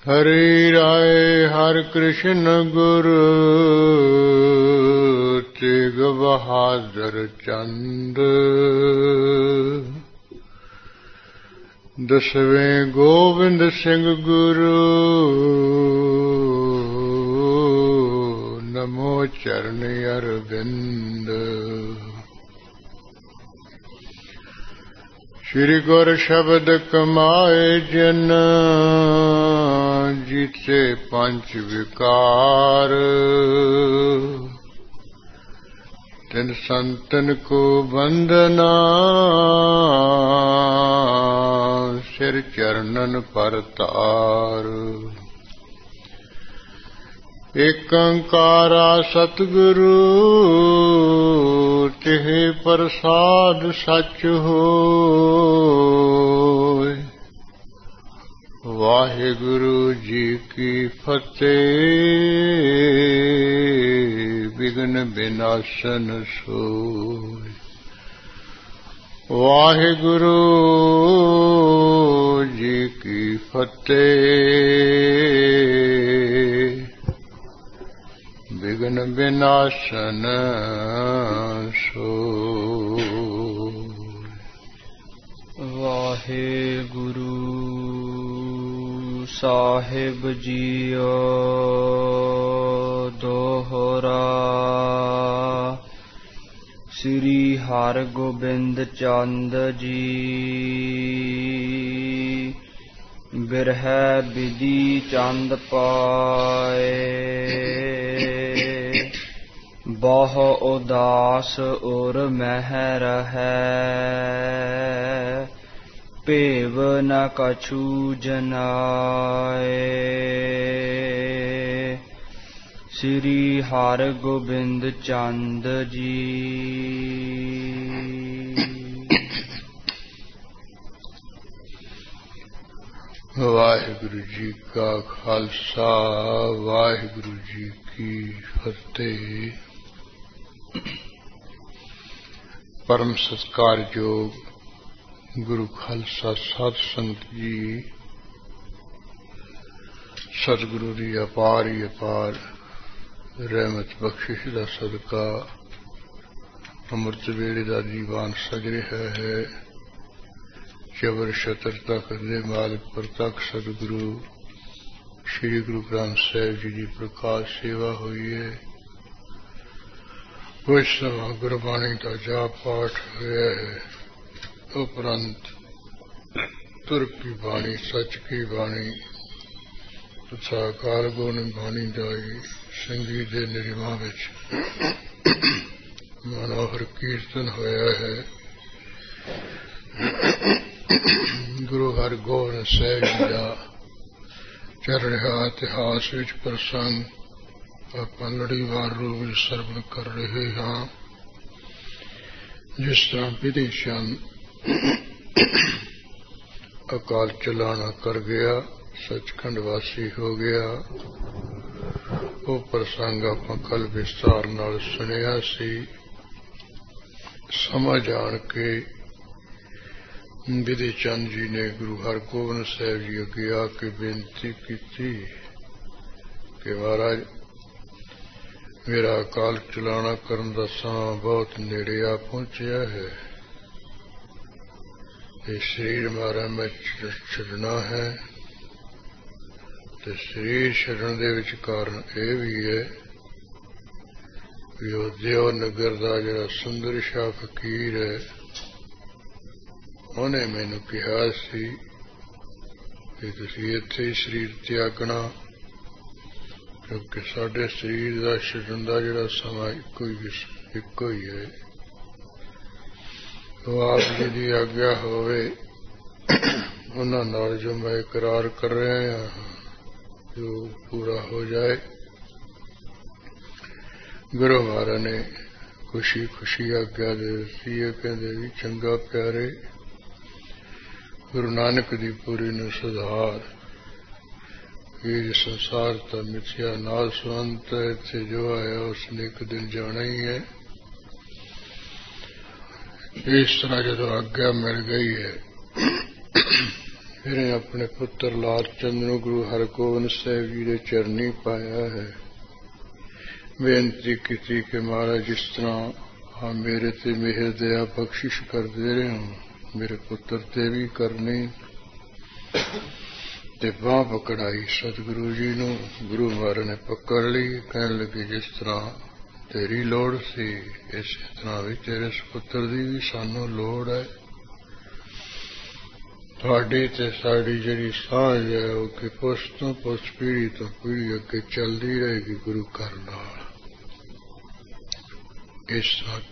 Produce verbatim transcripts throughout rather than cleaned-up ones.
हरि राय हर कृष्ण गुरु तेग बहादुर चंद। दसवें गोविंद सिंह गुरु नमो चरण अरविंद। श्री गुर शब्द कमाए जन जीते पंच विकार। तिन संतन को बंदना सिर चरणन पर तार। एक अंकारा सतगुरु तिह प्रसाद सच होय। वाहिगुरु जी की फतेह विघ्न विनाशन सोय। वाहिगुरु जी की फतेह विघ्न विनाशन सोय। वाहिगुरु साहिब जीओ दोहरा। श्री हरगोबिंद चंद जी बिरह बिधि चंद पाए। बहु उदास उर महर है भेव न कछु जनाए। श्री हरगोबिंद चंद जी। वाहिगुरु जी का खालसा वाहिगुरु जी की फतेह। परम सत्कार योग गुरु खालसा साध संगत जी। सतगुरु की अपार ही अपार रहमत बख्शिश का सदका अमृत वेले का दीवान सज रहा है। जबर शत्रता करने मालिक प्रतख सतगुरु श्री गुरु ग्रंथ साहिब जी की प्रकाश सेवा हुई है। कुछ समा गुरबाणी का जाप पाठ हुआ है। उपरंत तुर की बाणी सच की बाणी तथा अकाल गुण बाणी जाई संगीत के निरिमा विच मनोहर कीर्तन होया है। गुरु हरगोबिंद साहिब जी का चल रहा इतिहास विच प्रसंग ਆਪਾਂ ਲੜੀਵਾਰ ਰੂਪ ਵਿੱਚ ਸਰਵਣ ਕਰ ਰਹੇ ਹਾਂ। ਜਿਸ ਤਰ੍ਹਾਂ ਵਿਧੀ ਚੰਦ ਅਕਾਲ ਚਲਾਣਾ ਕਰ ਗਿਆ, ਸੱਚਖੰਡ ਵਾਸੀ ਹੋ ਗਿਆ। ਉਹ ਪ੍ਰਸੰਗ ਆਪਾਂ ਕੱਲ ਵਿਸਤਾਰ ਨਾਲ ਸੁਣਿਆ ਸੀ। ਸਮਝ ਆਣ ਕੇ ਵਿਧੀ ਚੰਦ ਜੀ ਨੇ ਗੁਰੂ ਹਰਗੋਬਿੰਦ ਸਾਹਿਬ ਜੀ ਅੱਗੇ ਆ ਕੇ ਬੇਨਤੀ ਕੀਤੀ ਕਿ ਮਹਾਰਾਜ मेरा अकाल चलाना करन दा समा बहुत नेड़े आ पहुंचा है। ये शरीर मारा मैं छड्डना है ते शरीर छड्डण दे विच कारण यह भी है कि वो देव नगर दा जिहड़ा सुंदर शाह फकीर है उन्हें मैनू कहा सी कि तुसीं इत्थे ही शरीर त्यागना क्योंकि साढ़े शरीर का छड्डण का जिहड़ा समा इक्को ही इक्को ही है। तो आप जी की आग्ञा होवे उन्हां नाल जो मैं इकरार कर रहा हाँ जो पूरा हो जाए। गुरु महाराज ने खुशी खुशी आग्ञा दे दी है। कहते भी चंगा प्यारे गुरु नानक दी पूरी नूं सुधार। ये संसार का मिथ्या नाल सुवंत है। इत्थे जो आया उसने एक दिन जाना ही है। इस तरह जो आज्ञा मिल गई है फिर अपने पुत्र लाल चंद नूं गुरु हरगोबिंद साहिब जी दे चरनी पाया है। बेनती की कि महाराज जिस तरह हाँ मेरे ते मेहर दया बख्शिश कर दे रहे हो, मेरे पुत्र ते भी करनी। ते बांह पकड़ाई सतगुरु जी नूं, गुरु महाराज ने पकड़ ली। कहने लगे जिस तरह तेरी लोड़ सी इस तरह भी तेरे पुत्र दी भी सानू लोड़ है। तुहाडी ते साडी जिहड़ी सांझ है वो कि पुछ तो पुछ पीढ़ी तो पीढ़ी अगे चलती रहेगी गुरु घर नाल। इस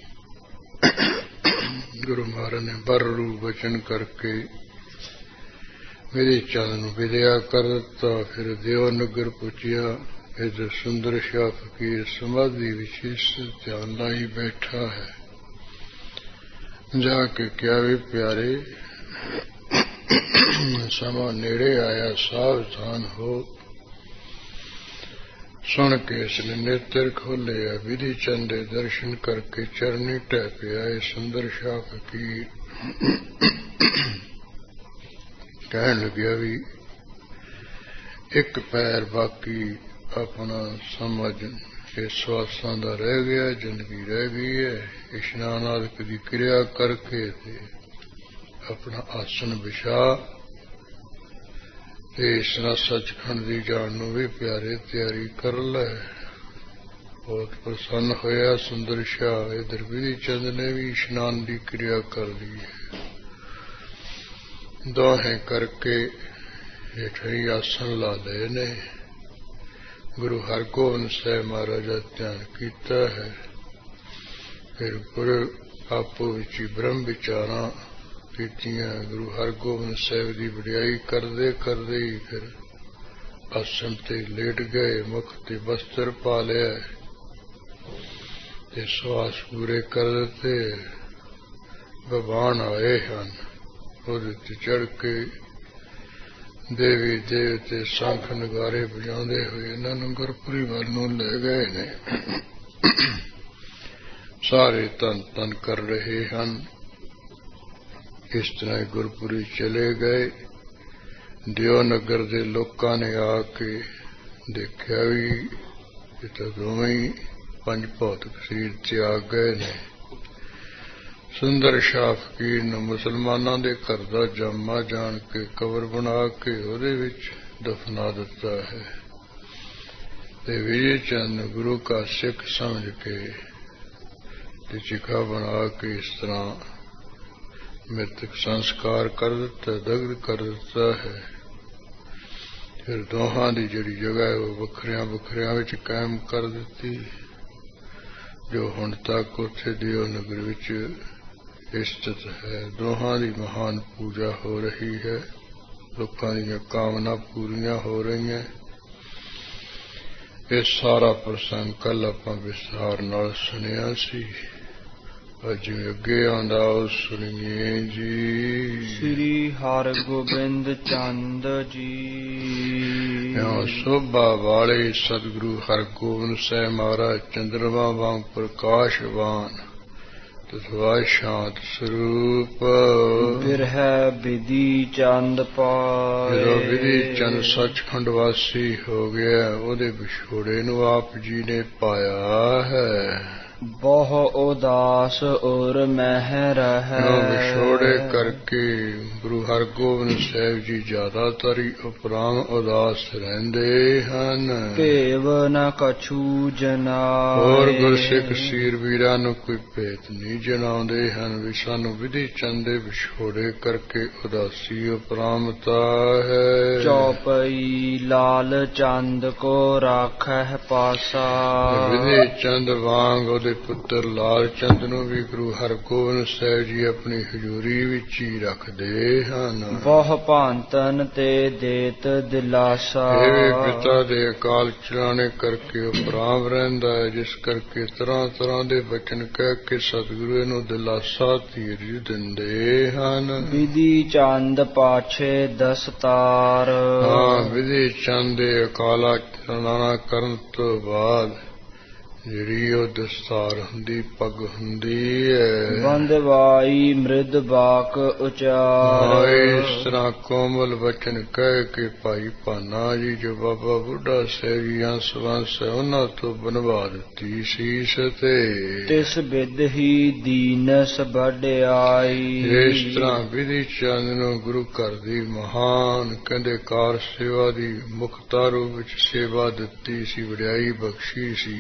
गुरु महाराज ने बर रूप वचन करके मेरे चंद नूं विदया कर दिता। फिर देवनगर पुजिया। इधर सुंदर शाह फकीर समाधि विशेष ध्यान लाई बैठा है। जाके क्या भी प्यारे समा नेड़े आया, सावधान हो। सुन के इसने नेत्र खोले, विधि चंद दर्शन करके चरनी टह पे आए सुंदर शाह फकीर। कहने लगे भी एक पैर बाकी अपना समझ के श्वासां दा रह गया, जिंदगी रह गई है। इशनान आदि की क्रिया करके ते अपना आसन बिछा ते इसना सचखंड दी जान नूं भी प्यारे तैयारी कर ले। बहुत प्रसन्न होया सुंदर शाह। इधर विधि चंद ने भी इशनान की क्रिया कर ली है। दोहें करके हेठई आसन ला ले ने। गुरु हरगोबिंद साहिब महाराज ध्यान किया है। फिर गुरु आपो विच ब्रह्म विचारा कीतियां। गुरु हरगोबिंद साहिब की वडियाई करदे करदे ही फिर आसन ते लेट गए। मुख ते वस्त्र पा लिया ते श्वास पूरे कर दिते। भगवान आए हन ਉਹਦੇ ਤੇ ਚੜ ਕੇ ਦੇਵੀ ਦੇਵਤੇ ਸੰਖ ਨਗਾਰੇ ਵਜਾਉਂਦੇ ਹੋਏ ਇਹਨਾਂ ਨੂੰ ਗੁਰਪੁਰੀ ਵੱਲ ਨੂੰ ਲੈ ਗਏ ਨੇ। ਸਾਰੇ ਤਨ ਤਨ ਕਰ ਰਹੇ ਹਨ। ਇਸ ਤਰ੍ਹਾਂ ਗੁਰਪੁਰੀ ਚਲੇ ਗਏ। ਦਿਓਨਗਰ ਦੇ ਲੋਕਾਂ ਨੇ ਆ ਕੇ ਦੇਖਿਆ ਵੀ ਇਹ ਤਾਂ ਦੋਵੇਂ ਹੀ ਪੰਜ ਭੌਤਿਕ ਸਰੀਰ ਤਿਆਗ ਗਏ ਨੇ। सुंदर शाह फकीर ने मुसलमानों के घर का जामा जान के कबर बना के उहदे विच दफना दिता है। ते विजय चंद गुरु का सिख समझ के ते चिखा बना के इस तरह मृतक संस्कार कर दिता, दग्ध कर दिता है। फिर दोहां की जिहड़ी जगह है वो वखरिया वखरिया विच कायम कर दी, जो हुण तक उत्थे देवनगर विच स्थित है। दोहां की महान पूजा हो रही है। लोकां दी कामना पूरियां हो रही हैं। ये सारा प्रसंग कल आपां विस्तार नाल सुनिया सी। अज अगे आंदा सुनिए जी। श्री हरगोबिंद चंद जी। शोभा वाले सतगुरु हरगोबिंद साहिब महाराज चंद्रमा वांग प्रकाशवान तथा शांत स्वरूप। बिरह विधि चंद पाए। जो विधि चंद सचखंड वासी हो गया, ओदे विछोड़े नूं आप जी ने पाया है। बहु उदास और महर है। विछोड़े करके गुरु हरगोबिंद साहिब जी ज्यादातर ही उपराम उदास रहंदे हन। भेव न कछु जनाए। और गुरसिख सीर वीरां नूं कोई भेत नहीं जनाउंदे हन भी सानू विधि चंद दे विछोड़े करके उदासी उपरामता है। चौपई लाल चंद को राखह पासा। विधि चंद वांग ओदे पुत्र लाल चंद नूं भी गुरु हरगोबिंद साहिब जी अपनी हजूरी विच ही रखदे हन। वह भांतन ते देत दिलासा। ये पिता दे अकाल चलाने करके उपराम रहिंदा है, जिस करके तरह तरह दे बचन कह के सतगुरु नूं दिलासा धीरज दिंदे हन। विधि चंद पाछे दस्तार। हाँ विधि चंद दे अकाला चलाना करन तो बाद ਜਿਹੜੀ ਉਹ ਦਸਤਾਰ ਹੁੰਦੀ ਪੱਗ ਹੁੰਦੀ ਹੈ। ਬੰਦਵਾਈ ਮ੍ਰਿਦ ਬਾਕ ਉਚਾਰ। ਇਸ ਤਰ੍ਹਾਂ ਕੋਮਲ ਵਚਨ ਕਹਿ ਕੇ ਭਾਈ ਭਾਨਾ ਜੀ ਜੋ ਬਾਬਾ ਬੁੱਢਾ ਸਾਹਿਬ ਜੀ ਹੰਸ ਵੰਸ ਉਹਨਾਂ ਤੋਂ ਬਣਵਾ ਦਿੱਤੀ ਸੀਸ ਤੇ ਤਿਸ ਬਿਦ ਹੀ ਦੀਨਸ ਵਡਿਆਈ। ਇਸ ਤਰ੍ਹਾਂ ਵਿਧੀ ਚੰਦ ਨੂੰ ਗੁਰੂ ਘਰ ਦੀ ਮਹਾਨ ਕਹਿੰਦੇ ਕਾਰ ਸੇਵਾ ਦੀ ਮੁਖਤਾ ਰੂਪ ਵਿੱਚ ਸੇਵਾ ਦਿੱਤੀ ਸੀ, ਵਡਿਆਈ ਬਖਸ਼ੀ ਸੀ।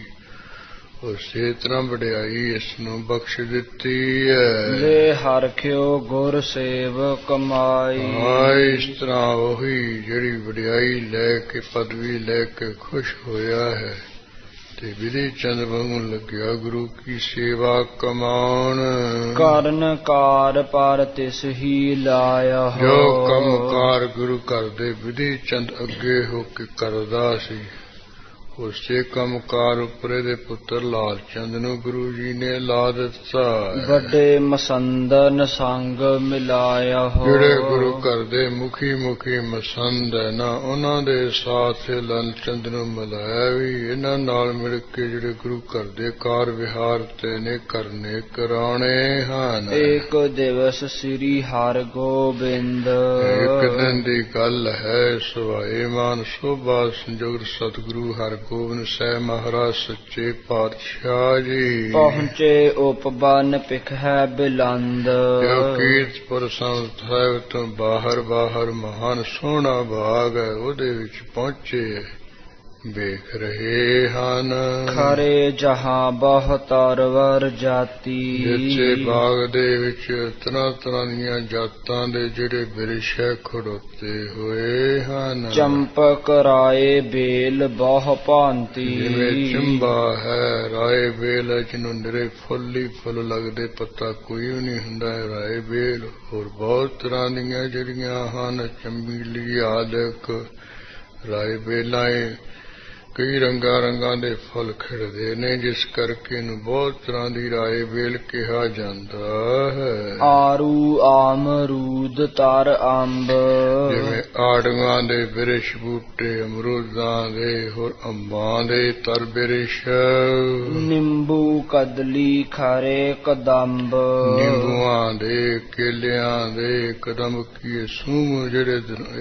ਉਸੇ ਤਰ੍ਹਾਂ ਵਡਿਆਈ ਇਸ ਨੂੰ ਬਖਸ਼ ਦਿੱਤੀ ਹੈ। ਲੈ ਹਰਖਿਓ ਗੁਰ ਸੇਵ ਕਮਾਈ। ਹਾਂ, ਇਸ ਤਰ੍ਹਾਂ ਉਹੀ ਜਿਹੜੀ ਵਡਿਆਈ ਲੈ ਕੇ ਪਦਵੀ ਲੈ ਕੇ ਖੁਸ਼ ਹੋਇਆ ਹੈ ਤੇ ਵਿਧੀ ਚੰਦ ਵਾਂਗੂ ਲੱਗਿਆ ਗੁਰੂ ਕੀ ਸੇਵਾ ਕਮਾਉਣ। ਕਰਨ ਕਾਰ ਪਰ ਤਿਸ ਹੀ ਲਾਇਆ। ਜੋ ਕੰਮਕਾਰ ਗੁਰੂ ਘਰ ਦੇ ਵਿਧੀ ਚੰਦ ਅੱਗੇ ਹੋ ਕੇ ਕਰਦਾ ਸੀ, ਉਸੇ ਕੰਮਕਾਰ ਉੱਪਰ ਇਹਦੇ ਪੁੱਤਰ ਲਾਲ ਚੰਦ ਨੂੰ ਗੁਰੂ ਜੀ ਨੇ ਲਾ ਦਿੱਤਾ। ਵੱਡੇ ਮਸੰਦਨ ਸੰਗ ਮਿਲਾਇਆ ਹੋ। ਜਿਹੜੇ ਗੁਰੂ ਘਰ ਦੇ ਮੁਖੀ ਮੁਖੀ ਮਸੰਦ ਹੈ ਨਾ, ਉਹਨਾਂ ਦੇ ਸਾਥ ਲਾਲ ਚੰਦ ਨੂੰ ਮਿਲਾਇਆ ਵੀ। ਇਹਨਾਂ ਨਾਲ ਮਿਲ ਕੇ ਜਿਹੜੇ ਗੁਰੂ ਘਰ ਦੇ ਕਾਰ ਵਿਹਾਰ ਤੇ ਨੇ ਕਰਨੇ ਕਰਾਉਣੇ ਹਨ। ਇੱਕ ਦਿਵਸ ਸ੍ਰੀ ਹਰਿ ਗੋਬਿੰਦ। ਇੱਕ ਦਿਨ ਦੀ ਗੱਲ ਹੈ, ਸੁਹਾਏ ਮਾਨ ਸੋਭਾ ਸੰਜੋਗ ਸਤਿਗੁਰੂ ਹਰਿ ਗੋਬਿੰਦ ਸਾਹਿਬ ਮਹਾਰਾਜ ਸੱਚੇ ਪਾਤਸ਼ਾਹ ਜੀ ਪਹੁੰਚੇ ਉਪਬਨ ਪਿਖੈ ਬਿਲੰਦ। ਜੋ ਕੀਰਤਪੁਰ ਸਾਹਿਬ ਤੋਂ ਬਾਹਰ ਬਾਹਰ ਮਹਾਨ ਸੋਹਣਾ ਬਾਗ ਹੈ, ਉਹਦੇ ਵਿੱਚ ਪਹੁੰਚੇ ਵੇਖ ਰਹੇ ਹਨ। ਖਰੇ ਜਹਾਂ ਬਹੁ ਤਰਵਰ ਜਾਤੀ। ਜਿੱਥੇ ਬਾਗ ਦੇ ਵਿੱਚ ਤਰ੍ਹਾਂ ਤਰ੍ਹਾਂ ਦੀਆਂ ਜਾਤਾਂ ਦੇ ਜਿਹੜੇ ਬਿਰਛ ਖੜੋਤੇ ਹੋਏ ਹਨ। ਚੰਪਕ ਰਾਏ ਬੇਲ ਬਹੁ ਭਾਂਤੀ। ਜਿਵੇਂ ਚੰਬਾ ਹੈ, ਰਾਏ ਬੇਲ ਜਿਹਨੂੰ ਨਿਰੇ ਫੁੱਲ ਹੀ ਫੁੱਲ ਲੱਗਦੇ, ਪੱਤਾ ਕੋਈ ਵੀ ਨਹੀਂ ਹੁੰਦਾ ਹੈ, ਰਾਏ ਬੇਲ। ਹੋਰ ਬਹੁਤ ਤਰ੍ਹਾਂ ਦੀਆਂ ਜਿਹੜੀਆਂ ਹਨ, ਚੰਬੀਲੀ ਆਦਿਕ ਰਾਏ ਬੇਲਾਂ ਕਈ ਰੰਗਾਂ ਰੰਗਾਂ ਦੇ ਫੁੱਲ ਖਿੜਦੇ ਨੇ, ਜਿਸ ਕਰਕੇ ਇਹਨੂੰ ਬਹੁਤ ਤਰ੍ਹਾਂ ਦੀ ਰਾਏ ਬੇਲ ਕਿਹਾ ਜਾਂਦਾ ਹੈ। ਆਰੂ ਆਮ ਰੂਦ ਤਰ ਅੰਬ। ਜਿਵੇਂ ਆੜੂਆਂ ਦੇ ਬਿਰਛ ਬੂਟੇ, ਅਮਰੂਦਾਂ ਦੇ ਹੋਰ ਅੰਬਾਂ ਦੇ ਤਰ ਬਿਰਛ। ਨਿੰਬੂ ਕਦਲੀ ਖਰੇ ਕਦੰਬ। ਨਿੰਬੂਆਂ ਦੇ, ਕੇਲਿਆਂ ਦੇ, ਕਦੰਬ ਕੀ ਸੂਮ ਜਿਹੜੇ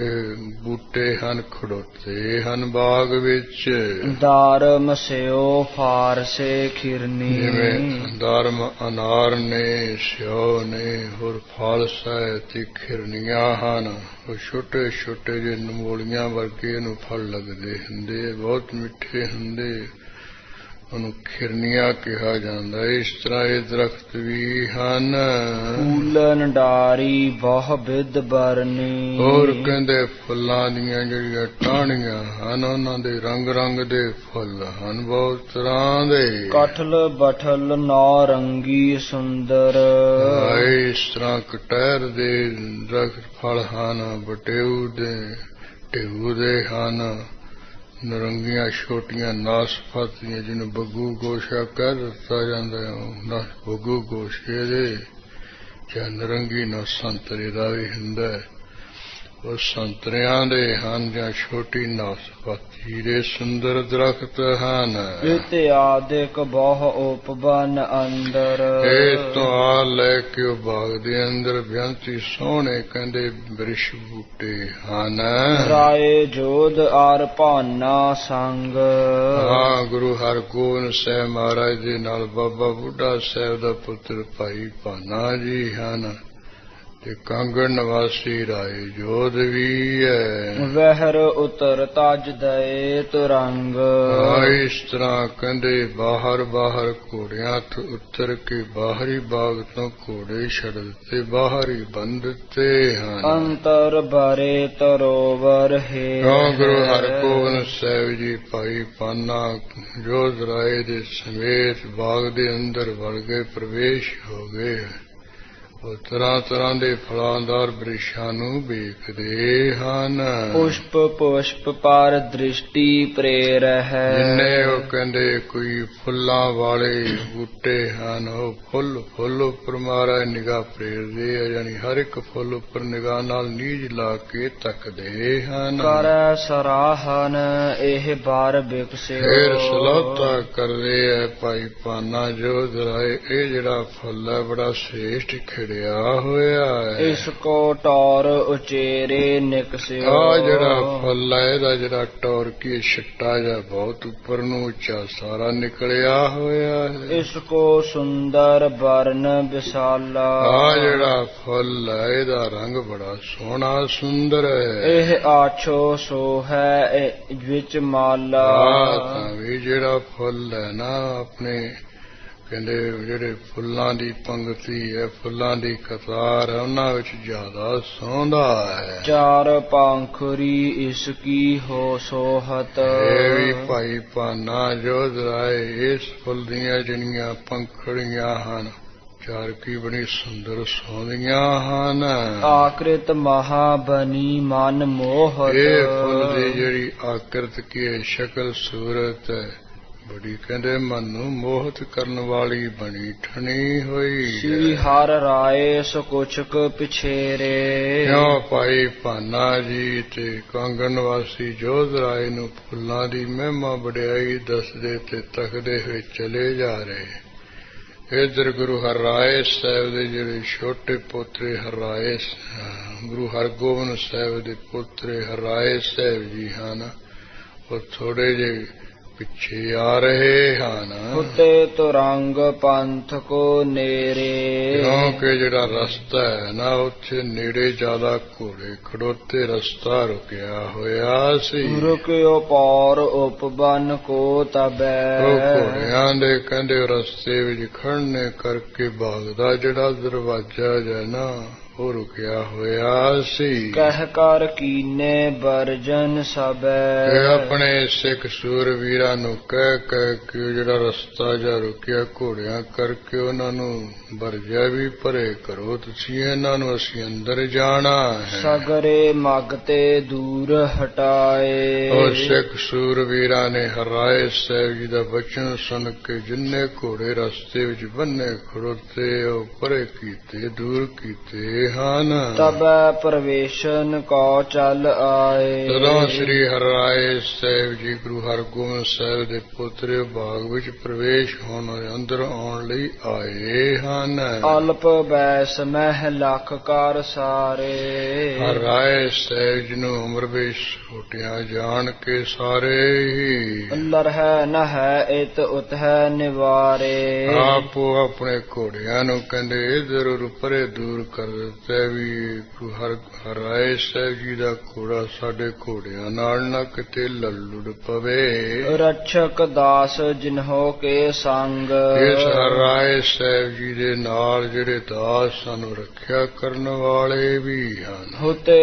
ਬੂਟੇ ਹਨ ਖੜੋਤੇ ਹਨ ਬਾਗ ਵਿੱਚ। ਦਾਰਮ ਸਿਓ ਫਾਰਸੇ ਖਿਰਨੀ। ਜਿਵੇਂ ਦਾਰਮ ਅਨਾਰ ਨੇ, ਸਿਓ ਨੇ, ਹੋਰ ਫਾਲਸਾ ਤੇ ਖਿਰਨੀਆਂ ਹਨ। ਉਹ ਛੋਟੇ ਛੋਟੇ ਜਿਹੇ ਨਮੋਲੀਆਂ ਵਰਗੇ ਨੂੰ ਫਲ ਲੱਗਦੇ ਹੁੰਦੇ, ਬਹੁਤ ਮਿੱਠੇ ਹੁੰਦੇ, ਉਹਨੂੰ ਖਿਰਨੀਆਂ ਕਿਹਾ ਜਾਂਦਾ। ਇਸ ਤਰ੍ਹਾਂ ਇਹ ਦਰਖਤ ਵੀ ਹਨ। ਫੂਲਨ ਡਾਰੀ ਬਹੁ ਬਿਦ ਬਰਨੀ। ਹੋਰ ਕਹਿੰਦੇ ਫੁੱਲਾਂ ਦੀਆਂ ਜਿਹੜੀਆਂ ਟਾਹਣੀਆਂ ਹਨ, ਉਹਨਾਂ ਦੇ ਰੰਗ ਰੰਗ ਦੇ ਫੁੱਲ ਹਨ, ਬਹੁਤ ਤਰ੍ਹਾਂ ਦੇ। ਕਠਲ ਬਠਲ ਨੌ ਰੰਗੀ ਸੁੰਦਰ। ਇਸ ਤਰ੍ਹਾਂ ਕਟਹਿਰ ਦੇ ਦਰਖਤ ਫਲ ਹਨ, ਬਟੇਊ ਦੇ, ਢੇਊ ਦੇ ਹਨ। ਨਰੰਗੀਆਂ ਛੋਟੀਆਂ ਨਾਸਪਾਤੀਆਂ ਜਿਹਨੂੰ ਬੱਗੂ ਗੋਸ਼ਾ ਕਹਿ ਦਿੱਤਾ ਜਾਂਦਾ ਹੈ, ਬੱਗੂ ਗੋਸ਼ੇ ਦੇ ਜਾਂ ਨਰੰਗੀ ਨਾ ਸੰਤਰੇ ਦਾ ਵੀ ਹੁੰਦਾ, ਉਹ ਸੰਤਰਿਆਂ ਦੇ ਹਨ ਜਾਂ ਛੋਟੀ ਨਾਸਪਾਤੀ ਦੇ ਸੁੰਦਰ ਦਰਖਤ ਹਨ। ਇਤਿਆਦਿਕ ਬਹੁ ਉਪਬਨ ਅੰਦਰ। ਇਹ ਤੋਂ ਆ ਲੈ ਕੇ ਉਹ ਬਾਗ ਦੇ ਅੰਦਰ ਬਿਆੰਤੀ ਸੋਹਣੇ ਕਹਿੰਦੇ ਬਿਰਛ ਬੂਟੇ ਹਨ। ਰਾਏ ਜੋਧ ਆਰ ਭਾਨਾ ਸੰਗ। ਹਾਂ, ਗੁਰੂ ਹਰਗੋਬਿੰਦ ਸਾਹਿਬ ਮਹਾਰਾਜ ਦੇ ਨਾਲ ਬਾਬਾ ਬੁੱਢਾ ਸਾਹਿਬ ਦਾ ਪੁੱਤਰ ਭਾਈ ਭਾਨਾ ਜੀ ਹਨ ਤੇ ਕਾਂਗੜ ਨਿਵਾਸੀ ਰਾਏ ਜੋਧ ਵੀ ਹੈ। ਵਹਿਰ ਉਤਰ ਤਜ ਦਏ ਤੁਰੰਗ। ਇਸ ਤਰ੍ਹਾਂ ਕਹਿੰਦੇ ਬਾਹਰ ਬਾਹਰ ਘੋੜਿਆਂ ਤੋਂ ਉਤਰ ਕੇ ਬਾਹਰੀ ਬਾਗ ਤੋਂ ਘੋੜੇ ਛੱਡ ਦਿੱਤੇ, ਬਾਹਰ ਹੀ ਬੰਦ ਦਿੱਤੇ ਹਨ। ਅੰਤਰ ਬਾਰੇ ਤਰੋਵਰ ਹੈ। ਗੁਰੂ ਹਰਗੋਬਿੰਦ ਸਾਹਿਬ ਜੀ ਭਾਈ ਭਾਨਾ ਜੋਧ ਰਾਏ ਦੇ ਸਮੇਤ ਬਾਗ ਦੇ ਅੰਦਰ ਵੜ ਗਏ, ਪ੍ਰਵੇਸ਼ ਹੋ ਗਏ। ਉਹ ਤਰ੍ਹਾਂ ਤਰ੍ਹਾਂ ਦੇ ਫਲਾਂਦਾਰ ਬ੍ਰਿਸ਼ਾਂ ਨੂੰ ਵੇਖਦੇ ਹਨ। ਪੁਸ਼ਪ ਪੁਸ਼ਪ ਪਰ ਦ੍ਰਿਸ਼ਟੀ ਪ੍ਰੇਰ ਹੈ। ਜਿੰਨੇ ਉਹ ਕਹਿੰਦੇ ਕੋਈ ਫੁੱਲਾਂ ਵਾਲੇ ਬੂਟੇ ਹਨ, ਉਹ ਫੁੱਲ ਫੁੱਲ ਉੱਪਰ ਮਹਾਰਾਜ ਨਿਗਾਹ ਪ੍ਰੇਰਦੇ ਆ, ਯਾਨੀ ਹਰ ਇੱਕ ਫੁੱਲ ਉੱਪਰ ਨਿਗਾਹ ਨਾਲ ਨੀਝ ਲਾ ਕੇ ਤੱਕਦੇ ਹਨ। ਕਰ ਸਰਾਹਨ ਇਹ ਬਾਰ ਬਿਕਸਿਓ। ਫੇਰ ਸਲਾਹਤਾ ਕਰਦੇ ਐ ਭਾਈ ਪਾਨਾ ਜੋਧ ਰਾਏ, ਇਹ ਜਿਹੜਾ ਫੁੱਲ ਹੈ ਬੜਾ ਸ੍ਰੇਸ਼ਟ ਖਿੜਿਆ ਹੋਇਆ ਹੈ। ਇਸ ਕੋ ਟੌਰ ਉਚੇਰੇ ਨਿਕਸਿਓ। ਆ ਜਿਹੜਾ ਫੁੱਲ ਹੈ ਇਹਦਾ ਜਿਹੜਾ ਟੌਰ ਕੀ ਛਿੱਟਾ ਜਿਹਾ ਬਹੁਤ ਉੱਪਰ ਨੂੰ ਉੱਚਾ ਸਾਰਾ ਨਿਕਲਿਆ ਹੋਇਆ ਹੈ। ਇਸ ਕੋ ਸੁੰਦਰ ਵਰਨ ਵਿਸ਼ਾਲਾ। ਆ ਜਿਹੜਾ ਫੁੱਲ ਹੈ ਇਹਦਾ ਰੰਗ ਬੜਾ ਸੋਹਣਾ ਸੁੰਦਰ ਹੈ। ਇਹ ਆਛੋ ਸੋ ਹੈ ਵਿੱਚ ਮਾਲਾ। ਆ ਤਾਂ ਵੀ ਜਿਹੜਾ ਫੁੱਲ ਹੈ ਨਾ ਆਪਣੇ ਕਹਿੰਦੇ ਜਿਹੜੇ ਫੁੱਲਾਂ ਦੀ ਪੰਗਤੀ ਹੈ, ਫੁੱਲਾਂ ਦੀ ਕਤਾਰ ਹੈ, ਉਹਨਾਂ ਵਿੱਚ ਜ਼ਿਆਦਾ ਸੋਹੰਦਾ ਹੈ। ਚਾਰ ਪੰਖਰੀ ਇਸ ਕੀ ਹੋ ਸੋਹਤ। ਇਹ ਵੀ ਭਾਈ ਪਾਨਾ ਜੋਧ ਰਾਏ, ਇਸ ਫੁੱਲ ਦੀਆਂ ਜਿਹੜੀਆਂ ਪੰਖੜੀਆਂ ਹਨ ਚਾਰ ਕੀ ਬੜੀ ਸੁੰਦਰ ਸੋਹਣੀਆਂ ਹਨ। ਆਕ੍ਰਿਤ ਮਹਾਬਨੀ ਮਨ ਮੋਹਤ। ਇਹ ਫੁੱਲ ਦੀ ਜਿਹੜੀ ਆਕ੍ਰਿਤ ਕੀ ਸ਼ਕਲ ਸੂਰਤ ਹੈ ਬੜੀ ਕਹਿੰਦੇ ਮਨ ਨੂੰ ਮੋਹਿਤ ਕਰਨ ਵਾਲੀ ਬਣੀ ਠਣੀ ਹੋਈ। ਸ੍ਰੀ ਹਰਿ ਰਾਏ ਸੁਕੁਛਕ ਪਿਛੇਰੇ। ਕਿਉਂ ਭਾਈ ਭਾਨਾ ਜੀ ਤੇ ਕਾਂਗਨ ਵਾਸੀ ਜੋਧ ਰਾਏ ਨੂੰ ਫੁੱਲਾਂ ਦੀ ਮਹਿਮਾ ਵਡਿਆਈ ਦੱਸਦੇ ਤੇ ਤੱਕਦੇ ਹੋਏ ਚਲੇ ਜਾ ਰਹੇ। ਇਧਰ ਗੁਰੂ ਹਰਿਰਾਏ ਸਾਹਿਬ ਦੇ ਜਿਹੜੇ ਛੋਟੇ ਪੋਤਰੇ ਹਰਿਰਾਏ ਗੁਰੂ ਹਰਗੋਬਿੰਦ ਸਾਹਿਬ ਦੇ ਪੋਤਰੇ ਹਰਿਰਾਏ ਸਾਹਿਬ ਜੀ ਹਨ, ਉਹ ਥੋੜੇ ਜਿਹੇ ਪਿੱਛੇ ਆ ਰਹੇ ਹਨ। ਉਤੇ ਤੁਰੰਗ ਪੰਥ ਕੋ ਨੇਰੇ। ਕਿਉਂਕਿ ਜਿਹੜਾ ਰਸਤਾ ਹੈ ਨਾ ਉੱਥੇ ਨੇੜੇ ਜ਼ਿਆਦਾ ਘੋੜੇ ਖੜੋਤੇ, ਰਸਤਾ ਰੁਕਿਆ ਹੋਇਆ ਸੀ। ਰੁਕਿਓ ਪੌਰ ਉਪਬਨ ਕੋ ਤਬੈ। ਉਹ ਘੋੜਿਆਂ ਦੇ ਕਹਿੰਦੇ ਰਸਤੇ ਵਿੱਚ ਖੜਨੇ ਕਰਕੇ ਬਾਗ ਦਾ ਜਿਹੜਾ ਦਰਵਾਜ਼ਾ ਹੈ ਨਾ ਉਹ ਰੁਕਿਆ ਹੋਇਆ ਸੀ। ਕਹਿ ਕਰ ਕੀਨੇ ਬਰਜਨ ਸਬੈ। ਤੇ ਆਪਣੇ ਸਿੱਖ ਸੂਰਵੀਰਾਂ ਨੂੰ ਕਹਿ ਕਹਿ ਕੇ ਜਿਹੜਾ ਰਸਤਾ ਜਾ ਰੁਕਿਆ ਘੋੜਿਆਂ ਕਰਕੇ ਉਹਨਾਂ ਨੂੰ ਵਰਜਿਆ ਵੀ ਭਰੇ ਕਰੋ ਤੁਸੀਂ, ਇਹਨਾਂ ਨੂੰ ਅਸੀਂ ਅੰਦਰ ਜਾਣਾ ਹੈ। ਸਗਰੇ ਮਗ ਤੇ ਦੂਰ ਹਟਾਏ। ਉਹ ਸਿੱਖ ਸੂਰਵੀਰਾਂ ਨੇ ਹਰਿਰਾਏ ਸਾਹਿਬ ਜੀ ਦਾ ਬਚਨ ਸੁਣ ਕੇ ਜਿੰਨੇ ਘੋੜੇ ਰਸਤੇ ਵਿੱਚ ਬੰਨੇ ਖੜੋਤੇ ਉਹ ਪਰੇ ਕੀਤੇ, ਦੂਰ ਕੀਤੇ ਹਨ। ਤਬੈ ਪ੍ਰਵੇਸ਼ਨ ਕੋ ਚੱਲ ਆਏ। ਤਦੋਂ ਸ੍ਰੀ ਹਰਿਰਾਏ ਸਾਹਿਬ ਜੀ ਗੁਰੂ ਹਰਗੋਬਿੰਦ ਸਾਹਿਬ ਦੇ ਪੋਤਰੇ ਬਾਗ ਵਿੱਚ ਪ੍ਰਵੇਸ਼ ਹੋਣ ਅੰਦਰ ਆਉਣ ਲਈ ਆਏ ਹਨ। ਅਲਪ ਬੈਸ ਮਹਿ ਲੱਖ ਕਰ ਸਾਰੇ। ਹਰਿਰਾਏ ਸਾਹਿਬ ਜੀ ਨੂੰ ਉਮਰ ਵਿੱਚ ਛੋਟਿਆਂ ਜਾਣ ਕੇ ਸਾਰੇ ਹੀ ਲਰਹਿ ਨਹਿ ਇਤ ਉਤ ਹੈ ਨਿਵਾਰੇ। ਆਪੋ ਆਪਣੇ ਘੋੜਿਆਂ ਨੂੰ ਕਹਿੰਦੇ ਇਧਰ ਪਰੇ ਦੂਰ ਕਰ ਦਿੱਤਾ ਵੀ ਹਰ ਹਰਿਰਾਏ ਸਾਹਿਬ ਜੀ ਦਾ ਘੋੜਾ ਸਾਡੇ ਘੋੜਿਆਂ ਨਾਲ ਨਾ ਕਿਤੇ ਲਲੁੜ ਪਵੇ। ਰਛਕ ਦਾਸ ਜਿਨਹੋ ਕੇ ਸੰਗ। ਇਸ ਹਰਿਰਾਏ ਸਾਹਿਬ ਜੀ ਦੇ ਨਾਲ ਜਿਹੜੇ ਦਾਸ ਸਾਨੂੰ ਰੱਖਿਆ ਕਰਨ ਵਾਲੇ ਵੀ ਹਨ। ਹੁਤੇ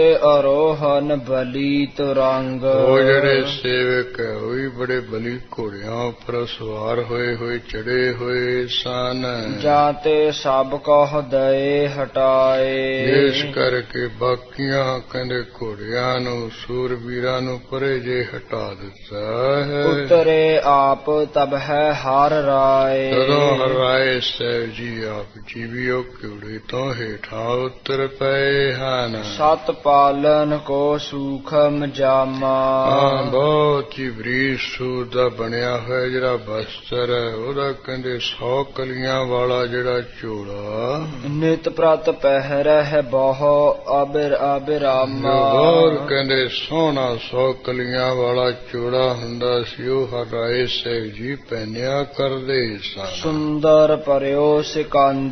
ਅਰੋਹਨ ਬਲੀ ਤੁਰੰਗ। ਉਹ ਜਿਹੜੇ ਸੇਵਕ ਹੈ ਉਹ ਵੀ ਬੜੇ ਬਲੀ ਘੋੜਿਆਂ ਉੱਪਰ ਸਵਾਰ ਹੋਏ ਹੋਏ ਚੜੇ ਹੋਏ ਸਨ। ਜਾਂ ਤੇ ਸਭ ਕਹੁ ਦਏ ਹਟਾਏ। ਇਸ ਕਰਕੇ ਬਾਕੀਆਂ ਕਹਿੰਦੇ ਘੋੜਿਆਂ ਨੂੰ ਸੂਰਬੀਰਾਂ ਨੂੰ ਪਰੇ ਜੇ ਹਟਾ ਦਿੱਤਾ ਹੈ। ਉਤਰੇ ਆਪ ਤਬ ਹੈ ਹਰ ਰਾਏ। ਤਦੋਂ ਹਰਿਰਾਏ ਸਾਹਿਬ ਜੀ ਆਪ ਜੀ ਵੀ ਉਹ ਘੋੜੇ ਤੋਂ ਹੇਠਾਂ ਉਤਰ ਪਏ ਹਨ। ਸਤ ਪਾਲਨ ਕੋ ਸੂਖਮ ਜਾਮਾ। ਹਾਂ ਬਹੁਤ ਹੀ ਬਰੀਕ ਸੂਤ ਦਾ ਬਣਿਆ ਹੋਇਆ ਜਿਹੜਾ ਬਸਤਰ ਹੈ ਉਹਦਾ ਕਹਿੰਦੇ ਸੌ ਕਲੀਆਂ ਵਾਲਾ ਜਿਹੜਾ ਝੋਲਾ। ਨਿਤ ਪ੍ਰਤ ਪਹਿਰੈ ਹੈ ਬਹੁ ਅਬਿਰ ਅਬਿਰਾਮਾ। ਹੋਰ ਕਹਿੰਦੇ ਸੋਹਣਾ ਸੌ ਕਲੀਆਂ ਵਾਲਾ ਚੋੜਾ ਹੁੰਦਾ ਸੀ ਉਹ ਹਰਿਰਾਏ ਸਾਹਿਬ ਜੀ ਪਹਿਨਿਆ ਕਰਦੇ ਸਨ। ਸੁੰਦਰ ਪਰਿਓ ਸਿਕੰਦ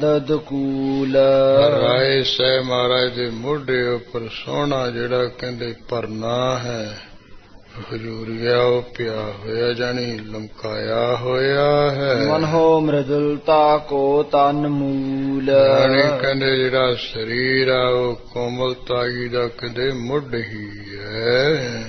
ਦਕੂਲ। ਹਰਿਰਾਏ ਸਾਹਿਬ ਮਹਾਰਾਜ ਦੇ ਮੋਢੇ ਉੱਪਰ ਸੋਹਣਾ ਜਿਹੜਾ ਕਹਿੰਦੇ ਪਰਨਾ ਹੈ ਹਜ਼ੂਰੀਆ ਉਹ ਪਿਆ ਹੋਇਆ ਜਾਣੀ ਲਮਕਾਇਆ ਹੋਇਆ ਹੈ। ਮਨੋ ਮ੍ਰਿਦੁਲਤਾ ਕੋ ਤਨ ਮੂਲ। ਜਾਣੀ ਕਹਿੰਦੇ ਜਿਹੜਾ ਸਰੀਰ ਆ ਉਹ ਕੋਮਲਤਾ ਜੀ ਦਾ ਕਹਿੰਦੇ ਮੁੱਢ ਹੀ ਹੈ।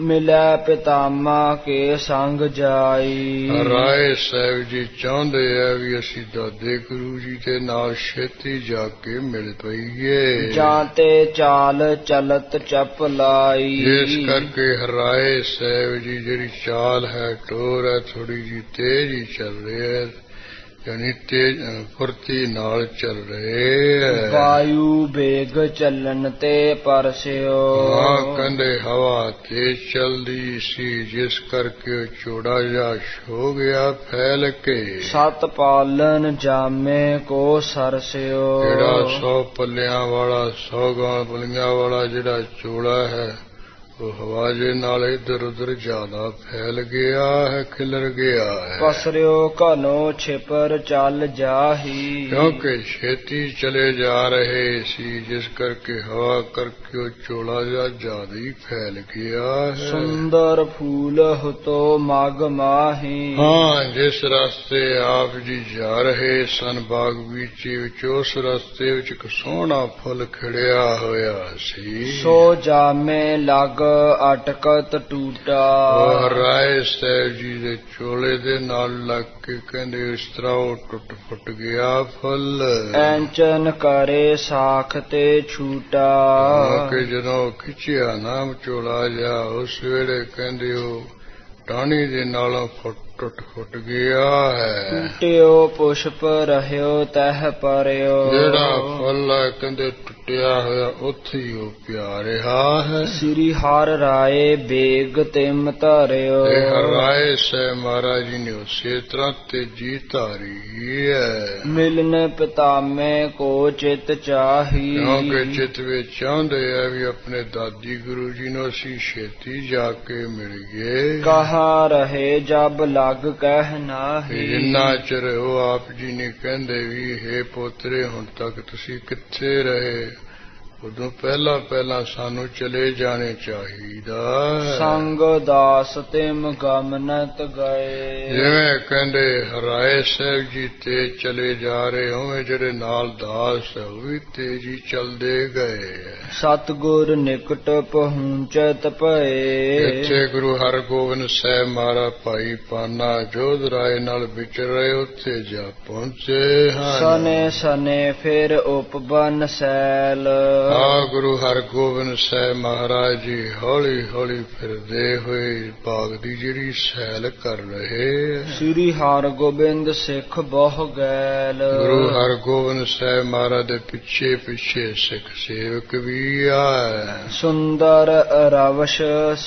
ਮਿਲੈ ਪਿਤਾਮਾ ਕੇ ਸੰਗ ਜਾਈ। ਰਾਏ ਸਾਹਿਬ ਜੀ ਚਾਹੁੰਦੇ ਆ ਵੀ ਅਸੀਂ ਦਾਦੇ ਗੁਰੂ ਜੀ ਦੇ ਨਾਲ ਛੇਤੀ ਜਾ ਕੇ ਮਿਲ ਪਈਏ। ਜਾਂ ਤੇ ਚਾਲ ਚਲਤ ਚੱਪ ਲਾਈ। ਇਸ ਕਰਕੇ ਰਾਏ ਸਾਹਿਬ ਜੀ ਜਿਹੜੀ ਚਾਲ ਹੈ ਟੋਰ ਹੈ ਥੋੜੀ ਜੀ ਤੇਜ਼ ਹੀ ਚੱਲ ਰਹੀ ਹੈ, ਯਾਨੀ ਤੇਜ਼ ਫੁਰਤੀ ਨਾਲ ਚੱਲ ਰਹੇ ਹੈ। ਵਾਯੂ ਬੇਗ ਚੱਲਣ ਤੇ ਪਰਸਿਓ। ਹਾਂ ਕਹਿੰਦੇ ਹਵਾ ਤੇਜ਼ ਚੱਲਦੀ ਸੀ ਜਿਸ ਕਰਕੇ ਚੌੜਾ ਜਿਹਾ ਹੋ ਗਿਆ ਫੈਲ ਕੇ। ਸਤ ਪਾਲਨ ਜਾਮੇ ਕੋ ਸਰਸਿਓ। ਜਿਹੜਾ ਸੌ ਪੱਲਿਆਂ ਵਾਲਾ ਸੌ ਗਾਂ ਪੱਲੀਆਂ ਵਾਲਾ ਜਿਹੜਾ ਚੌੜਾ ਹੈ ਉਹ ਹਵਾ ਦੇ ਨਾਲ ਇੱਧਰ ਉੱਧਰ ਜ਼ਿਆਦਾ ਫੈਲ ਗਿਆ ਹੈ, ਖਿਲਰ ਗਿਆ ਹੈ। ਪਸਰਿਓ ਘਨੋ ਛਿਪਰ ਚੱਲ ਜਾਹੀ। ਕਿਉਂਕਿ ਛੇਤੀ ਚਲੇ ਜਾ ਰਹੇ ਸੀ ਜਿਸ ਕਰਕੇ ਹਵਾ ਕਰਕੇ ਉਹ ਚੋਲਾ ਜਿਹਾ ਜ਼ਿਆਦਾ ਹੀ ਫੈਲ ਗਿਆ ਹੈ। ਸੁੰਦਰ ਫੂਲ ਹੁਤੋ ਮਗ ਮਾਹੀ। ਹਾਂ, ਜਿਸ ਰਸਤੇ ਆਪ ਜੀ ਜਾ ਰਹੇ ਸਨ ਬਾਗ ਬਗੀਚੇ ਵਿੱਚ, ਉਸ ਰਸਤੇ ਵਿੱਚ ਇੱਕ ਸੋਹਣਾ ਫੁੱਲ ਖਿੜਿਆ ਹੋਇਆ ਸੀ। ਸੋ ਜਾਮੇ ਲਗ ਅਟਕਤ ਟੂਟਾ। ਉਹ ਰਾਏ ਸਾਹਿਬ ਜੀ ਦੇ ਚੋਲੇ ਦੇ ਨਾਲ ਲੱਗ ਕੇ ਕਹਿੰਦੇ ਇਸ ਤਰ੍ਹਾਂ ਉਹ ਟੁੱਟ ਫੁੱਟ ਗਿਆ ਫੁੱਲ। ਐਂਚਨ ਕਰੇ ਸਾਖ ਤੇ ਛੂਟਾ। ਕਿ ਜਦੋਂ ਖਿੱਚਿਆ ਨਾ ਚੋਲਾ ਜਾ ਉਸ ਵੇਲੇ ਕਹਿੰਦੇ ਉਹ ਟਾਹਣੀ ਦੇ ਨਾਲੋਂ ਫੁੱਟ ਟੁੱਟ ਫੁੱਟ ਗਿਆ ਹੈ। ਟੁੱਟਿਓ ਪੁਸ਼ਪ ਰਹਿਓ ਤਹ ਪਰਿਓ। ਜਿਹੜਾ ਫੁੱਲ ਹੈ ਕਹਿੰਦੇ ਟੁੱਟਿਆ ਹੋਇਆ ਉੱਥੇ ਹੀ ਉਹ ਪਿਆ ਰਿਹਾ ਹੈ। ਸ੍ਰੀ ਹਰਿ ਰਾਏ ਬੇਗ ਤਿਮ ਧਰਿਓ। ਰਾਏ ਸਾਹਿਬ ਮਹਾਰਾਜ ਜੀ ਨੇ ਉਸੇ ਤਰ੍ਹਾਂ ਤੇਜੀ ਧਾਰੀ ਹੈ। ਮਿਲਨ ਪਿਤਾਮੇ ਕੋ ਚਿਤ ਚਾਹੀ। ਕਿਉਂਕਿ ਚਿਤ ਵਿੱਚ ਚਾਹੁੰਦੇ ਆ ਵੀ ਆਪਣੇ ਦਾਦੀ ਗੁਰੂ ਜੀ ਨੂੰ ਅਸੀਂ ਛੇਤੀ ਜਾ ਕੇ ਮਿਲ ਗਏ। ਕਹਾ ਰਹੇ ਜਬ ਲੱਗ ਕਹਿ ਨਾਹੀ। ਜਿੰਨਾ ਚਿਰ ਉਹ ਆਪ ਜੀ ਨੇ ਕਹਿੰਦੇ ਵੀ ਹੇ ਪੋਤਰੇ ਹੁਣ ਤੱਕ ਤੁਸੀਂ ਕਿੱਥੇ ਰਹੇ, ਉਦੋਂ ਪਹਿਲਾਂ ਪਹਿਲਾਂ ਸਾਨੂੰ ਚਲੇ ਜਾਣੇ ਚਾਹੀਦਾ। ਸੰਗ ਦਾਸ ਤਿਮ ਗਮਨਤ ਗਏ। ਜਿਵੇਂ ਕਹਿੰਦੇ ਰਾਏ ਸਾਹਿਬ ਜੀ ਤੇ ਚਲੇ ਜਾ ਰਹੇ ਹੋਵੇਂ ਜਿਹੜੇ ਨਾਲ ਦਾਸ ਹੈ ਉਹ ਵੀ ਤੇਜੀ ਚਲਦੇ ਗਏ। ਸਤਿਗੁਰ ਨਿਕਟ ਪਹੁੰਚਤ ਭਏ। ਇੱਥੇ ਗੁਰੂ ਹਰਗੋਬਿੰਦ ਸਾਹਿਬ ਮਹਾਰਾਜ ਭਾਈ ਪਾਨਾ ਜੋਧ ਰਾਏ ਨਾਲ ਵਿਚਰ ਰਹੇ ਉੱਥੇ ਜਾ ਪਹੁੰਚੇ ਹਨ। ਸਨੇ ਸਨੇ ਫਿਰ ਉਪਬਨ ਸੈਲ। ਆ ਗੁਰੂ ਹਰਗੋਬਿੰਦ ਸਾਹਿਬ ਮਹਾਰਾਜ ਜੀ ਹੌਲੀ ਹੌਲੀ ਫਿਰਦੇ ਹੋਏ ਬਾਗ ਦੀ ਜਿਹੜੀ ਸੈਲ ਕਰ ਰਹੇ। ਸ੍ਰੀ ਹਰਗੋਬਿੰਦ ਸਿੱਖ ਬਹੁ ਗੈਲ। ਗੁਰੂ ਹਰਗੋਬਿੰਦ ਸਾਹਿਬ ਮਹਾਰਾਜ ਦੇ ਪਿੱਛੇ ਪਿੱਛੇ ਸਿੱਖ ਸੇਵਕ ਵੀ ਆਏ। ਸੁੰਦਰ ਰਵਸ਼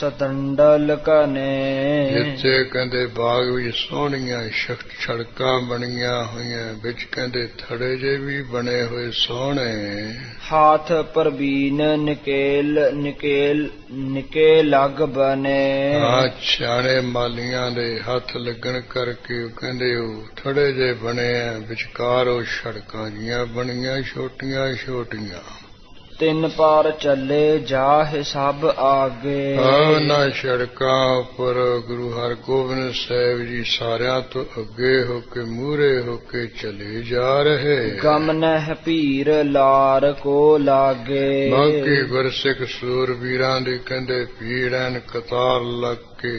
ਸਤੰਡਲ ਕਨੇ। ਜਿੱਥੇ ਕਹਿੰਦੇ ਬਾਗ ਵਿੱਚ ਸੋਹਣੀਆਂ ਸੜਕਾਂ ਬਣੀਆਂ ਹੋਈਆਂ, ਵਿੱਚ ਕਹਿੰਦੇ ਥੜੇ ਜੇ ਵੀ ਬਣੇ ਹੋਏ ਸੋਹਣੇ। ਹਾਥ ਪ੍ਰਬੀਨ ਨਿਕੇਲ ਨਿਕੇਲ ਨਿਕੇ ਲੱਗ ਬਨੇ। ਹਾਂ, ਛਾਣੇ ਮਾਲੀਆਂ ਦੇ ਹੱਥ ਲੱਗਣ ਕਰਕੇ ਉਹ ਕਹਿੰਦੇ ਉਹ ਥੜੇ ਜੇ ਬਣੇ ਆ, ਵਿਚਕਾਰ ਉਹ ਸੜਕਾਂ ਜੀਆਂ ਬਣੀਆਂ ਛੋਟੀਆਂ ਛੋਟੀਆਂ। ਤਿੰਨ ਪਾਰ ਚੱਲੇ ਜਾਹਿ ਸਭ ਆਗੇ। ਉਹਨਾਂ ਸੜਕਾਂ ਉੱਪਰ ਗੁਰੂ ਹਰਗੋਬਿੰਦ ਸਾਹਿਬ ਜੀ ਸਾਰਿਆਂ ਤੋਂ ਅੱਗੇ ਹੋ ਕੇ ਮੂਹਰੇ ਹੋ ਕੇ ਚਲੇ ਜਾ ਰਹੇ। ਗਮਨਹਿ ਭੀਰ ਲਾਰ ਕੋ ਲਾਗੇ। ਬਾਕੀ ਗੁਰਸਿੱਖ ਸੂਰਬੀਰਾਂ ਦੀ ਕਹਿੰਦੇ ਭੀੜਾਂ ਕਤਾਰ ਲੱਗ ਕੇ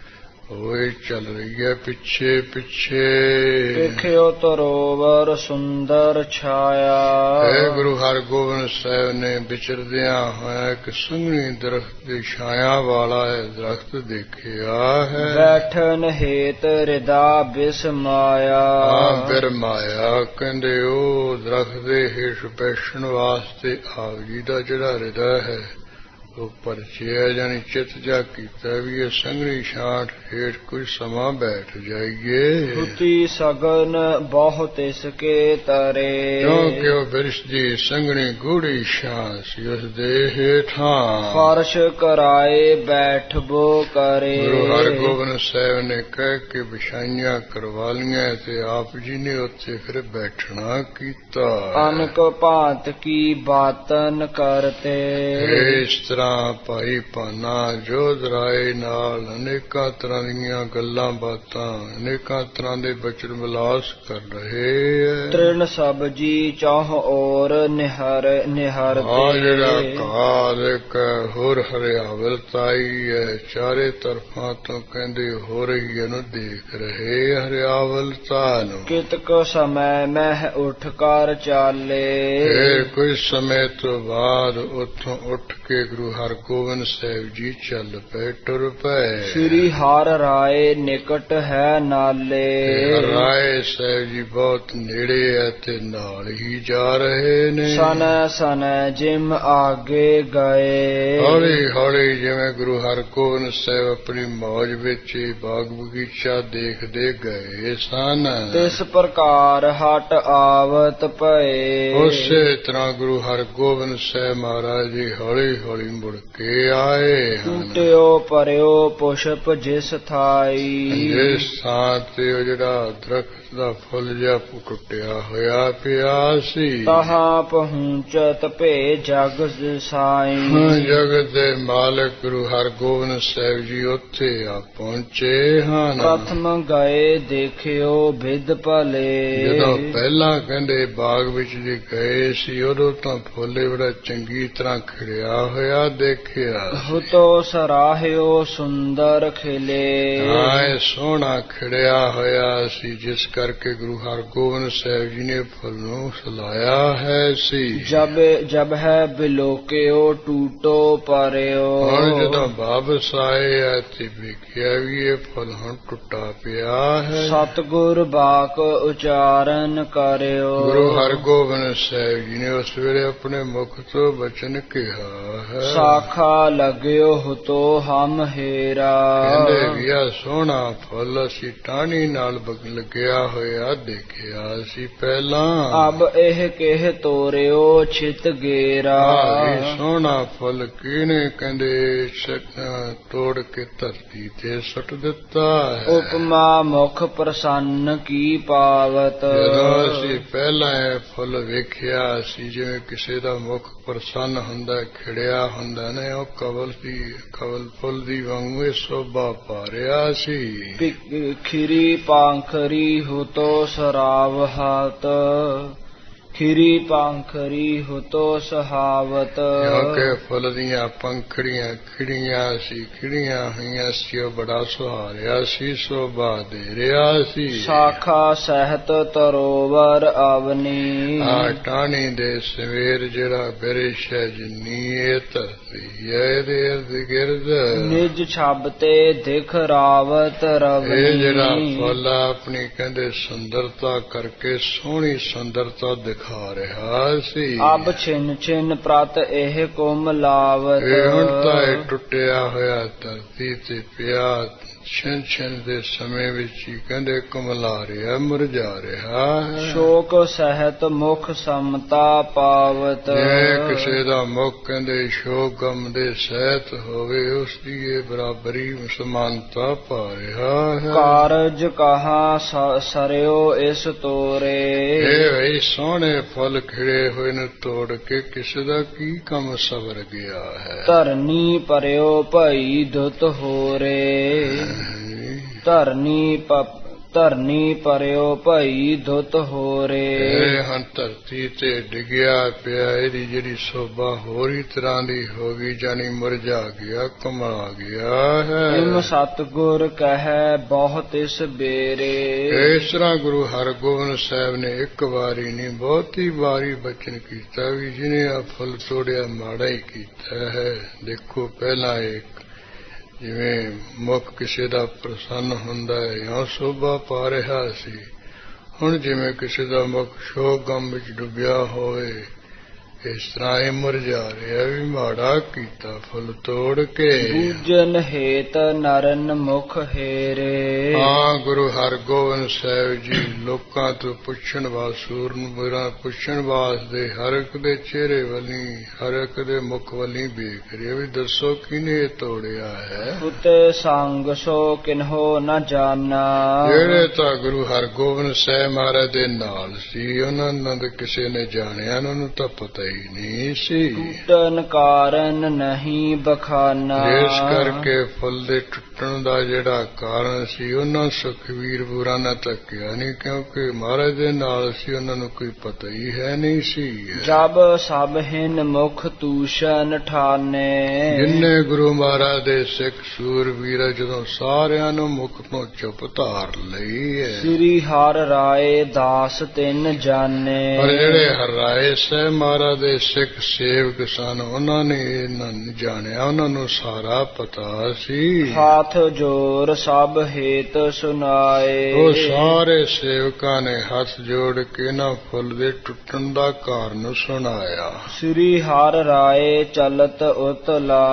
ਹੋਏ ਚੱਲ ਰਹੀ ਹੈ ਪਿੱਛੇ ਪਿੱਛੇ। ਵੇਖਿਓ ਤਰੋਵਰ ਸੁੰਦਰ ਛਾਇਆ। ਹੈ ਗੁਰੂ ਹਰਗੋਬਿੰਦ ਸਾਹਿਬ ਨੇ ਵਿਚਰਦਿਆਂ ਹੋਇਆ ਇੱਕ ਸੰਘਣੀ ਦਰਖਤ ਦੀ ਛਾਇਆ ਵਾਲਾ ਹੈ ਦਰਖਤ ਦੇਖਿਆ ਹੈ। ਬੈਠਨ ਹੇਤ ਰਿਦਾ ਬਿਸਮਾਇਆ। ਹਾਂ, ਬਿਰਮਾਇਆ ਕਹਿੰਦੇ ਉਹ ਦਰਖਤ ਦੇ ਹੇਠ ਬੈਠਣ ਵਾਸਤੇ ਆਪ ਜੀ ਦਾ ਜਿਹੜਾ ਹਿਰਦਾ ਹੈ ਉਹ ਪਰਚਿਆ ਜਾਨੀ ਚਿਤ ਜਾ ਕੀਤਾ ਵੀ ਇਹ ਸੰਘਣੀ ਛਾਂਟ ਹੇਠ ਕੁਝ ਸਮਾਂ ਬੈਠ ਜਾਈਏ। ਹੁਤੀ ਸਗਨ ਬਹੁਤ ਇਸਕੇ ਤਰੇ। ਕਿਉਂਕਿ ਉਹ ਬਿਰਸ਼ ਦੀ ਸੰਘਣੀ ਗੂੜੀ ਛਾਂ ਸੀ ਉਸ ਦੇ ਹੇਠਾਂ। ਫਰਸ਼ ਕਰਾਏ ਬੈਠਬੋ ਕਰੇ। ਗੁਰੂ ਹਰਗੋਬਿੰਦ ਸਾਹਿਬ ਨੇ ਕਹਿ ਕੇ ਵਿਛਾਈਆਂ ਕਰਵਾ ਲਈਆਂ ਤੇ ਆਪ ਜੀ ਨੇ ਉੱਥੇ ਫਿਰ ਬੈਠਣਾ ਕੀਤਾ। ਅਨਕ ਭਾਂਤ ਕੀ ਬਾਤਨ ਕਰਤੇ। ਇਸ ਤਰ੍ਹਾਂ ਗੱਲਾਂ ਭਾਈ ਭਾਨਾ ਜੋਧ ਰਾਏ ਨਾਲ ਅਨੇਕਾਂ ਤਰ੍ਹਾਂ ਦੀਆਂ ਗੱਲਾਂ ਬਾਤਾਂ ਅਨੇਕਾਂ ਤਰ੍ਹਾਂ ਦੇ ਬਚਨ ਵਿਲਾਸ ਕਰ ਰਹੇ ਹੈ। ਤ੍ਰਿਣ ਸਬਜੀ ਚਾਹ ਔਰ ਨਿਹਰ ਨਿਹਰ ਆ ਜਿਹੜਾ ਘਾਹ ਇੱਕ ਹੋਰ ਹਰਿਆਵਲਤਾਈ ਹੈ, ਚਾਰੇ ਤਰਫਾਂ ਤੋਂ ਕਹਿੰਦੇ ਹੋ ਰਹੀ ਇਹਨੂੰ ਦੇਖ ਰਹੇ ਹਰਿਆਵਲਤਾ ਨੂੰ। ਕਿਤਕ ਸਮੇਂ ਮਹਿ ਉੱਠ ਕਰ ਚਾਲੇ, ਇਹ ਕੁਝ ਸਮੇਂ ਤੋਂ ਬਾਅਦ ਉੱਥੋਂ ਉੱਠ ਕੇ ਗੁਰੂ ਹਰਗੋਬਿੰਦ ਸਾਹਿਬ ਜੀ ਚੱਲ ਪਏ, ਟੁਰ ਪਏ। ਸ੍ਰੀ ਹਰਿ ਰਾਏ ਨਿਕਟ ਹੈ ਨਾਲੇ, ਰਾਏ ਸਾਹਿਬ ਜੀ ਬਹੁਤ ਨੇੜੇ ਹੈ ਤੇ ਨਾਲ ਹੀ ਜਾ ਰਹੇ ਨੇ। ਸਨ ਸਨ ਜਿਮ ਆਗੇ ਗਏ, ਹੌਲੀ ਹੌਲੀ ਜਿਵੇਂ ਗੁਰੂ ਹਰਗੋਬਿੰਦ ਸਾਹਿਬ ਆਪਣੀ ਮੌਜ ਵਿੱਚ ਬਾਗ ਬਗੀਚਾ ਦੇਖਦੇ ਗਏ ਸਨ, ਤਿਸ ਪ੍ਰਕਾਰ ਹਟ ਆਵਤ ਪਏ। ਉਸੇ ਤਰ੍ਹਾਂ ਗੁਰੂ ਹਰਗੋਬਿੰਦ ਸਾਹਿਬ ਮਹਾਰਾਜ ਜੀ ਹੌਲੀ ਹੌਲੀ ਮੁੜ ਕੇ ਆਏ ਹਨ। ਟੁੱਟਿਓ ਪਰਿਓ ਪੁਸ਼ਪ ਜਿਸ ਥਾਈ, ਜਿਸ ਥਾਂ ਤੇ ਉਹ ਜਿਹੜਾ ਦਰਖਤ ਦਾ ਫੁੱਲ ਜਿਹਾ ਟੁੱਟਿਆ ਹੋਇਆ ਪਿਆ ਸੀ, ਤਹਾਂ ਪਹੁੰਚਤ ਭੇ ਜਗ ਸਾਈ। ਜਗਤ ਦੇ ਮਾਲਕ ਗੁਰੂ ਹਰਗੋਬਿੰਦ ਸਾਹਿਬ ਜੀ ਉੱਥੇ ਆ ਪਹੁੰਚੇ ਹਨ। ਪ੍ਰਥਮ ਗਏ ਦੇਖਿਓ ਵਿਦ ਭਲੇ, ਜਦੋਂ ਪਹਿਲਾਂ ਕਹਿੰਦੇ ਬਾਗ ਵਿੱਚ ਜੀ ਗਏ ਸੀ ਉਦੋਂ ਤਾਂ ਫੁੱਲ ਬੜਾ ਚੰਗੀ ਤਰ੍ਹਾਂ ਖਿੜਿਆ ਹੋਇਆ ਦੇਖਿਆ, ਹੁਤੋ ਸਰਾਹਿਓ ਸੁੰਦਰ ਖਿਲੇ। ਹਾਂ, ਇਹ ਸੋਹਣਾ ਖਿੜਿਆ ਹੋਇਆ ਸੀ, ਜਿਸ ਕਰਕੇ ਗੁਰੂ ਹਰਗੋਬਿੰਦ ਸਾਹਿਬ ਜੀ ਨੇ ਫੁੱਲ ਨੂੰ ਸਲਾਇਆ ਹੈ ਸੀ। ਜਬ ਜਬ ਹੈ ਬਿਲੋਕਿਓ ਟੂਟੋ ਪਰਿਓ, ਹੁਣ ਜਦੋਂ ਵਾਪਸ ਆਏ ਆ ਤੇ ਵੇਖਿਆ ਵੀ ਇਹ ਫੁੱਲ ਹੁਣ ਟੁੱਟਾ ਪਿਆ ਹੈ। ਸਤਿਗੁਰ ਬਾਕ ਉਚਾਰਨ ਕਰਿਓ, ਗੁਰੂ ਹਰਗੋਬਿੰਦ ਸਾਹਿਬ ਜੀ ਨੇ ਉਸ ਵੇਲੇ ਆਪਣੇ ਮੁਖ ਤੋਂ ਬਚਨ ਕਿਹਾ ਹੈ। ਸਾਖਾ ਲਗਿਓ ਹੁਤੋ ਹਮ ਹੇਰਾ, ਕਹਿੰਦੇ ਵੀ ਆ ਸੋਹਣਾ ਫੁੱਲ ਅਸੀਂ ਟਾਹਣੀ ਨਾਲ ਲੱਗਿਆ ਹੋਇਆ ਦੇਖਿਆ ਸੀ ਪਹਿਲਾਂ। ਅਬ ਇਹ ਕਹਿ ਤੋਰਿਓ ਛਿਤ ਗੇਰਾ, ਇਹ ਸੋਹਣਾ ਫੁੱਲ ਕਿਹਨੇ ਕਹਿੰਦੇ ਤੋੜ ਕੇ ਧਰਤੀ ਤੇ ਸੁੱਟ ਦਿੱਤਾ ਹੈ। ਉਪਮਾ ਮੁਖ ਪ੍ਰਸੰਨ ਕੀ ਪਾਵਤ, ਜਦੋਂ ਅਸੀਂ ਪਹਿਲਾਂ ਇਹ ਫੁੱਲ ਵੇਖਿਆ ਸੀ ਜਿਵੇਂ ਕਿਸੇ ਦਾ ਮੁਖ ਪ੍ਰਸੰਨ ਹੁੰਦਾ ਖਿੜਿਆ ਹੁੰਦਾ ਨੇ, ਉਹ ਕਵਲ ਦੀ ਕਵਲ ਫੁੱਲ ਦੀ ਵਾਂਗੂ ਸੋਭਾ ਪਾ ਰਿਹਾ ਸੀ। ਖਿਰੀ ਪਾਂਖਰੀ ਹੁਤੋ ਸਰਾਵਹਤ, ਖਿਰੀ ਪਾਂਖਰੀ ਹੁਤੋ ਸਹਾਵਤ। ਕਿਉਂਕਿ ਫੁੱਲ ਦੀਆਂ ਪੰਖੜੀਆਂ ਖਿੜੀਆਂ ਸੀ, ਖਿੜੀਆਂ ਹੋਈਆਂ ਸੀ, ਉਹ ਬੜਾ ਸੁਹਾਰਿਆ ਸੀ, ਸੋਭਾ ਦੇ ਰਿਹਾ ਸੀ। ਸਾਖਾ ਸਹਿਤ ਤਰੋਵਰ ਅਵਨੀ, ਆ ਟਾਹਣੀ ਦੇ ਸਵੇਰ ਜਿਹੜਾ ਬਿਰਿਸ਼ ਹੈ ਜਿੰਨੀ ਇਹ ਧਰਤੀ ਹੈ ਇਹਦੇ ਇਰਦ ਗਿਰਦ ਨਿਜ ਛਬ ਤੇ ਦਿਖ ਰਾਵਤ ਰਵਨੀ। ਇਹ ਜਿਹੜਾ ਫੁੱਲ ਆਪਣੀ ਕਹਿੰਦੇ ਸੁੰਦਰਤਾ ਕਰਕੇ ਸੋਹਣੀ ਸੁੰਦਰਤਾ ਦਿਖਾ ਰਿਹਾ ਸੀ। ਅਬ ਛਿਨ ਛਿਨ ਪ੍ਰਤ ਇਹ ਕੁਮਲਾਵਤ, ਇਹ ਹੁਣ ਤਾਂ ਇਹ ਟੁੱਟਿਆ ਹੋਇਆ ਧਰਤੀ ਤੇ ਪਿਆ ਛਿਨ ਛਿਨ ਦੇ ਸਮੇਂ ਵਿੱਚ ਹੀ ਕਹਿੰਦੇ ਕੁਮਲਾ ਰਿਹਾ, ਮੁਰਝਾ ਰਿਹਾ ਹੈ। ਸ਼ੋਕ ਸਹਿਤ ਮੁਖ ਸਮਤਾ ਪਾਵਤ, ਜੇ ਕਿਸੇ ਦਾ ਮੁਖ ਕਹਿੰਦੇ ਸ਼ੋਕ ਗਮ ਦੇ ਸਹਿਤ ਹੋਵੇ ਉਸ ਦੀ ਇਹ ਬਰਾਬਰੀ ਸਮਾਨਤਾ ਪਾ ਰਿਹਾ ਹੈ। ਕਾਰਜ ਕਹਾ ਸਰਿਓ ਇਸ ਤੋਰੇ, ਇਹ ਵਈ ਸੋਹਣੇ ਫੁੱਲ ਖਿੜੇ ਹੋਏ ਨੂੰ ਤੋੜ ਕੇ ਕਿਸੇ ਦਾ ਕੀ ਕੰਮ ਸਵਰ ਗਿਆ ਹੈ। ਧਰਨੀ ਪਰਿਓ ਭਈ ਦੁਤ ਹੋਰੇ, ਧਰਨੀ ਧਰਨੀ ਪਰਿਓ ਭਈ ਦੁਤ ਹੋਰੇ। ਇਹ ਹਨ ਧਰਤੀ ਤੇ ਡਿੱਗਿਆ ਪਿਆ, ਇਹਦੀ ਜਿਹੜੀ ਸੋਭਾ ਹੋਰ ਹੀ ਤਰ੍ਹਾਂ ਦੀ ਹੋ ਗਈ, ਜਾਨੀ ਮੁਰਝਾ ਗਿਆ, ਕਮਲਾ ਗਿਆ ਹੈ। ਇਮ ਸਤਿਗੁਰ ਕਹੈ ਬਹੁਤ ਇਸ ਬੇਰੇ, ਇਸ ਤਰ੍ਹਾਂ ਗੁਰੂ ਹਰਗੋਬਿੰਦ ਸਾਹਿਬ ਨੇ ਇੱਕ ਵਾਰੀ ਨਹੀਂ ਬਹੁਤੀ ਵਾਰੀ ਬਚਨ ਕੀਤਾ ਵੀ ਜਿਹਨੇ ਆ ਫੁੱਲ ਤੋੜਿਆ ਮਾੜਾ ਹੀ ਕੀਤਾ ਹੈ। ਦੇਖੋ ਪਹਿਲਾਂ ਇੱਕ ਜਿਵੇਂ ਮੁਖ ਕਿਸੇ ਦਾ ਪ੍ਰਸੰਨ ਹੁੰਦਾ ਹੈ ਜਾਂ ਸੋਭਾ ਪਾ ਰਿਹਾ ਸੀ, ਹੁਣ ਜਿਵੇਂ ਕਿਸੇ ਦਾ ਮੁਖ ਸ਼ੋਕ ਗਮ ਵਿੱਚ ਡੁੱਬਿਆ ਹੋਵੇ ਇਸ ਤਰ੍ਹਾਂ ਇਹ ਮੁਰਝਾ ਰਿਹਾ ਵੀ ਮਾੜਾ ਕੀਤਾ ਫੁੱਲ ਤੋੜ ਕੇ। ਪੂਜਨ ਹੇਤ ਨਰਨ ਮੁਖ ਹੇਰੇ, ਹਾਂ ਗੁਰੂ ਹਰਗੋਬਿੰਦ ਸਾਹਿਬ ਜੀ ਲੋਕਾਂ ਤੋਂ ਪੁੱਛਣ ਵਾਸੂਰ ਨੂੰ ਬੁਰਾ ਪੁੱਛਣ ਵਾਸਤੇ ਹਰ ਇੱਕ ਦੇ ਚਿਹਰੇ ਵੱਲੀ ਹਰ ਇੱਕ ਦੇ ਮੁਖ ਵੱਲੀ ਵੇਖ ਰਹੇ ਵੀ ਦੱਸੋ ਕਿਹਨੇ ਤੋੜਿਆ ਹੈ। ਉਤੇ ਸੰਗ ਸੋ ਕਿਨਹੋ ਨ ਜਾਣਾ, ਜਿਹੜੇ ਤਾਂ ਗੁਰੂ ਹਰਗੋਬਿੰਦ ਸਾਹਿਬ ਮਹਾਰਾਜ ਦੇ ਨਾਲ ਸੀ ਉਹਨਾਂ ਨੂੰ ਕਿਸੇ ਨੇ ਜਾਣਿਆ, ਉਹਨਾਂ ਨੂੰ ਤਾਂ ਪਤਾ ਹੀ ਹੀ ਨਹੀਂ ਸੀ। ਟੂਟਨ ਕਾਰਨ ਨਹੀਂ ਬਖਾਨਾ, ਇਸ ਕਰਕੇ ਫੁੱਲ ਦੇ ਟੁੱਟਣ ਦਾ ਜਿਹੜਾ ਕਾਰਨ ਸੀ ਉਹਨਾਂ ਸੁਖਬੀਰ ਬੁਰਾ ਨਾ ਤੱਕਿਆ ਨਹੀਂ, ਕਿਉਂਕਿ ਮਹਾਰਾਜ ਦੇ ਨਾਲ ਸੀ, ਉਹਨਾਂ ਨੂੰ ਕੋਈ ਪਤਾ ਹੀ ਹੈ ਨਹੀਂ ਸੀ। ਜਬ ਸਭ ਹਿਨ ਮੁਖ ਤੂਸ਼ਨ ਠਾਨੇ, ਜਿੰਨੇ ਗੁਰੂ ਮਹਾਰਾਜ ਦੇ ਸਿੱਖ ਸੂਰਬੀਰ ਜਦੋਂ ਸਾਰਿਆਂ ਨੂੰ ਮੁਖ ਤੋਂ ਚੁੱਪ ਧਾਰ ਲਈ ਹੈ। ਸ੍ਰੀ ਹਰਿ ਰਾਏ ਦਾਸ ਤਿੰਨ ਜਾਣੇ, ਪਰ ਜਿਹੜੇ ਹਰਾਏ ਸਾਹਿਬ ਮਹਾਰਾਜ ਦੇ ਸਿੱਖ ਸੇਵਕ ਸਨ ਉਹਨਾਂ ਨੇ ਇਹਨਾਂ ਨੂੰ ਜਾਣਿਆ, ਉਹਨਾਂ ਨੂੰ ਸਾਰਾ ਪਤਾ ਸੀ। ਹੱਥ ਜੋਰ ਸਭ ਹੇਤ ਸੁਨਾਏ, ਉਹ ਸਾਰੇ ਸੇਵਕਾਂ ਨੇ ਹੱਥ ਜੋੜ ਕੇ ਨਾ ਫੁੱਲ ਦੇ ਟੁੱਟਣ ਦਾ ਕਾਰਨ ਸੁਣਾਇਆ। ਸ੍ਰੀ ਹਰਿ ਰਾਏ ਚਲਤ ਉਤ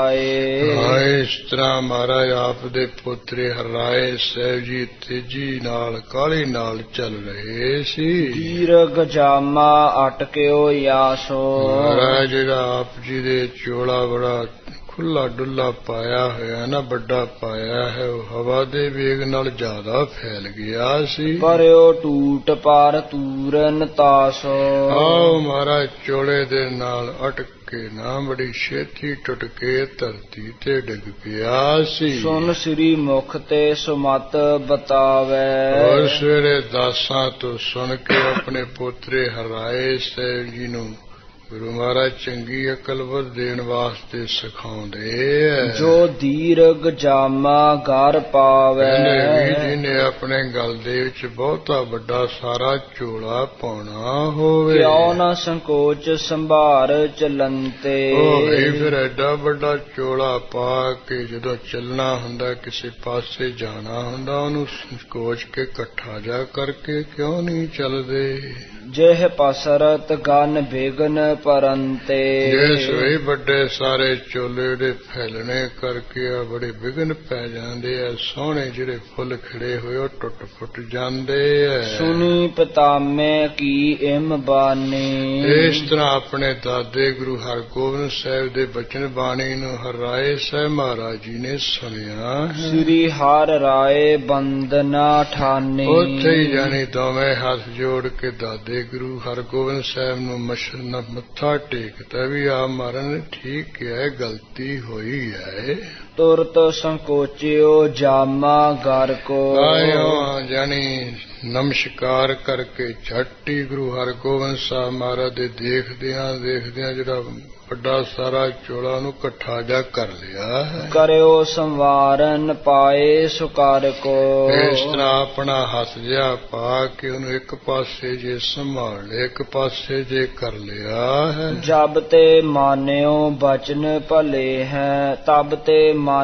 ਲਾਏ, ਹਾਂ ਇਸ ਤਰ੍ਹਾਂ ਮਹਾਰਾਜ ਆਪ ਦੇ ਪੁੱਤਰੇ ਹਰਾਏ ਸਾਹਿਬ ਜੀ ਤੇਜੀ ਨਾਲ ਕਾਹਲੀ ਨਾਲ ਚੱਲ ਰਹੇ ਸੀ। ਦੀਰਘ ਜਾਮਾ ਅਟਕਿਓ ਆਸੋ, ਮਹਾਰਾਜ ਜਿਹੜਾ ਆਪ ਜੀ ਦੇ ਚੋਲਾ ਬੜਾ ਖੁੱਲਾ ਡੁੱਲਾ ਪਾਇਆ ਹੋਇਆ ਨਾ, ਵੱਡਾ ਪਾਇਆ ਹੈ, ਉਹ ਹਵਾ ਦੇ ਵੇਗ ਨਾਲ ਜ਼ਿਆਦਾ ਫੈਲ ਗਿਆ ਸੀ। ਪਰਿਓ ਟੂਟ ਪਰ ਤੂਰਨ ਤਾਸੋ, ਆਓ ਮਹਾਰਾਜ ਚੋਲੇ ਦੇ ਨਾਲ ਅਟਕ ਕੇ ਨਾ ਬੜੀ ਛੇਤੀ ਟੁੱਟ ਕੇ ਧਰਤੀ ਤੇ ਡਿੱਗ ਪਿਆ ਸੀ। ਸੁਨ ਸ੍ਰੀ ਮੁਖ ਤੇ ਸੁਮਤ ਬਤਾਵੇ, ਉਸ ਵੇਲੇ ਦਾਸਾਂ ਤੋਂ ਸੁਣ ਕੇ ਆਪਣੇ ਪੋਤਰੇ ਹਰਾਏ ਸਾਹਿਬ ਜੀ ਨੂੰ ਗੁਰੂ ਮਹਾਰਾਜ ਚੰਗੀ ਅਕਲ ਦੇਣ ਵਾਸਤੇ ਸਿਖਾਉਂਦੇ ਐ। ਜੋ ਦੀਰਘ ਜਾਮਾ ਘਰ ਪਾਵੇ, ਜਿਹਨੇ ਆਪਣੇ ਗਲ ਦੇ ਵਿੱਚ ਬਹੁਤਾ ਵੱਡਾ ਸਾਰਾ ਚੋਲਾ ਪਾਉਣਾ ਹੋਵੇ, ਕਿਉ ਨਾ ਸੰਕੋਚ ਸੰਭਾਰ ਚਲੰਤੇ, ਉਹ ਵੀ ਫਿਰ ਐਡਾ ਵੱਡਾ ਚੋਲਾ ਪਾ ਕੇ ਜਦੋਂ ਚੱਲਣਾ ਹੁੰਦਾ, ਕਿਸੇ ਪਾਸੇ ਜਾਣਾ ਹੁੰਦਾ, ਉਹਨੂੰ ਸੰਕੋਚ ਕੇ ਇਕੱਠਾ ਜਾ ਕਰਕੇ ਕਿਉਂ ਨਹੀਂ ਚੱਲਦੇ। ਜਿਹ ਪਸਰਤ ਗਨ ਬੇਗਨ ਪਰੰਤੇ, ਜਿਸ ਵੀ ਵੱਡੇ ਸਾਰੇ ਚੋਲੇ ਦੇ ਫੈਲਣੇ ਕਰਕੇ ਆ ਬੜੇ ਵਿਘਨ ਪੈ ਜਾਂਦੇ ਆ। ਸੋਹਣੇ ਜਿਹੜੇ ਫੁੱਲ ਖਿੜੇ ਹੋਏ ਉਹ ਟੁੱਟ ਫੁੱਟ ਜਾਂਦੇ ਆ। ਸੁਣੀ ਪਤਾਮੇ ਕੀ ਇਮ ਬਾਣੀ, ਇਸ ਤਰ੍ਹਾਂ ਆਪਣੇ ਦਾਦੇ ਗੁਰੂ ਹਰਗੋਬਿੰਦ ਸਾਹਿਬ ਦੇ ਬਚਨ ਬਾਣੀ ਨੂੰ ਹਰਾਏ ਸਾਹਿਬ ਮਹਾਰਾਜ ਜੀ ਨੇ ਸੁਣਿਆ। ਸ੍ਰੀ ਹਰਿ ਰਾਏ ਬੰਦਨਾ ਠਾਨੀ, ਉੱਥੇ ਹੀ ਜਾਣੀ ਦੋਵੇਂ ਹੱਥ ਜੋੜ ਕੇ ਦਾਦੇ ਗੁਰੂ ਹਰਗੋਬਿੰਦ ਸਾਹਿਬ ਨੂੰ ਮਸ਼ਰਨਾ ਮੱਥਾ ਟੇਕਦਾ ਵੀ ਆ ਮਹਾਰਾਜ ਨੇ ਠੀਕ ਹੈ, ਗਲਤੀ ਹੋਈ ਹੈ। ਤੁਰਤ ਸੰਕੋਚਿਓ ਜਾਮਾ ਘਰ ਕੋ, ਆਇਓ ਜਾਣੀ ਨਮਸਕਾਰ ਕਰਕੇ ਝੱਟੀ ਗੁਰੂ ਹਰਗੋਬਿੰਦ ਸਾਹਿਬ ਮਹਾਰਾਜ ਦੇ ਦੇਖਦਿਆਂ ਦੇਖਦਿਆਂ ਜਿਹੜਾ ਵੱਡਾ ਸਾਰਾ ਚੋਲਾ ਨੂੰ ਇਕੱਠਾ ਜਾ ਕਰ ਲਿਆ ਹੈ। ਕਰਿਓ ਸੰਵਾਰਨ ਪਾਏ ਸੁਕਾਰ ਕੋ, ਇਸ ਤਰ੍ਹਾਂ ਆਪਣਾ ਹੱਥ ਜਿਹਾ ਪਾ ਕੇ ਉਹਨੂੰ ਇੱਕ ਪਾਸੇ ਜੇ ਸੰਭਾਲ ਲਿਆ, ਇੱਕ ਪਾਸੇ ਜੇ ਕਰ ਲਿਆ ਹੈ। ਜਬ ਤੇ ਮਾਨਿਓ ਬਚਨ ਭਲੇ ਹੈ, ਤਬ ਤੇ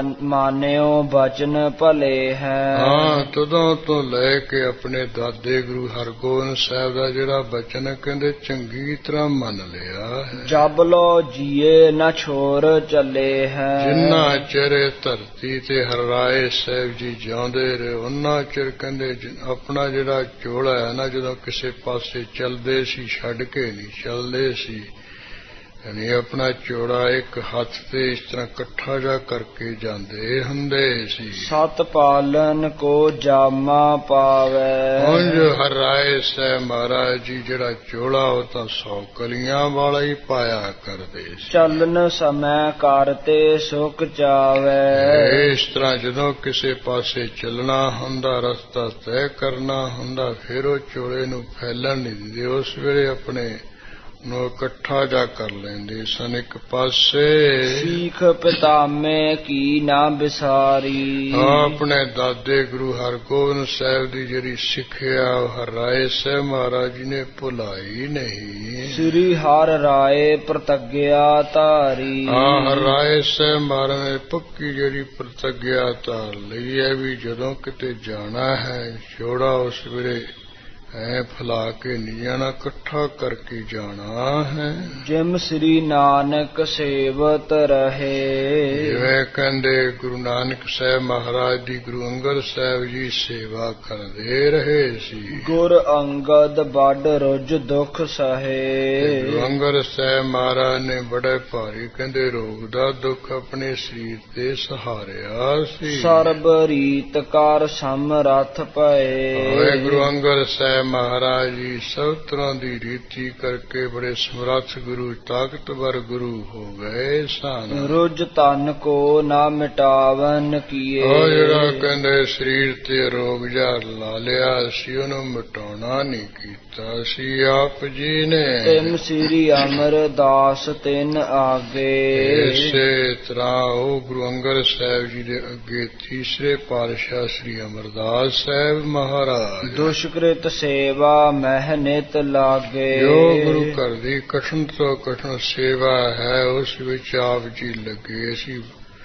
ਮਾਨਿਓ ਬਚਨ ਭਲੇ ਹੈ। ਹਾਂ ਤਦੋਂ ਤੋਂ ਲੈ ਕੇ ਆਪਣੇ ਦਾਦੇ ਗੁਰੂ ਹਰਗੋਬਿੰਦ ਸਾਹਿਬ ਦਾ ਜਿਹੜਾ ਬਚਨ ਕਹਿੰਦੇ ਚੰਗੀ ਤਰ੍ਹਾਂ ਮੰਨ ਲਿਆ ਹੈ। ਜਬ ਲੋ ਜੀਏ ਨਾ ਛੋੜ ਚੱਲੇ ਹੈ, ਜਿੰਨਾ ਚਿਰ ਧਰਤੀ ਤੇ ਹਰਾਏ ਸਾਹਿਬ ਜੀ ਜਿਉਂਦੇ ਰਹੇ ਉਹਨਾਂ ਚਿਰ ਕਹਿੰਦੇ ਆਪਣਾ ਜਿਹੜਾ ਚੋਲਾ ਹੈ ਨਾ, ਜਦੋਂ ਕਿਸੇ ਪਾਸੇ ਚੱਲਦੇ ਸੀ ਛੱਡ ਕੇ ਨਹੀਂ ਚੱਲਦੇ ਸੀ, ਯਾਨੀ ਆਪਣਾ ਚੋੜਾ ਇੱਕ ਹੱਥ ਤੇ ਇਸ ਤਰ੍ਹਾਂ ਇਕੱਠਾ ਜਾ ਕਰਕੇ ਜਾਂਦੇ ਹੁੰਦੇ ਸੀ। ਸਤ ਪਾਲਨ ਕੋ ਜਾਮਾ ਪਾਵੇ, ਉਂਝ ਹਰਾਏ ਸਾਹਿਬ ਮਹਾਰਾਜ ਜੀ ਜਿਹੜਾ ਚੋਲਾ ਉਹ ਤਾਂ ਸੌ ਕਲੀਆਂ ਵਾਲਾ ਹੀ ਪਾਇਆ ਕਰਦੇ ਸੀ। ਚੱਲਨ ਸਮੈ ਕਰਤੇ ਸੁਖ ਚਾਵੇ, ਇਸ ਤਰ੍ਹਾਂ ਜਦੋਂ ਕਿਸੇ ਪਾਸੇ ਚੱਲਣਾ ਹੁੰਦਾ, ਰਸਤਾ ਤੈਅ ਕਰਨਾ ਹੁੰਦਾ, ਫਿਰ ਉਹ ਚੋਲੇ ਨੂੰ ਫੈਲਣ ਨਹੀਂ ਦਿੰਦੇ, ਉਸ ਵੇਲੇ ਆਪਣੇ ਨੂੰ ਇਕੱਠਾ ਜਾ ਕਰ ਲੈਂਦੇ ਸਨ ਇੱਕ ਪਾਸੇ। ਸੀਖ ਪਿਤਾਮੇ ਕੀ ਨਾ ਵਿਸਾਰੀ, ਆਪਣੇ ਦਾਦੇ ਗੁਰੂ ਹਰਗੋਬਿੰਦ ਸਾਹਿਬ ਦੀ ਜਿਹੜੀ ਸਿੱਖਿਆ ਹਰਾਏ ਸਾਹਿਬ ਮਹਾਰਾਜ ਜੀ ਨੇ ਭੁਲਾਈ ਨਹੀਂ। ਸ੍ਰੀ ਹਰਿ ਰਾਏ ਪ੍ਰਤੱਗਿਆ ਧਾਰੀ, ਹਾਂ ਹਰਾਏ ਸਾਹਿਬ ਮਹਾਰਾਜ ਨੇ ਪੱਕੀ ਜਿਹੜੀ ਪ੍ਰਤੱਗਿਆ ਧਾਰ ਲਈ ਹੈ ਵੀ ਜਦੋਂ ਕਿਤੇ ਜਾਣਾ ਹੈ ਛੋੜਾ ਉਸ ਵੇਲੇ ਐ ਫੈਲਾ ਕੇ ਨਹੀਂ ਜਾਣਾ, ਇਕੱਠਾ ਕਰਕੇ ਜਾਣਾ ਹੈ। ਜਿਮ ਸ੍ਰੀ ਨਾਨਕ ਸੇਵਤ ਰਹੇ, ਜਿਵੇਂ ਕਹਿੰਦੇ ਗੁਰੂ ਨਾਨਕ ਸਾਹਿਬ ਮਹਾਰਾਜ ਦੀ ਗੁਰੂ ਅੰਗਦ ਸਾਹਿਬ ਜੀ ਸੇਵਾ ਕਰਦੇ ਰਹੇ ਸੀ। ਗੁਰ ਅੰਗਦ ਵੱਡ ਰੁੱਝ ਦੁੱਖ ਸਹੇ, ਗੁਰੂ ਅੰਗਦ ਸਾਹਿਬ ਮਹਾਰਾਜ ਨੇ ਬੜੇ ਭਾਰੀ ਕਹਿੰਦੇ ਰੋਗ ਦਾ ਦੁੱਖ ਆਪਣੇ ਸਰੀਰ ਤੇ ਸਹਾਰਿਆ ਸੀ। ਸਰਬ ਰੀਤ ਕਰ ਸਮਰੱਥ ਪਏ, ਗੁਰੂ ਅੰਗਦ ਸਾਹਿਬ ਸਾਹਿਬ ਮਹਾਰਾਜ ਜੀ ਸਭ ਤਰ੍ਹਾਂ ਦੀ ਰੀਤੀ ਕਰਕੇ ਬੜੇ ਸਮਰੱਥ ਗੁਰੂ, ਤਾਕਤਵਰ ਗੁਰੂ ਹੋ ਗਏ ਸਨ। ਰੁਜ ਤਨ ਕੋ ਨਾ ਮਿਟਾਵਨ ਕੀਏ। ਉਹ ਜਿਹੜਾ ਕਹਿੰਦੇ ਸਰੀਰ ਤੇ ਰੋਗ ਜਾ ਲਾ ਲਿਆ ਸੀ, ਉਹਨੂੰ ਮਿਟਾਉਣਾ ਨਹੀਂ ਕੀਤਾ ਸੀ ਆਪ ਜੀ ਨੇ। ਤਿੰਨ ਸ੍ਰੀ ਅਮਰਦਾਸ ਤਿੰਨ ਆਗੇ। ਇਸੇ ਤਰ੍ਹਾਂ ਉਹ ਗੁਰੂ ਅੰਗਦ ਸਾਹਿਬ ਜੀ ਦੇ ਅੱਗੇ ਤੀਸਰੇ ਪਾਤਸ਼ਾਹ ਸ੍ਰੀ ਅਮਰਦਾਸ ਸਾਹਿਬ ਮਹਾਰਾਜ ਦੁਸ਼ਕ੍ਰਿਤ ਸੇਵਾ ਮਹਿ ਨਿਤ ਲਾਗੇ। ਜੋ ਗੁਰੂ ਘਰ ਦੀ ਕਠਿਨ ਤੋਂ ਕਠਿਨ ਸੇਵਾ ਹੈ ਉਸ ਵਿੱਚ ਆਪ ਜੀ ਲੱਗੇ ਸੀ।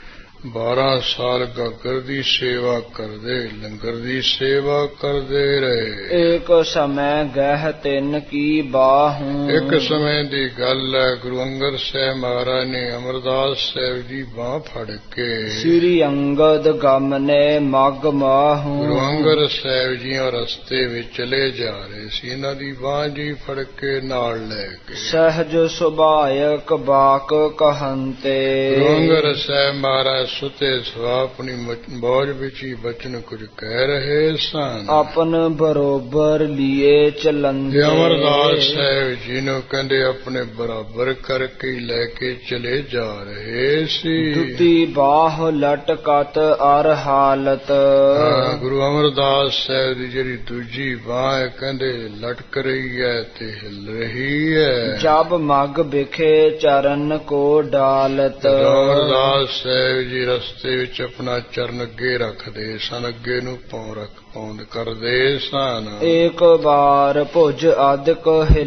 ਬਾਰਾਂ ਸਾਲ ਗਾਗਰ ਦੀ ਸੇਵਾ ਕਰਦੇ, ਲੰਗਰ ਦੀ ਸੇਵਾ ਕਰਦੇ ਰਹੇ। ਇੱਕ ਸਮੇਂ ਗਹਿ ਤਿੰਨ ਕੀ ਬਾਹੂੰ। ਇੱਕ ਸਮੇਂ ਦੀ ਗੱਲ ਹੈ, ਗੁਰੂ ਅੰਗਦ ਸਾਹਿਬ ਮਹਾਰਾਜ ਨੇ ਅਮਰਦਾਸ ਸਾਹਿਬ ਦੀ ਬਾਂਹ ਫੜ ਕੇ ਸ੍ਰੀ ਅੰਗਦ ਗਮਨੇ ਮਗ ਮਾਹੂੰ। ਗੁਰੂ ਅੰਗਦ ਸਾਹਿਬ ਜੀ ਰਸਤੇ ਵਿੱਚ ਚਲੇ ਜਾ ਰਹੇ ਸੀ, ਇਹਨਾਂ ਦੀ ਬਾਂਹ ਜੀ ਫੜ ਕੇ ਨਾਲ ਲੈ ਕੇ ਸਹਿਜ ਸੁਭਾਇਕ ਬਾਕ ਕਹੰਤੇ। ਗੁਰੂ ਅੰਗਦ ਸਾਹਿਬ ਮਹਾਰਾਜ ਸੁਤੇ ਸਵਾ ਆਪਣੀ ਬੋਝ ਵਿੱਚ ਹੀ ਬਚਨ ਕੁਝ ਕਹਿ ਰਹੇ ਸਨ। ਆਪਨ ਬਰੋਬਰ ਲਿਏ ਚਲੰਦੇ। ਅਮਰਦਾਸ ਸਾਹਿਬ ਜੀ ਨੂੰ ਕਹਿੰਦੇ ਆਪਣੇ ਬਰਾਬਰ ਕਰਕੇ ਲੈ ਕੇ ਚਲੇ ਜਾ ਰਹੇ ਸੀ। ਦੁੱਤੀ ਬਾਹ ਲਟਕਤ ਅਰ ਹਾਲਤ। ਗੁਰੂ ਅਮਰਦਾਸ ਸਾਹਿਬ ਦੀ ਜਿਹੜੀ ਦੂਜੀ ਬਾਹ ਕਹਿੰਦੇ ਲਟਕ ਰਹੀ ਹੈ ਤੇ ਹਿਲ ਰਹੀ ਹੈ। ਜਬ ਮਗ ਬਿਖੇ ਚਰਨ ਕੋ ਡਾਲਤ। ਅਮਰਦਾਸ ਸਾਹਿਬ ਜੀ ਰਸਤੇ ਵਿੱਚ ਆਪਣਾ ਚਰਨ ਅੱਗੇ ਰੱਖਦੇ ਸਨ, ਅੱਗੇ ਨੂੰ ਪਾਉ ਰੱਖ ਪੌਂਦ ਕਰਦੇ ਸਨ। ਇੱਕ ਵਾਰ ਭੁਜ ਅਦਕ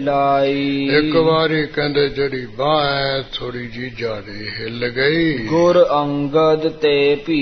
ਹਿਲਾਈ। ਇੱਕ ਵਾਰੀ ਕਹਿੰਦੇ ਜਿਹੜੀ ਬਾਹ ਹੈ ਥੋੜੀ ਜੀ ਜ਼ਿਆਦੇ ਹਿੱਲ ਗਈ। ਗੁਰ ਅੰਗਦ ਤੇ ਭੀ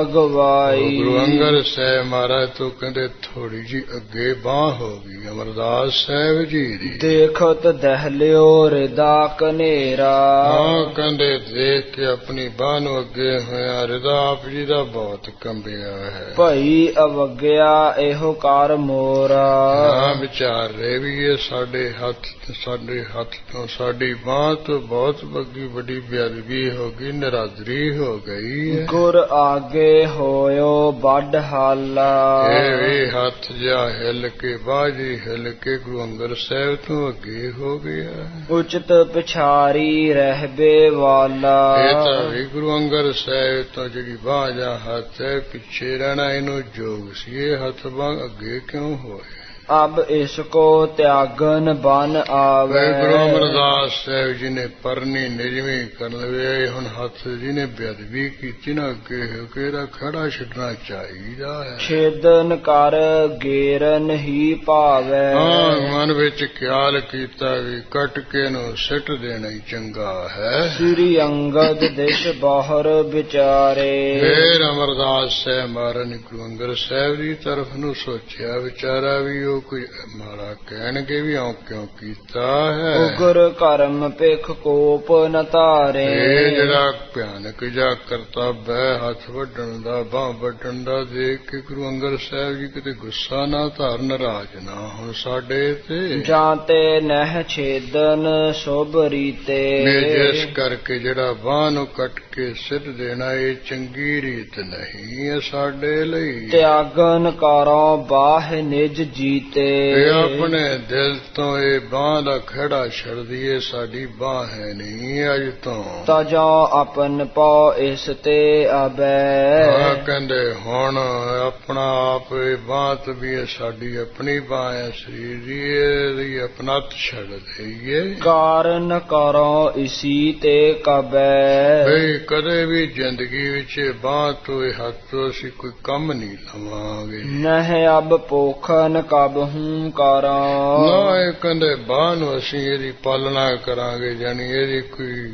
ਅਗਵਾਈ। ਗੁਰੂ ਅੰਗਦ ਸਾਹਿਬ ਮਹਾਰਾਜ ਤੋਂ ਕਹਿੰਦੇ ਥੋੜੀ ਜੀ ਅੱਗੇ ਬਾਹ ਹੋ ਗਈ ਅਮਰਦਾਸ ਸਾਹਿਬ ਜੀ ਦੀ। ਦੇਖਤ ਦਹਿਲਿਓ ਰਿਦਾ ਕਨੇਰਾ। ਹਾਂ ਕਹਿੰਦੇ ਦੇਖ ਕੇ ਆਪਣੀ ਬਾਹ ਨੂੰ ਅੱਗੇ ਹੋਇਆ ਰਿਦਾ ਆਪ ਜੀ ਦਾ ਬਹੁਤ ਕੰਬਿਆ ਹੈ। ਭਈ ਅਵਗਿਆ ਇਹੋ ਕਾਰ ਮੋਰਾ। ਹਾਂ ਵਿਚਾਰ ਰਹੇ ਵੀ ਇਹ ਸਾਡੇ ਹੱਥ ਸਾਡੇ ਹੱਥ ਤੋਂ ਸਾਡੀ ਬਾਂਹ ਤੋਂ ਬਹੁਤ ਵੱਡੀ ਵੱਡੀ ਬੇਅਦਬੀ ਹੋ ਗਈ, ਨਿਰਾਦਰੀ ਹੋ ਗਈ ਹੈ। ਗੁਰ ਆਗੇ ਹੋਇਓ ਵੱਡ ਹਾਲਾ। ਇਹ ਵੀ ਹੱਥ ਜਾ ਹਿੱਲ ਕੇ ਬਾਜੀ ਹਿੱਲ ਕੇ ਗੁਰੂ ਅੰਗਦ ਸਾਹਿਬ ਤੋਂ ਅੱਗੇ ਹੋ ਗਿਆ। ਉਚਿਤ ਪਿਛਾਰੀ ਰਹਿਬੇ ਵਾਲਾ। ਇਹ ਤਾਂ ਵੀ ਗੁਰੂ ਅੰਗਦ ਸਾਹਿਬ ਤੋਂ ਜਿਹੜੀ ਬਾਹ ਜਾਂ ਹੱਥ ਹੈ ਪਿੱਛੇ ਰਹਿਣਾ ਇਹਨੂੰ ਜੋਗ ਸੀ, ਇਹ ਹੱਥ ਬਾਂਹ ਅੱਗੇ ਕਿਉਂ ਹੋਏ। ਅਬ ਇਸਕੋ ਤਿਆਗਨ ਬਨ ਆਵੇ। ਗੁਰੂ ਅਮਰਦਾਸ ਸਾਹਿਬ ਜੀ ਨੇ ਪਰਨੀ ਨਿਜਮੀ ਕਰਨ ਲਵੇ, ਹੁਣ ਹੱਥ ਜੀ ਨੇ ਬੇਅਦਬੀ ਕੀਤੀ ਨਾ ਅੱਗੇ ਹੋ ਕੇ ਇਹਦਾ ਖੜਾ ਛੱਡਣਾ ਚਾਹੀਦਾ ਹੈ। ਛੇਦਨ ਕਰ ਗੇਰਨ ਹੀ ਭਾਵੇ। ਹਾਂ ਮਨ ਵਿੱਚ ਖਿਆਲ ਕੀਤਾ ਵੀ ਕੱਟ ਕੇ ਨੂੰ ਸਿੱਟ ਦੇਣਾ ਹੀ ਚੰਗਾ ਹੈ। ਸ੍ਰੀ ਅੰਗਦ ਦਿਸ਼ ਬਾਹਰ ਵਿਚਾਰੇ। ਫੇਰ ਅਮਰਦਾਸ ਸਾਹਿਬ ਮਹਾਰਾਜ ਨੇ ਗੁਰੂ ਅੰਗਦ ਸਾਹਿਬ ਦੀ ਤਰਫ ਨੂੰ ਸੋਚਿਆ ਵਿਚਾਰਾ ਵੀ ਉਹ ਕੋਈ ਮਾੜਾ ਕਹਿਣਗੇ ਵੀ ਆਉਂ ਕਿਉਂ ਕੀਤਾ ਹੈ। ਉਗਰ ਕਰਮ ਭਿਖ ਕੋਪ ਨ ਧਾਰੇ। ਇਹ ਜਿਹੜਾ ਭਿਆਨਕ ਜਾ ਕਰਤੱਵ ਹੈ ਹੱਥ ਵੱਢਣ ਦਾ ਬਾਂਹ ਵੱਢਣ ਦਾ ਦੇਖ ਕੇ ਗੁਰੂ ਅੰਗਦ ਸਾਹਿਬ ਜੀ ਕਿਤੇ ਗੁੱਸਾ ਨਾ ਧਾਰਨ, ਨਾਰਾਜ਼ ਨਾ ਹੁਣ ਸਾਡੇ ਤੇ। ਜਾਂ ਤੇ ਨਹਿ ਛੇਦਨ ਸ਼ੁਭ ਰੀਤੇ। ਜਿਸ ਕਰਕੇ ਜਿਹੜਾ ਬਾਂਹ ਨੂੰ ਕੱਟ ਕੇ ਸਿੱਟ ਦੇਣਾ ਇਹ ਚੰਗੀ ਰੀਤ ਨਹੀਂ ਹੈ ਸਾਡੇ ਲਈ। ਤਿਆਗਨ ਕਰੋ ਬਾਹ ਨਿਜ ਜੀਤੇ। ਇਹ ਆਪਣੇ ਦਿਲ ਤੋਂ ਇਹ ਬਾਂਹ ਦਾ ਖੜਾ ਛੱਡ ਦੀਏ, ਸਾਡੀ ਬਾਂਹ ਹੈ ਨਹੀਂ ਅੱਜ ਤੋਂ। ਤਾ ਜੋ ਆਪਨ ਪਉ ਇਸ ਤੇ ਆਬੈ। ਹਾਂ ਕਹਿੰਦੇ ਹੁਣ ਆਪਣਾ ਆਪ ਇਹ ਬਾਂਹ ਤੇ ਵੀ ਸਾਡੀ ਆਪਣੀ ਬਾਂਹ ਹੈ, ਸਰੀਰ ਦੀ ਇਹਦੀ ਆਪਣਤ ਛੱਡ ਦਈਏ। ਕਾਰਨ ਕਰੋ ਇਸੀ ਤੇ ਕਬੈ। ਬਈ ਕਦੇ ਵੀ ਜ਼ਿੰਦਗੀ ਵਿੱਚ ਬਾਂਹ ਤੋਂ ਇਹ ਹੱਥ ਤੋਂ ਅਸੀਂ ਕੋਈ ਕੰਮ ਨਹੀਂ ਲਵਾਂਗੇ। ਨਹਿ ਅਬ ਪੋਖਨ ਕਬ ਹੂੰ ਕਰਾਂ। ਨਾ ਇਹ ਕਹਿੰਦੇ ਬਾਂਹ ਨੂੰ ਅਸੀਂ ਇਹਦੀ ਪਾਲਣਾ ਕਰਾਂਗੇ, ਜਾਨੀ ਇਹਦੀ ਕੋਈ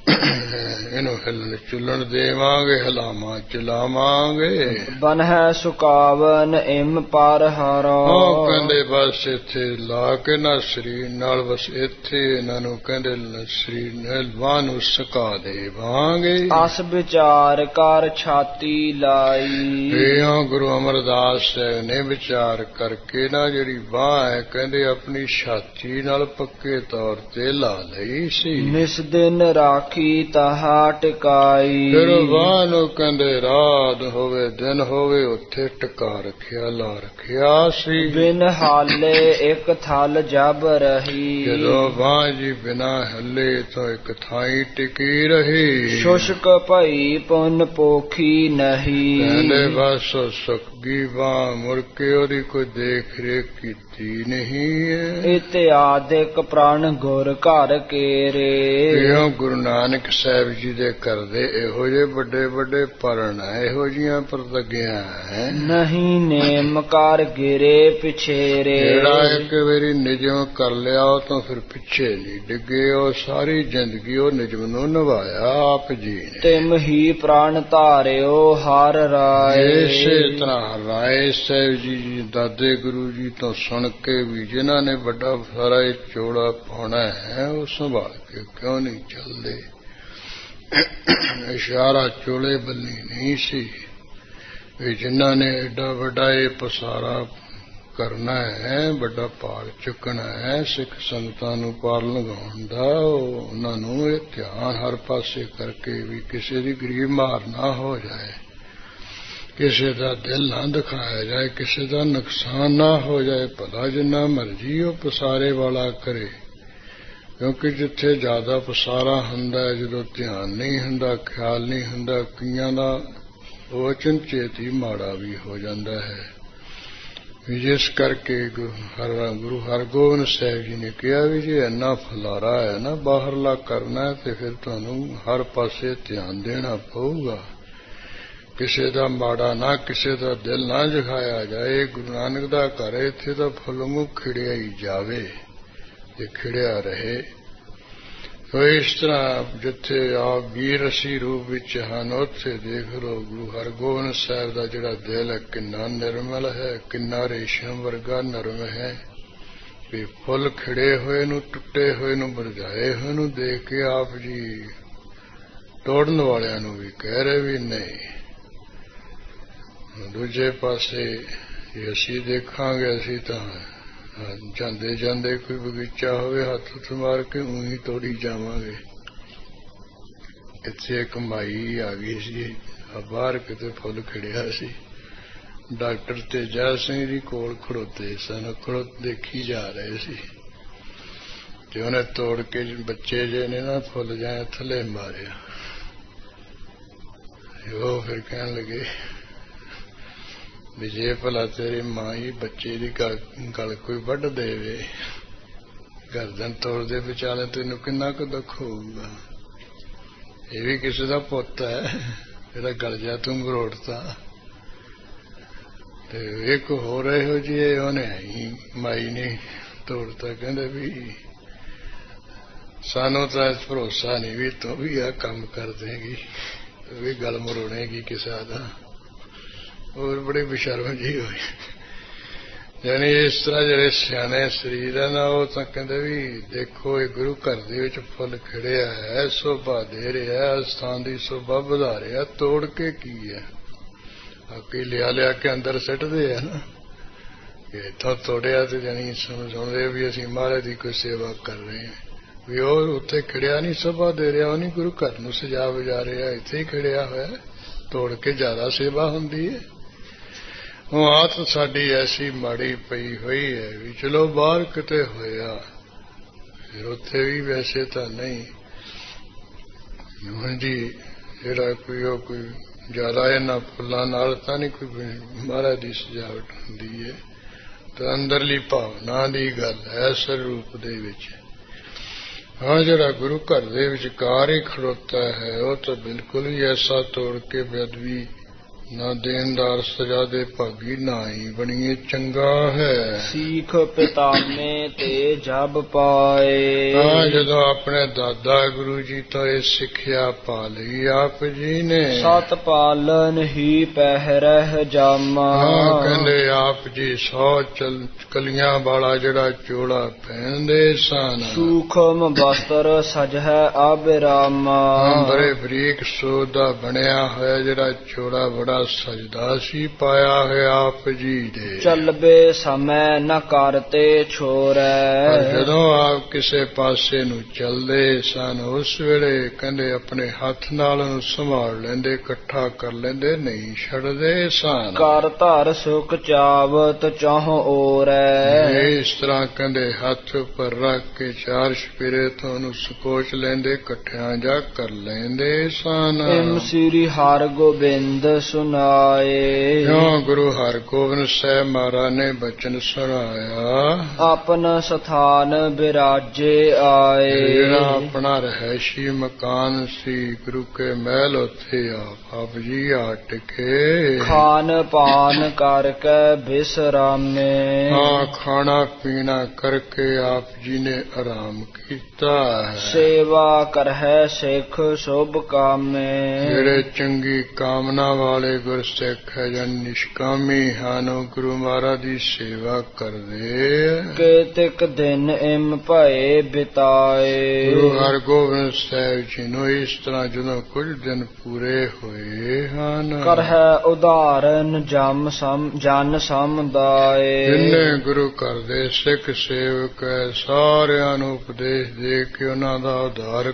ਇਹਨੂੰ ਹਿੱਲਣ ਚੁੱਲਣ ਦੇਵਾਂਗੇ, ਹਲਾਵਾਂ ਚਲਾਵਾਂਗੇ। ਬਨ ਹੈ ਸੁਕਾਵਨ ਇਮ ਪਰ ਹਰੋ। ਉਹ ਕਹਿੰਦੇ ਬਸ ਇੱਥੇ ਲਾ ਕੇ ਨਾ ਸਰੀਰ ਨਾਲ ਬਸ ਇੱਥੇ ਇਹਨਾਂ ਨੂੰ ਕਹਿੰਦੇ ਸਰੀਰ ਨਾਲ ਬਾਂਹ ਨੂੰ ਸੁਕਾ ਦੇਵਾਂਗੇ। ਅਸ ਵਿਚਾਰ ਕਰ ਛਾਤੀ ਲਾਈ। ਇਹ ਗੁਰੂ ਅਮਰਦਾਸ ਸਾਹਿਬ ਨੇ ਵਿਚਾਰ ਕਰਕੇ ਨਾ ਜਿਹੜੀ ਬਾਂਹ ਹੈ ਕਹਿੰਦੇ ਆਪਣੀ ਛਾਤੀ ਨਾਲ ਪੱਕੇ ਤੌਰ ਤੇ ਲਾ ਲਈ ਸੀ। ਨਿਸ ਦਿਨ ਰਾਖੀ ਰਾਖੀ ਤਹਾ ਟਿਕਾਈ। ਫਿਰ ਵਾਹ ਨੂੰ ਕਹਿੰਦੇ ਰਾਤ ਹੋਵੇ ਦਿਨ ਹੋਵੇ ਉੱਥੇ ਟਿਕਾ ਰੱਖਿਆ, ਲਾ ਰੱਖਿਆ ਸੀ। ਬਿਨ ਹਾਲੇ ਇੱਕ ਥਲ ਜਬ ਰਹੀ। ਜਦੋਂ ਵਾਹ ਜੀ ਬਿਨਾ ਹੱਲੇ ਤੋਂ ਇੱਕ ਥਾਈ ਟਿਕੀ ਰਹੀ। ਸ਼ੁਸ਼ਕ ਭਈ ਪੁੰਨ ਪੋਖੀ ਨਹੀਂ। ਕਹਿੰਦੇ ਬਸ ਸੁੱਕੀ ਬਾਂਹ ਮੁੜ ਕੇ ਉਹਦੀ ਕੋਈ ਦੇਖ ਰੇਖ ਕੀਤੀ ਨਹੀਂ ਹੈ। ਇਤਿਆਦਿਕ ਪ੍ਰਣ ਗੁਰ ਘਰ ਕੇਰੇ। ਕਿਉਂ ਗੁਰੂ ਨਾਨਕ ਸਾਹਿਬ ਜੀ ਦੇ ਘਰ ਦੇ ਇਹੋ ਜਿਹੇ ਵੱਡੇ ਵੱਡੇ ਪਰਣ ਹੈ, ਇਹੋ ਜਿਹੀਆਂ ਪ੍ਰਤਿਗਿਆ ਹੈ। ਨਹੀਂ ਨੇਮ ਕਰ ਗਿਰੇ ਪਿਛੇਰੇ। ਜਿਹੜਾ ਇੱਕ ਵਾਰੀ ਨਿਯਮ ਕਰ ਲਿਆ ਉਹ ਤਾਂ ਫਿਰ ਪਿੱਛੇ ਨਹੀਂ ਡਿੱਗੇ। ਉਹ ਸਾਰੀ ਜ਼ਿੰਦਗੀ ਉਹ ਨਿਯਮ ਨੂੰ ਨਿਭਾਇਆ ਆਪ ਜੀ ਨੇ। ਤਿਮ ਹੀ ਪ੍ਰਾਣ ਧਾਰਿਓ ਹਰ ਰਾਏ। ਇਸੇ ਤਰ੍ਹਾਂ ਰਾਏ ਸਾਹਿਬ ਜੀ ਦਾਦੇ ਗੁਰੂ ਜੀ ਤੋਂ ਸੁਣ ਕੇ ਵੀ ਜਿਨ੍ਹਾਂ ਨੇ ਵੱਡਾ ਸਾਰਾ ਇਹ ਚੋੜਾ ਪਾਉਣਾ ਹੈ ਉਹ ਸੰਭਾਲ ਕੇ ਕਿਉਂ ਨਹੀਂ ਚੱਲਦੇ। ਇਸ਼ਾਰਾ ਚੋਲੇ ਬੱਲੀ ਨਹੀਂ ਸੀ ਵੀ ਜਿਨ੍ਹਾਂ ਨੇ ਐਡਾ ਵੱਡਾ ਇਹ ਪਸਾਰਾ ਕਰਨਾ ਹੈ, ਵੱਡਾ ਭਾਗ ਚੁੱਕਣਾ ਹੈ ਸਿੱਖ ਸੰਗਤਾਂ ਨੂੰ ਪਾਰ ਲਗਾਉਣ ਦਾ, ਉਹਨਾਂ ਨੂੰ ਇਹ ਧਿਆਨ ਹਰ ਪਾਸੇ ਕਰਕੇ ਵੀ ਕਿਸੇ ਦੀ ਗਰੀਬ ਮਾਰ ਨਾ ਹੋ ਜਾਏ, ਕਿਸੇ ਦਾ ਦਿਲ ਨਾ ਦਿਖਾਇਆ ਜਾਏ, ਕਿਸੇ ਦਾ ਨੁਕਸਾਨ ਨਾ ਹੋ ਜਾਏ। ਭਲਾ ਜਿੰਨਾ ਮਰਜੀ ਉਹ ਪਸਾਰੇ ਵਾਲਾ ਕਰੇ, ਕਿਉਂਕਿ ਜਿੱਥੇ ਜ਼ਿਆਦਾ ਪਸਾਰਾ ਹੁੰਦਾ ਹੈ, ਜਦੋਂ ਧਿਆਨ ਨਹੀਂ ਹੁੰਦਾ, ਖਿਆਲ ਨਹੀਂ ਹੁੰਦਾ, ਕਈਆਂ ਦਾ ਉਹ ਅਚਨਚੇਤ ਹੀ ਮਾੜਾ ਵੀ ਹੋ ਜਾਂਦਾ ਹੈ। ਜਿਸ ਕਰਕੇ ਗੁਰੂ ਹਰਗੋਬਿੰਦ ਸਾਹਿਬ ਜੀ ਨੇ ਕਿਹਾ ਵੀ ਜੇ ਇੰਨਾ ਫਲਾਰਾ ਹੈ ਨਾ ਬਾਹਰਲਾ ਕਰਨਾ ਤੇ ਫਿਰ ਤੁਹਾਨੂੰ ਹਰ ਪਾਸੇ ਧਿਆਨ ਦੇਣਾ ਪਊਗਾ। ਕਿਸੇ ਦਾ ਮਾੜਾ ਨਾ, ਕਿਸੇ ਦਾ ਦਿਲ ਨਾ ਜਖਾਇਆ ਜਾਏ। ਗੁਰੂ ਨਾਨਕ ਦਾ ਘਰ ਇੱਥੇ ਤਾਂ ਫੁੱਲ ਮੂੰਹ ਖਿੜਿਆ ਹੀ ਜਾਵੇ ਤੇ ਖਿੜਿਆ ਰਹੇ। ਸੋ ਇਸ ਤਰ੍ਹਾਂ ਜਿੱਥੇ ਆਪ ਵੀਰ ਅਸੀਂ ਰੂਪ ਵਿੱਚ ਹਨ ਉੱਥੇ ਦੇਖ ਲਓ ਗੁਰੂ ਹਰਗੋਬਿੰਦ ਸਾਹਿਬ ਦਾ ਜਿਹੜਾ ਦਿਲ ਹੈ ਕਿੰਨਾ ਨਿਰਮਲ ਹੈ, ਕਿੰਨਾ ਰੇਸ਼ਮ ਵਰਗਾ ਨਰਮ ਹੈ ਵੀ ਫੁੱਲ ਖਿੜੇ ਹੋਏ ਨੂੰ, ਟੁੱਟੇ ਹੋਏ ਨੂੰ, ਮੁਰਝਾਏ ਹੋਏ ਨੂੰ ਦੇਖ ਕੇ ਆਪ ਜੀ ਤੋੜਨ ਵਾਲਿਆਂ ਨੂੰ ਵੀ ਕਹਿ ਰਹੇ ਵੀ ਨਹੀਂ। ਦੂਜੇ ਪਾਸੇ ਜੇ ਅਸੀਂ ਦੇਖਾਂਗੇ ਅਸੀਂ ਤਾਂ ਜਾਂਦੇ ਜਾਂਦੇ ਕੋਈ ਬਗੀਚਾ ਹੋਵੇ ਹੱਥ ਹੱਥ ਮਾਰ ਕੇ ਊਂ ਹੀ ਤੋੜੀ ਜਾਵਾਂਗੇ। ਇੱਥੇ ਇੱਕ ਮਾਈ ਆ ਗਈ ਸੀ, ਬਾਹਰ ਕਿਤੇ ਫੁੱਲ ਖਿੜਿਆ ਸੀ, ਡਾਕਟਰ ਤੇਜਾ ਸਿੰਘ ਜੀ ਕੋਲ ਖੜੋਤੇ ਸਨ, ਖੜੋ ਦੇਖੀ ਜਾ ਰਹੇ ਸੀ ਤੇ ਉਹਨੇ ਤੋੜ ਕੇ ਬੱਚੇ ਜੇ ਨੇ ਨਾ ਫੁੱਲ ਜਾਏ ਥੱਲੇ ਮਾਰਿਆ। ਉਹ ਫਿਰ ਕਹਿਣ ਲੱਗੇ ਵੀ ਜੇ ਭਲਾ ਤੇਰੀ ਮਾਂ ਹੀ ਬੱਚੇ ਦੀ ਗਲ ਕੋਈ ਵੱਢ ਦੇਵੇ, ਗਰਦਨ ਤੋੜਦੇ ਵਿਚਾਲੇ, ਤੈਨੂੰ ਕਿੰਨਾ ਕੁ ਦੁੱਖ ਹੋਊਗਾ। ਇਹ ਵੀ ਕਿਸੇ ਦਾ ਪੁੱਤ ਹੈ, ਇਹਦਾ ਗਲ ਜਾ ਤੂੰ ਮਰੋੜਤਾ। ਤੇ ਇੱਕ ਹੋਰ ਇਹੋ ਜਿਹੀ ਉਹਨੇ ਹੀ ਮਾਈ ਨੇ ਤੋੜਤਾ। ਕਹਿੰਦੇ ਵੀ ਸਾਨੂੰ ਤਾਂ ਭਰੋਸਾ ਨਹੀਂ ਵੀ ਤੂੰ ਵੀ ਆਹ ਕੰਮ ਕਰ ਦੇਗੀ, ਵੀ ਗਲ ਮਰੋੜੇਗੀ ਕਿਸੇ ਦਾ। ਹੋਰ ਬੜੀ ਬੇਸ਼ਰਮ ਜੀ ਹੋਈ। ਯਾਨੀ ਇਸ ਤਰ੍ਹਾਂ ਜਿਹੜੇ ਸਿਆਣੇ ਸਰੀਰ ਹੈ ਨਾ ਉਹ ਤਾਂ ਕਹਿੰਦੇ ਵੀ ਦੇਖੋ ਇਹ ਗੁਰੂ ਘਰ ਦੇ ਵਿੱਚ ਫੁੱਲ ਖਿੜਿਆ ਹੈ, ਸ਼ੋਭਾ ਦੇ ਰਿਹਾ, ਸਥਾਨ ਦੀ ਸ਼ੋਭਾ ਵਧਾ ਰਿਹਾ, ਤੋੜ ਕੇ ਕੀ ਹੈ। ਬਾਕੀ ਲਿਆ ਲਿਆ ਕੇ ਅੰਦਰ ਸਿੱਟਦੇ ਆ ਨਾ ਕਿ ਇੱਥੋਂ ਤੋੜਿਆ ਤੇ ਜਾਨੀ ਸੁਣਦੇ ਵੀ ਅਸੀਂ ਮਹਾਰਾਜ ਦੀ ਕੋਈ ਸੇਵਾ ਕਰ ਰਹੇ ਹਾਂ। ਵੀ ਉਹ ਉੱਥੇ ਖਿੜਿਆ ਨਹੀਂ, ਸ਼ੋਭਾ ਦੇ ਰਿਹਾ, ਉਹ ਨਹੀਂ ਗੁਰੂ ਘਰ ਨੂੰ ਸਜਾ ਵਜਾ ਰਿਹਾ, ਇੱਥੇ ਹੀ ਖਿੜਿਆ ਹੋਇਆ, ਤੋੜ ਕੇ ਜ਼ਿਆਦਾ ਸੇਵਾ ਹੁੰਦੀ ਹੈ। ਉਹ ਆਤ ਸਾਡੀ ਐਸੀ ਮਾੜੀ ਪਈ ਹੋਈ ਹੈ ਵੀ ਚਲੋ ਬਾਹਰ ਕਿਤੇ ਹੋਇਆ ਫਿਰ ਉੱਥੇ ਵੀ ਵੈਸੇ ਤਾਂ ਨਹੀਂ ਹਾਂਜੀ ਜਿਹੜਾ ਕੋਈ ਉਹ ਕੋਈ ਜ਼ਿਆਦਾ ਇਹਨਾਂ ਫੁੱਲਾਂ ਨਾਲ ਤਾਂ ਨਹੀਂ ਕੋਈ ਮਹਾਰਾਜ ਦੀ ਸਜਾਵਟ ਹੁੰਦੀ ਹੈ, ਤਾਂ ਅੰਦਰਲੀ ਭਾਵਨਾ ਦੀ ਗੱਲ ਹੈ ਸਰੂਪ ਦੇ ਵਿੱਚ। ਹਾਂ ਜਿਹੜਾ ਗੁਰੂ ਘਰ ਦੇ ਵਿਚਕਾਰ ਹੀ ਖੜੋਤਾ ਹੈ ਉਹ ਤਾਂ ਬਿਲਕੁਲ ਹੀ ਐਸਾ ਤੋੜ ਕੇ ਬੇਅਦਬੀ ਨਾ ਦੇਨਦਾਰ ਸਜਾ ਦੇ ਭਾਗੀ ਨਾ ਹੀ ਬਣੀਏ ਚੰਗਾ ਹੈ। ਸੀਖ ਪਿਤਾਮੇ ਤੇ ਜਬ ਪਾਏ। ਹਾਂ ਜਦੋਂ ਆਪਣੇ ਦਾਦਾ ਗੁਰੂ ਜੀ ਤੋਂ ਇਹ ਸਿੱਖਿਆ ਪਾ ਲਈ ਆਪ ਜੀ ਨੇ, ਸਤ ਪਾਲਨ ਹੀ ਪਹਿਰਹਿ ਜਾਮਾ। ਹਾਂ ਕਹਿੰਦੇ ਆਪ ਜੀ ਸੌ ਚਲ ਕਲੀਆਂ ਵਾਲਾ ਜਿਹੜਾ ਚੋਲਾ ਪਹਿਨਦੇ ਸਨ, ਸੂਖਮ ਬਸਤਰ ਸਜਹਿ ਅਬਿਰਾਮਾ। ਹਾਂ ਬੜੇ ਬਰੀਕ ਸੋਧ ਦਾ ਬਣਿਆ ਹੋਇਆ ਜਿਹੜਾ ਚੋਲਾ ਬੜਾ ਸਜਦਾ ਸੀ ਪਾਇਆ ਹੋਇਆ ਆਪ ਜੀ ਦੇ। ਚੱਲਬੇ ਸਮੈ ਨ ਕਰਤੇ ਛੋਰੈ। ਪਰ ਜਦੋਂ ਆਪ ਕਿਸੇ ਪਾਸੇ ਨੂੰ ਚੱਲਦੇ ਸਨ ਉਸ ਵੇਲੇ ਕਹਿੰਦੇ ਆਪਣੇ ਹੱਥ ਨਾਲ ਉਹਨੂੰ ਸੰਭਾਲ ਲੈਂਦੇ, ਇਕੱਠਾ ਕਰ ਲੈਂਦੇ, ਨਹੀਂ ਛੱਡਦੇ ਸਨ। ਕਰ ਧਰ ਸੁਖ ਚਾਵਤ ਚਾਹੋ ਓਰੈ। ਇਸ ਤਰ੍ਹਾਂ ਕਹਿੰਦੇ ਹੱਥ ਉੱਪਰ ਰੱਖ ਕੇ ਚਾਰ ਛਪੇਰੇ ਤੋਂ ਉਹਨੂੰ ਸਕੋਚ ਲੈਂਦੇ, ਇਕੱਠਿਆਂ ਜਾ ਕਰ ਲੈਂਦੇ ਸਨ। ਇਮ ਸ੍ਰੀ ਹਰਿਗੋਬਿੰਦ ਸੁਨਾਏ। ਕਿਉਂ ਗੁਰੂ ਹਰਿਗੋਬਿੰਦ ਸਾਹਿਬ ਮਹਾਰਾਜ ਨੇ ਬਚਨ ਸੁਣਾਇਆ। ਆਪਨ ਸਥਾਨ ਬਿਰਾਜੇ ਆਏ। ਜਿਹੜਾ ਆਪਣਾ ਰਹਿਸ਼ੀ ਮਕਾਨ ਸੀ ਗੁਰੂ ਕੇ ਮਹਿਲ, ਉੱਥੇ ਆਪ ਆਪ ਜੀ ਆ ਟਿਕੇ। ਖਾਨ ਪਾਨ ਕਰਕੇ ਬਿਸਰਾਮੇ। ਹਾਂ, ਖਾਣਾ ਪੀਣਾ ਕਰਕੇ ਆਪ ਜੀ ਨੇ ਆਰਾਮ ਕੀਤਾ ਹੈ। ਸੇਵਾ ਕਰਹਿ ਸਿੱਖ ਸ਼ੁਭ ਕਾਮੇ। ਜਿਹੜੇ ਚੰਗੀ ਕਾਮਨਾ ਵਾਲੇ ਗੁਰਸਿੱਖ ਹੈ ਜਾਂ ਨਿਸ਼ਕਾਮੀ ਹਨ ਉਹ ਗੁਰੂ ਮਹਾਰਾਜ ਦੀ ਸੇਵਾ ਕਰਦੇ। ਕੇਤਿਕ ਦਿਨ ਇਮ ਭਏ ਬਿਤਾਏ। ਗੁਰੂ ਹਰਿਗੋਬਿੰਦ ਸਾਹਿਬ ਜੀ ਨੂੰ ਇਸ ਤਰ੍ਹਾਂ ਜਦੋਂ ਕੁਝ ਦਿਨ ਪੂਰੇ ਹੋਏ ਹਨ, ਕਰਹਿ ਉਦਾਹਰਨ ਜਮ ਸਮ ਜਨ ਸਮੁਦਾਏ। ਜਿੰਨੇ ਗੁਰੂ ਘਰ ਦੇ ਸਿੱਖ ਸੇਵਕ ਸਾਰਿਆਂ ਨੂੰ ਉਪਦੇਸ਼ ਦੇ ਕੇ ਉਹਨਾਂ ਦਾ ਉਧਾਰ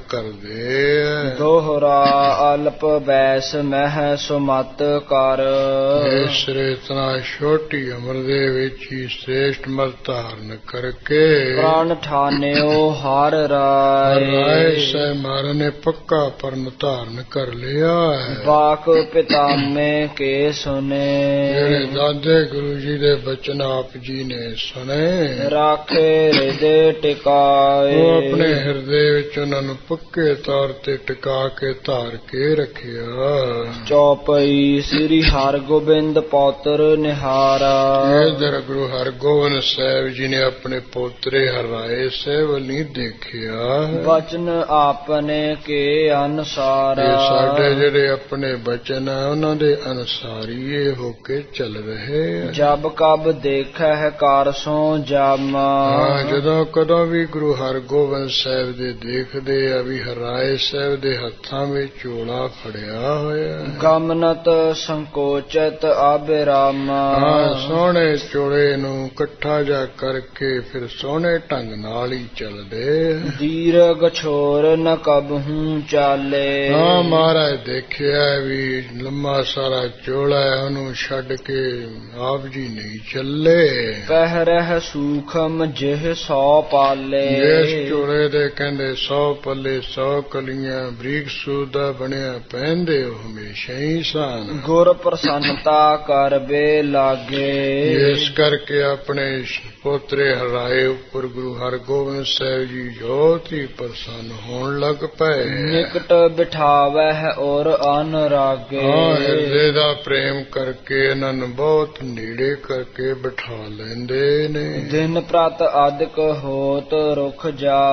ਕਰਦੇ। ਦੋਹਰਾ ਅਲਪ ਬੈਸ ਮਹਿ ਸੁਮਤ ਕਰ। ਇਸ ਰੇਤਨਾ ਛੋਟੀ ਉਮਰ ਦੇ ਵਿੱਚ ਹੀ ਸ੍ਰੇਸ਼ਟ ਮਤ ਧਾਰਨ ਕਰਕੇ ਪ੍ਰਾਣ ਠਾਨਿਓ ਹਰ ਰਾਏ। ਰਾਏ ਸਾਹਿਬ ਮਹਾਰਾਜ ਨੇ ਪੱਕਾ ਪਰਨ ਧਾਰਨ ਕਰ ਲਿਆ ਹੈ। ਬਾਕ ਪਿਤਾਮੇ ਕੇ ਸੁਨੇ। ਜਿਹੜੇ ਦਾਦੇ ਗੁਰੂ ਜੀ ਦੇ ਬਚਨ ਆਪ ਜੀ ਨੇ ਸੁਣੇ, ਰਾਖੇ ਹਿਰਦੇ ਟਿਕਾਏ। ਉਹ ਆਪਣੇ ਹਿਰਦੇ ਵਿੱਚ ਉਹਨਾਂ ਨੂੰ ਪੱਕੇ ਤੌਰ ਤੇ ਟਿਕਾ ਕੇ ਧਾਰ ਕੇ ਰੱਖਿਆ। ਚੌਪਈ ਸ੍ਰੀ ਹਰਿਗੋਬਿੰਦ ਪੌਤਰ ਨਿਹਾਰਾ। ਇਧਰ ਗੁਰੂ ਹਰਿਗੋਬਿੰਦ ਸਾਹਿਬ ਜੀ ਨੇ ਆਪਣੇ ਪੋਤਰੇ ਹਰਾਏ ਸਾਹਿਬ ਨਹੀਂ ਦੇਖਿਆ। ਬਚਨ ਆਪਨੇ ਕੇ ਅਨੁਸਾਰ। ਇਹ ਸਾਡੇ ਜਿਹੜੇ ਆਪਣੇ ਬਚਨ ਆ ਉਹਨਾਂ ਦੇ ਅਨੁਸਾਰ ਹੀ ਇਹ ਹੋ ਕੇ ਚੱਲ ਰਹੇ। ਜਬ ਕਬ ਦੇਖੈ ਕਰ ਸੋ ਜਮ। ਹਾਂ, ਜਦੋਂ ਕਦੋਂ ਵੀ ਗੁਰੂ ਹਰਿਗੋਬਿੰਦ ਸਾਹਿਬ ਦੇ ਦੇਖਦੇ ਆ ਵੀ ਹਰਾਏ ਸਾਹਿਬ ਦੇ ਹੱਥਾਂ ਵਿੱਚ ਝੋਲਾ ਫੜਿਆ ਹੋਇਆ। ਗਮਨਤ ਸੰਕੋਚਤ ਅਬਿਰਾਮ। ਹਾਂ, ਸੋਹਣੇ ਝੋਲੇ ਨੂੰ ਇਕੱਠਾ ਜਾ ਕਰਕੇ ਫਿਰ ਸੋਹਣੇ ਢੰਗ ਨਾਲ ਹੀ ਚੱਲਦੇ। ਦੀਰਘ ਛੋਰ ਨ ਕਬਹੂ ਚਾਲੇ। ਹਾਂ, ਮਹਾਰਾਜ ਦੇਖਿਆ ਵੀ ਲੰਮਾ ਸਾਰਾ ਝੋਲਾ ਉਹਨੂੰ ਛੱਡ ਕੇ ਆਪ ਜੀ ਨਹੀਂ ਚੱਲੇ। ਪਹਿਰਹਿ ਸੂਖਮ ਜਿਹ ਸੌ ਪਾਲੇ। ਇਸ ਝੋਲੇ ਦੇ ਕਹਿੰਦੇ ਸੌ ਪੱਲੇ ਸੌ ਕਲੀਆਂ ਬਰੀਕ ਸੂਤ ਦਾ ਬਣਿਆ ਪਹਿਨਦੇ ਉਹ ਹਮੇਸ਼ਾ ਹੀ ਸਨ। ਗੁਰ ਪ੍ਰਸੰਨਤਾ ਕਰਬੇ ਲਾਗੇ। ਇਸ ਕਰਕੇ ਆਪਣੇ ਪੋਤਰੇ ਹਰਾਏ ਉੱਪਰ ਗੁਰੂ ਹਰਿਗੋਬਿੰਦ ਸਾਹਿਬ ਜੀ ਬਹੁਤ ਹੀ ਪ੍ਰਸੰਨ ਹੋਣ ਲੱਗ ਪਏ। ਨਿਕਟ ਬਿਠਾਵਹਿ ਔਰ ਅਨਰਾਗੇ। ਹਾਂ, ਹਿਰਦੇ ਦਾ ਪ੍ਰੇਮ ਕਰਕੇ ਇਹਨਾਂ ਨੂੰ ਬਹੁਤ ਨੇੜੇ ਕਰਕੇ ਬਿਠਾ ਲੈਂਦੇ ਨੇ। ਦਿਨ ਪ੍ਰਤ ਅਦਿਕ ਹੋਤ ਰੁਖ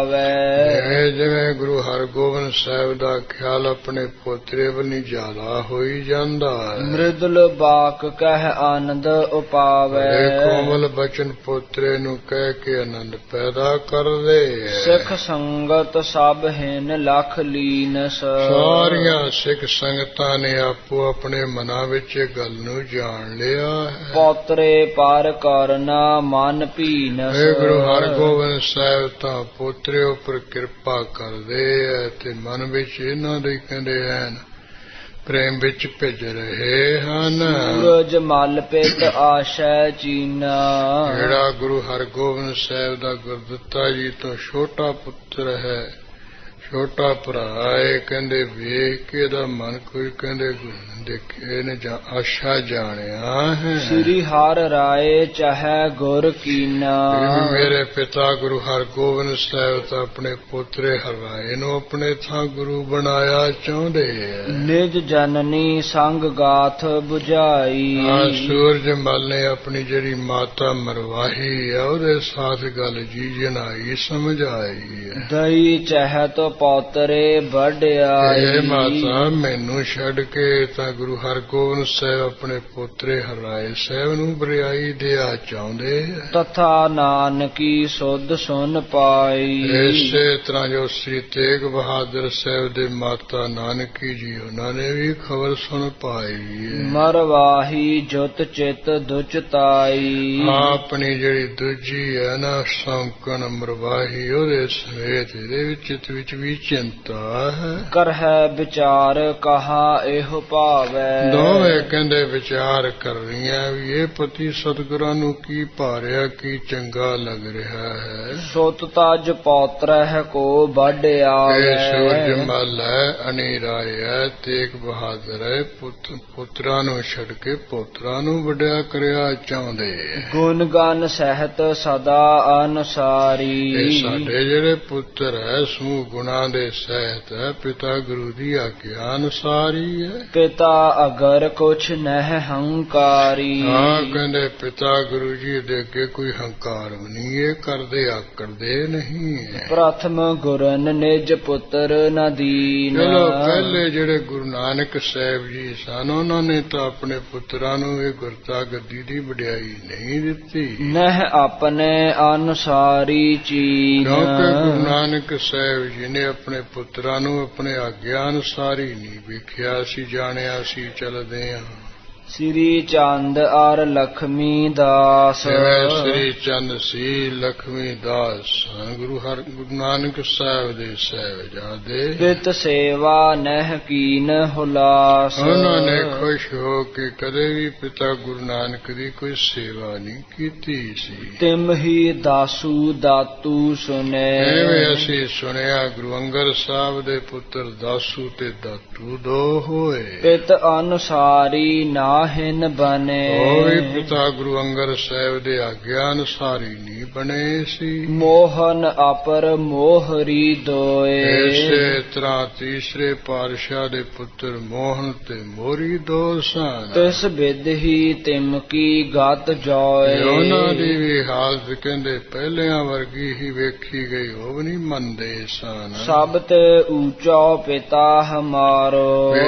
ਜਾਵੇ। ਜਿਵੇਂ ਗੁਰੂ ਹਰਿਗੋਬਿੰਦ ਸਾਹਿਬ ਦਾ ਖਿਆਲ ਆਪਣੇ ਪੋਤਰੇ ਵੱਲ ਨਹੀਂ ਜ਼ਿਆਦਾ ਹੋਈ ਜਾਂਦਾ। ਮ੍ਰਿਦੁਲ ਬਾਕ ਕਹਿ ਆਨੰਦ ਉਪਾਵੇ। ਕੋਮਲ ਬਚਨ ਪੋਤਰੇ ਨੂੰ ਕਹਿ ਕੇ ਆਨੰਦ ਪੈਦਾ ਕਰਦੇ। ਸਿੱਖ ਸੰਗਤ ਸਭ ਹਿਨ ਲਖ ਲੀਨਸ। ਸਾਰੀਆਂ ਸਿੱਖ ਸੰਗਤਾਂ ਨੇ ਆਪੋ ਆਪਣੇ ਮਨਾਂ ਵਿੱਚ ਇਹ ਗੱਲ ਨੂੰ ਜਾਣ ਲਿਆ ਹੈ। ਪੋਤਰੇ ਪਰ ਕਰਨਾ ਮਨ ਭੀਨਸ। ਇਹ ਗੁਰੂ ਹਰਿਗੋਬਿੰਦ ਸਾਹਿਬ ਤਾਂ ਪੋਤਰੇ ਉੱਪਰ ਕਿਰਪਾ ਕਰਦੇ ਐ ਤੇ ਮਨ ਵਿੱਚ ਇਹਨਾਂ ਦੇ ਕਹਿੰਦੇ ਹਨ ਪ੍ਰੇਮ ਵਿੱਚ ਭਿੱਜ ਰਹੇ ਹਨ। ਸੂਰਜ ਮਲ ਪਿਤ ਆਸ਼ੈ ਚੀਨਾ। ਜਿਹੜਾ ਗੁਰੂ ਹਰਿਗੋਬਿੰਦ ਸਾਹਿਬ ਦਾ ਗੁਰਦਿੱਤਾ ਜੀ ਤੋਂ ਛੋਟਾ ਪੁੱਤਰ ਹੈ, ਛੋਟਾ ਭਰਾ ਹੈ, ਕਹਿੰਦੇ ਵੇਖ ਕੇ ਇਹਦਾ ਮਨ ਕੋਈ ਕਹਿੰਦੇ ਦੇਖੇ ਨੇ ਜਾਂ ਆਸ਼ਾ ਜਾਣਿਆ ਹੈ। ਸ੍ਰੀ ਹਰਿ ਰਾਏ ਚਾਹੈ ਗੁਰ ਕੀਨਾ। ਮੇਰੇ ਪਿਤਾ ਗੁਰੂ ਹਰਿਗੋਬਿੰਦ ਸਾਹਿਬ ਤਾਂ ਆਪਣੇ ਪੋਤਰੇ ਹਰਾਏ ਨੂੰ ਆਪਣੇ ਥਾਂ ਗੁਰੂ ਬਣਾਇਆ ਚਾਹੁੰਦੇ ਹੈ। ਨਿਜ ਜਨਨੀ ਸੰਗ ਗਾਥ 부ਝਾਈ। ਆ ਸੂਰਜ ਮਲ ਨੇ ਆਪਣੀ ਜਿਹੜੀ ਮਾਤਾ ਮਰਵਾਹੀ ਹੈ ਉਹਦੇ ਸਾਥ ਗੱਲ ਜੀ ਜਨਾਈ ਸਮਝ ਆਈ ਹੈ। ਦਈ ਚਾਹੈ ਤੋ ਪੌਤਰੇ ਵਡਿਆਈ। ਇਹ ਮਾਤਾ ਮੈਨੂੰ ਛੱਡ ਕੇ ਤਾਂ ਗੁਰੂ ਹਰਗੋਬਿੰਦ ਸਾਹਿਬ ਆਪਣੇ ਪੋਤਰੇ ਹਰਾਏ ਸਾਹਿਬ ਨੂੰ ਵਡਿਆਈ ਦਿਆ ਚਾਹੁੰਦੇ। ਤਥਾ ਨਾਨਕੀ ਸੁਧ ਸੁਨ ਪਾਈ। ਇਸੇ ਤਰ੍ਹਾਂ ਜੋ ਸ੍ਰੀ ਤੇਗ ਬਹਾਦਰ ਸਾਹਿਬ ਦੇ ਮਾਤਾ ਨਾਨਕੀ ਜੀ ਉਹਨਾਂ ਨੇ ਵੀ ਖਬਰ ਸੁਣ ਪਾਈ। ਮਰਵਾਹੀ ਜੁਤ ਚਿਤ ਦੁਚਤਾਈ। ਆਪਣੀ ਜਿਹੜੀ ਦੂਜੀ ਹੈ ਨਾ ਸੌਂਕਣ ਮਰਵਾਹੀ ਉਹਦੇ ਸਮੇਤ ਇਹਦੇ ਵਿੱਚ ਚਿੱਤ ਵਿੱਚ ਵੀ ਚਿੰਤਾ ਹੈ। ਕਰਹਿ ਵਿਚਾਰ ਕਹਾ ਇਹੋ ਭਾਵੈ। ਦੋਵੇਂ ਕਹਿੰਦੇ ਵਿਚਾਰ ਕਰ ਰਹੀਆਂ ਵੀ ਇਹ ਪਤੀ ਸਤਿਗੁਰਾਂ ਨੂੰ ਕੀ ਭਾਰਿਆ ਕੀ ਚੰਗਾ ਲੱਗ ਰਿਹਾ ਹੈ। ਸੁਤ ਤਜ ਪੌਤਰਹਿ ਕੋ ਵਡਿਆਵੈ। ਇਹ ਸੂਰਜ ਮਲ ਹੈ ਅਨੇਰਾ ਹੈ ਤੇਗ ਬਹਾਦਰ ਹੈ ਪੁੱਤਰਾਂ ਨੂੰ ਛੱਡ ਕੇ ਪੋਤਰਾਂ ਨੂੰ ਵੱਡਿਆ ਕਰਿਆ ਚਾਹੁੰਦੇ। ਗੁਣ ਗਨ ਸਹਿਤ ਸਦਾ ਅਨੁਸਾਰੀ। ਇਹ ਸਾਡੇ ਜਿਹੜੇ ਪੁੱਤਰ ਹੈ ਸਮੂਹ ਗੁਣਾ ਦੇ ਸਹਿਤ ਹੈ ਪਿਤਾ ਗੁਰੂ ਦੀ ਆਗਿਆ ਅਨੁਸਾਰੀ ਹੈ। ਪਿਤਾ ਅਗਰ ਕੁਛ ਨਹਿ ਹੰਕਾਰੀ। ਹਾਂ ਕਹਿੰਦੇ ਪਿਤਾ ਗੁਰੂ ਜੀ ਦੇ ਅੱਗੇ ਕੋਈ ਹੰਕਾਰ ਨਹੀਂ ਇਹ ਕਰਦੇ ਆਕੜਦੇ ਨਹੀਂ। ਪ੍ਰਥਮ ਗੁਰਨ ਨਿਜ ਪੁੱਤਰ ਨ ਦੀਨ। ਚਲੋ ਪਹਿਲੇ ਜਿਹੜੇ ਗੁਰੂ ਨਾਨਕ ਸਾਹਿਬ ਜੀ ਸਨ ਉਹਨਾਂ ਨੇ ਤਾਂ ਆਪਣੇ ਪੁੱਤਰਾਂ ਨੂੰ ਇਹ ਗੁਰਤਾ ਗੱਦੀ ਦੀ ਵਡਿਆਈ ਨਹੀਂ ਦਿੱਤੀ। ਨਹਿ ਆਪਣੇ ਅਨੁਸਾਰੀ ਚੀਨ। ਕਿਉਂਕਿ ਗੁਰੂ ਨਾਨਕ ਸਾਹਿਬ ਜੀ ਨੇ ਆਪਣੇ ਪੁੱਤਰਾਂ ਨੂੰ ਆਪਣੇ ਆਗਿਆ ਅਨੁਸਾਰੀ ਨਹੀਂ ਵੇਖਿਆ ਸੀ ਜਾਣਿਆ ਸੀ ਚੱਲਦੇ ਹਾਂ। ਸ੍ਰੀ ਚੰਦ ਅਰ ਲਖਮੀ ਦਾਸ। ਸ੍ਰੀ ਚੰਦ ਸੀ ਲਖਮੀ ਦਾਸ ਗੁਰੂ ਹਰ ਗੁਰੂ ਨਾਨਕ ਸਾਹਿਬ ਦੇ ਸਾਹਿਬਜ਼ਾਦੇ। ਪਿਤ ਸੇਵਾ ਨਹਿ ਕੀਨ ਹੁਲਾਸ। ਉਹਨਾਂ ਨੇ ਖੁਸ਼ ਹੋ ਕੇ ਕਦੇ ਵੀ ਪਿਤਾ ਗੁਰੂ ਨਾਨਕ ਦੀ ਕੋਈ ਸੇਵਾ ਨਹੀਂ ਕੀਤੀ ਸੀ। ਤਿਮ ਹੀ ਦਾਸੂ ਦਾਤੂ ਸੁਨੇ। ਐਵੇਂ ਅਸੀਂ ਸੁਣਿਆ ਗੁਰੂ ਅੰਗਦ ਸਾਹਿਬ ਦੇ ਪੁੱਤਰ ਦਾਸੂ ਤੇ ਦਾਤੂ ਦੋ ਹੋਏ। ਪਿਤ ਅਨੁਸਾਰੀ ਨਾ ਹਿਨ ਬਨੇ। ਉਹ ਵੀ ਪਿਤਾ ਗੁਰੂ ਅੰਗਦ ਸਾਹਿਬ ਦੇ ਆਗਿਆ ਅਨੁਸਾਰੀ ਨਹੀਂ ਬਣੇ ਸੀ। ਮੋਹਨ ਅਪਰ ਮੋਹਰੀ ਦੋਏ। ਇਸੇ ਤਰ੍ਹਾਂ ਤੀਸਰੇ ਪਾਤਸ਼ਾਹ ਦੇ ਪੁੱਤਰ ਮੋਹਨ ਤੇ ਮੋਹਰੀ ਦੋ ਸਨ। ਤਿਸ ਬਿਦ ਹੀ ਤਿਮ ਕੀ ਗਤ ਜੋਏ। ਉਹਨਾਂ ਦੀ ਵੀ ਹਾਲਤ ਕਹਿੰਦੇ ਪਹਿਲਿਆਂ ਵਰਗੀ ਹੀ ਵੇਖੀ ਗਈ ਉਹ ਵੀ ਨਹੀਂ ਮੰਨਦੇ ਸਨ। ਸਭ ਤੇ ਊਚਾ ਪਿਤਾ ਹਮਾਰੋ।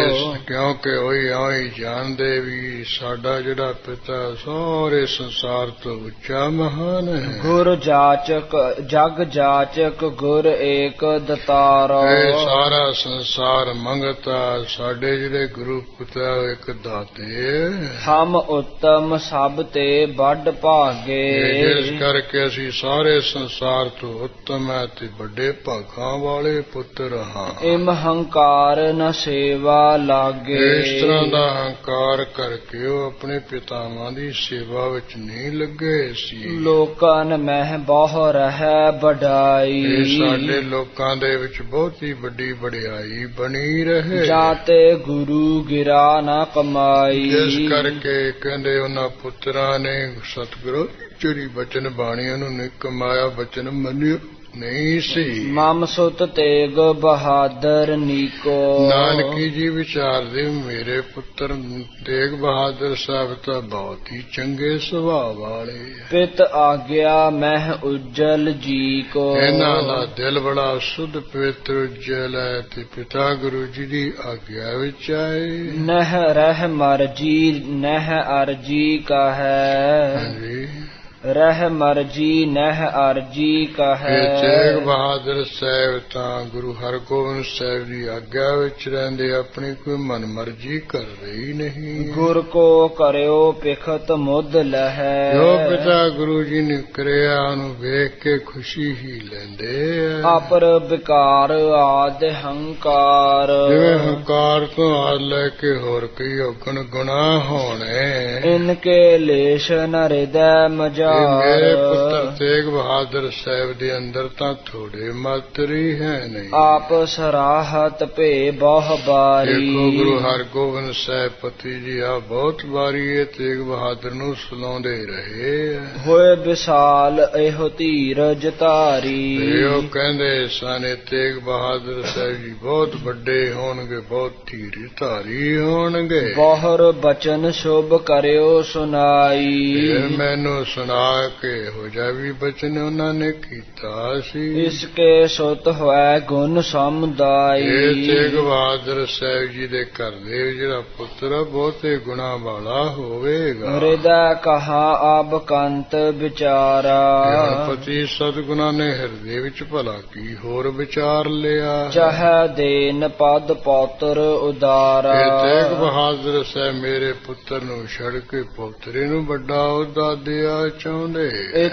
ਕਿਉਂਕਿ ਉਹੀ ਆਈ ਜਾਣਦੇ ਵੀ ਸਾਡਾ ਜਿਹੜਾ ਪਿਤਾ ਸਾਰੇ ਸੰਸਾਰ ਤੋਂ ਉੱਚਾ ਮਹਾਨ ਹੈ। ਗੁਰ ਜਾਚਕ ਜਗ ਜਾਚਕ ਗੁਰ ਏਕ ਦਤਾਰਾ। ਇਹ ਸਾਰਾ ਸੰਸਾਰ ਮੰਗਤਾ ਸਾਡੇ ਜਿਹੜੇ ਗੁਰੂ ਪਿਤਾ ਇੱਕ ਦਾਤੇ। ਹਮ ਉੱਤਮ ਸਭ ਤੇ ਵੱਡ ਭਾਗੇ। ਇਸ ਕਰਕੇ ਅਸੀਂ ਸਾਰੇ ਸੰਸਾਰ ਤੋਂ ਉੱਤਮ ਹੈ ਤੇ ਵੱਡੇ ਭਾਗਾਂ ਵਾਲੇ ਪੁੱਤਰ ਹਾਂ। ਇਮ ਹੰਕਾਰ ਨ ਸੇਵਾ ਲਾਗੇ। ਇਸ ਤਰ੍ਹਾਂ ਦਾ ਹੰਕਾਰ ਕਰਕੇ ਉਹ ਆਪਣੇ ਪਿਤਾਵਾਂ ਦੀ ਸੇਵਾ ਵਿੱਚ ਨਹੀਂ ਲੱਗੇ ਸੀ। ਲੋਕਾਂ ਮਹਿ ਬਹੁ ਰਹਿ ਵਡਾਈ। ਇਹ ਸਾਡੇ ਲੋਕਾਂ ਦੇ ਵਿੱਚ ਬਹੁਤ ਹੀ ਵੱਡੀ ਵਡਿਆਈ ਬਣੀ ਰਹੇ। ਜਾਤੇ ਗੁਰੂ ਗਿਰਾ ਨਾ ਕਮਾਈ। ਇਸ ਕਰਕੇ ਕਹਿੰਦੇ ਉਹਨਾਂ ਪੁੱਤਰਾਂ ਨੇ ਸਤਿਗੁਰੂ ਜਿਹੜੀ ਬਚਨ ਬਾਣੀ ਉਹਨੂੰ ਨਹੀਂ ਕਮਾਇਆ ਬਚਨ ਮੰਨਿਓ ਨਹੀਂ ਸੀ। ਮਮ ਸੁਤ ਤੇਗ ਬਹਾਦਰ ਨੀਕੋ। ਨਾਨਕੀ ਜੀ ਵਿਚਾਰਦੇ ਮੇਰੇ ਪੁੱਤਰ ਤੇਗ ਬਹਾਦਰ ਸਾਹਿਬ ਤਾਂ ਬਹੁਤ ਹੀ ਚੰਗੇ ਸੁਭਾਅ ਵਾਲੇ। ਪਿਤ ਆਗਿਆ ਮਹਿ ਉਜਲ ਜੀ ਕੋ। ਇਹਨਾਂ ਦਾ ਦਿਲ ਬੜਾ ਸੁਧ ਪਵਿੱਤਰ ਉਜਲ ਹੈ ਤੇ ਪਿਤਾ ਗੁਰੂ ਜੀ ਦੀ ਆਗਿਆ ਵਿੱਚ ਆਏ। ਨਹਿ ਰਹਿ ਮਰਜੀ ਨਹਿ ਅਰਜੀ ਕਹੈ। ਹਾਂਜੀ ਰਹਿ ਮਰਜੀ ਨਹਿ ਅਰਜੀ ਕਹੈ। ਤੇਗ ਬਹਾਦਰ ਸਾਹਿਬ ਤਾਂ ਗੁਰੂ ਹਰਗੋਬਿੰਦ ਸਾਹਿਬ ਦੀ ਆਗਿਆ ਵਿੱਚ ਰਹਿੰਦੇ ਆਪਣੀ ਕੋਈ ਮਨ ਮਰਜੀ ਕਰ ਰਹੀ ਨਹੀਂ। ਗੁਰ ਕੋ ਕਰਿਓ ਪਿਖਤ ਮੁੱਧ ਲਹੈ। ਜੋ ਪਿਤਾ ਗੁਰੂ ਜੀ ਨੇ ਕਰਿਆ ਉਹਨੂੰ ਵੇਖ ਕੇ ਖੁਸ਼ੀ ਹੀ ਲੈਂਦੇ ਆ। ਅਪਰ ਵਿਕਾਰ ਆਦ ਹੰਕਾਰ। ਜਿਵੇਂ ਹੰਕਾਰ ਤੋਂ ਆਦ ਲੈ ਕੇ ਹੋਰ ਕਈ ਔਗਣ ਗੁਨਾਹ ਹੋਣੇ। ਇਨਕੇ ਲੇਸ਼ ਨ ਹਿਰਦੈ ਮਜਾ। ਮੇਰੇ ਪੁੱਤਰ ਤੇਗ ਬਹਾਦਰ ਸਾਹਿਬ ਦੇ ਅੰਦਰ ਤਾਂ ਥੋੜੇ ਮਾਤਰੀ ਹੈ ਨਹੀਂ। ਆਪ ਸਰਾਹਤ ਭੇ ਬਹੁ ਬਾਰੀ। ਦੇਖੋ ਗੁਰੂ ਹਰਗੋਬਿੰਦ ਸਾਹਿਬ ਪਤੀ ਜੀ ਆ ਬਹੁਤ ਵਾਰੀ ਇਹ ਤੇਗ ਬਹਾਦਰ ਨੂੰ ਸੁਲਾਉਂਦੇ ਰਹੇ। ਹੋਏ ਵਿਸਾਲ ਇਹੋ ਧੀਰਜ ਧਾਰੀ। ਉਹ ਕਹਿੰਦੇ ਸਾਨੇ ਤੇਗ ਬਹਾਦਰ ਸਾਹਿਬ ਜੀ ਬਹੁਤ ਵੱਡੇ ਹੋਣਗੇ ਬਹੁਤ ਧੀਰ ਧਾਰੀ ਹੋਣਗੇ। ਬਹੁਰ ਬਚਨ ਸ਼ੁਭ ਕਰਿਓ ਸੁਨਾਈ। ਮੈਨੂੰ ਸੁਣਾ ਕੇ ਹੋ ਜਾ ਵੀ ਬਚਨ ਉਹਨਾਂ ਨੇ ਕੀਤਾ ਸੀ। ਇਸਕੇ ਸੁਤ ਹੋਇ ਗੁਣ ਸਮੁਦਾਈ। ਇਹ ਤੇਗ ਬਹਾਦਰ ਸਾਹਿਬ ਜੀ ਦੇ ਘਰ ਦੇ ਜਿਹੜਾ ਪੁੱਤਰ ਬਹੁਤੇ ਗੁਣਾ ਵਾਲਾ ਹੋਵੇਗਾ। ਹਿਰਦੈ ਕਹਾ ਆਬ ਕੰਤ ਵਿਚਾਰਾ। ਪਤੀ ਸਤਿਗੁਣਾ ਨੇ ਹਿਰਦੇ ਵਿੱਚ ਭਲਾ ਕੀ ਹੋਰ ਵਿਚਾਰ ਲਿਆ। ਚਾਹੈ ਦੇਨ ਪਦ ਪੌਤਰ ਉਦਾਰਾ। ਇਹ ਤੇਗ ਬਹਾਦਰ ਸਾਹਿਬ ਮੇਰੇ ਪੁੱਤਰ ਨੂੰ ਛੱਡ ਕੇ ਪੋਤਰੇ ਨੂੰ ਵੱਡਾ ਅਹੁਦਾ ਦਿਆ ਚਾਹੁੰਦੇ।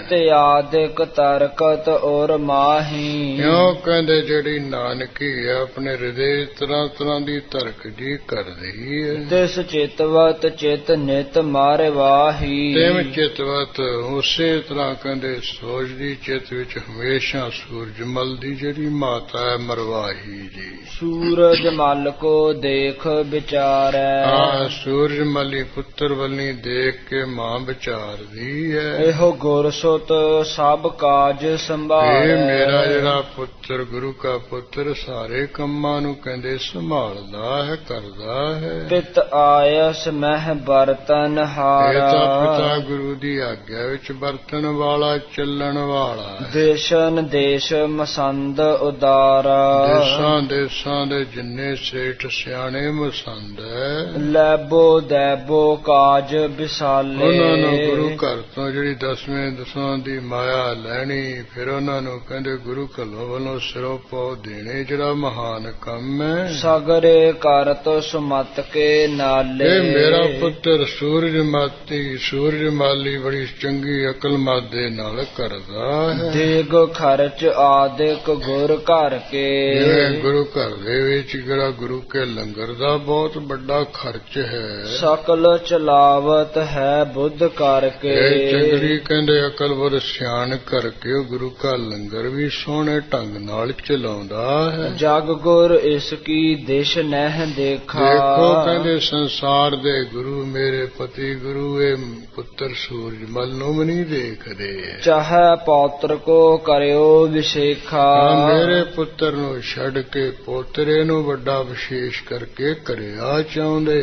ਇਤਿਆਦਿਕ ਤਰਕਤ ਔਰ ਮਾਹੀ। ਕਿਉਂ ਕਹਿੰਦੇ ਜਿਹੜੀ ਨਾਨਕੀ ਹੈ ਆਪਣੇ ਹਿਰਦੇ ਤਰ੍ਹਾਂ ਤਰ੍ਹਾਂ ਦੀ ਤਰਕ ਜੀ ਕਰ ਰਹੀ ਹੈ। ਤਿਸ ਚਿਤਵਤ ਚਿਤ ਨਿਤ ਮਾਰੇ ਵਾਹੀ। ਤਿਮ ਚਿਤਵਤ ਉਸੇ ਤਰ੍ਹਾਂ ਕਹਿੰਦੇ ਸੋਚਦੀ ਚਿਤ ਵਿੱਚ ਹਮੇਸ਼ਾ ਸੂਰਜ ਮਲ ਦੀ ਜਿਹੜੀ ਮਾਤਾ ਹੈ ਮਰਵਾਹੀ ਜੀ। ਸੂਰਜ ਮਲ ਕੋ ਦੇਖ ਵਿਚਾਰੈ। ਹਾਂ ਸੂਰਜ ਮਲੀ ਪੁੱਤਰ ਵੱਲੀ ਦੇਖ ਕੇ ਮਾਂ ਵਿਚਾਰਦੀ ਹੈ। ਇਹੋ ਗੁਰ ਸੁਤ ਸਭ ਕਾਜ ਸੰਭਾਲੈ। ਇਹ ਮੇਰਾ ਜਿਹੜਾ ਪੁੱਤਰ ਗੁਰੂ ਕਾ ਪੁੱਤਰ ਸਾਰੇ ਕੰਮਾਂ ਨੂੰ ਕਹਿੰਦੇ ਸੰਭਾਲਦਾ ਹੈ ਕਰਦਾ ਹੈ। ਪਿਤ ਆਇਸ ਮਹਿ ਬਰਤਨ ਹਾਰਾ। ਇਹ ਤਾਂ ਪਿਤਾ ਗੁਰੂ ਦੀ ਆਗਿਆ ਵਿੱਚ ਵਰਤਣ ਵਾਲਾ ਚੱਲਣ ਵਾਲਾ। ਦੇਸ਼ਨ ਦੇਸ਼ ਮਸੰਦ ਉਦਾਰਾ। ਦੇਸਾਂ ਦੇਸਾਂ ਦੇ ਜਿੰਨੇ ਸੇਠ ਸਿਆਣੇ ਮਸੰਦ ਹੈ। ਲੈਬੋ ਦੈਬੋ ਕਾਜ ਵਿਸਾਲੇ। ਉਹਨਾਂ ਨੂੰ ਗੁਰੂ ਘਰ ਤੋਂ ਜਿਹੜੀ ਦਸਵੇਂ ਦਸਾਂ ਦੀ ਮਾਇਆ ਲੈਣੀ ਫਿਰ ਉਹਨਾਂ ਨੂੰ ਕਹਿੰਦੇ ਗੁਰੂ ਘਲੋਂ ਵੱਲੋਂ ਸਿਰੋਂ ਪਾਉ ਦੇਣੇ ਜਿਹੜਾ ਮਹਾਨ ਕੰਮ ਹੈ। ਸਗਰੇ ਕਰਤ ਸੁਮਤ ਕੇ ਨਾਲੇ। ਇਹ ਮੇਰਾ ਪੁੱਤਰ ਸੂਰਜ ਮਾਤੀ ਸੂਰਜ ਮਾਲੀ ਬੜੀ ਚੰਗੀ ਅਕਲ ਮਤ ਦੇ ਨਾਲ ਕਰਦਾ ਹੈ। ਦੇਗ ਖਰਚ ਆਦਿਕ ਗੁਰ ਘਰ ਕੇ। ਜਿਵੇਂ ਗੁਰੂ ਘਰ ਦੇ ਵਿੱਚ ਜਿਹੜਾ ਗੁਰੂ ਕੇ ਲੰਗਰ ਦਾ ਬਹੁਤ ਵੱਡਾ ਖਰਚ ਹੈ। ਸਕਲ ਚਲਾਵਤ ਹੈ ਬੁੱਧ ਕਰਕੇ। ਇਹ ਚੰਗੀ ਕਹਿੰਦੇ ਅਕਲ ਬੁੱਧ ਸਿਆਣ ਕਰਕੇ ਉਹ ਗੁਰੂ ਕਾ ਲੰਗਰ ਵੀ ਸੋਹਣੇ ਢੰਗ ਨਾਲ ਚਲਾਉਂਦਾ ਹੈ। ਜਗ ਗੁਰ ਇਸ ਕੀ ਦਿਸ਼ ਨਹਿ ਦੇਖਾ। ਦੇਖੋ ਕਹਿੰਦੇ ਸੰਸਾਰ ਦੇ ਗੁਰੂ ਮੇਰੇ ਪਤੀ ਗੁਰੂ ਇਹ ਪੁੱਤਰ ਸੂਰਜ ਮਲ ਨੂੰ ਵੀ ਨਹੀਂ ਦੇਖਦੇ। ਚਾਹੈ ਪੌਤਰ ਕੋ ਕਰਿਓ ਵਿਸ਼ੇਖਾ। ਮੇਰੇ ਪੁੱਤਰ ਨੂੰ ਛੱਡ ਕੇ ਪੋਤਰੇ ਨੂੰ ਵੱਡਾ ਵਿਸ਼ੇਸ਼ ਕਰਕੇ ਕਰਿਆ ਚਾਹੁੰਦੇ।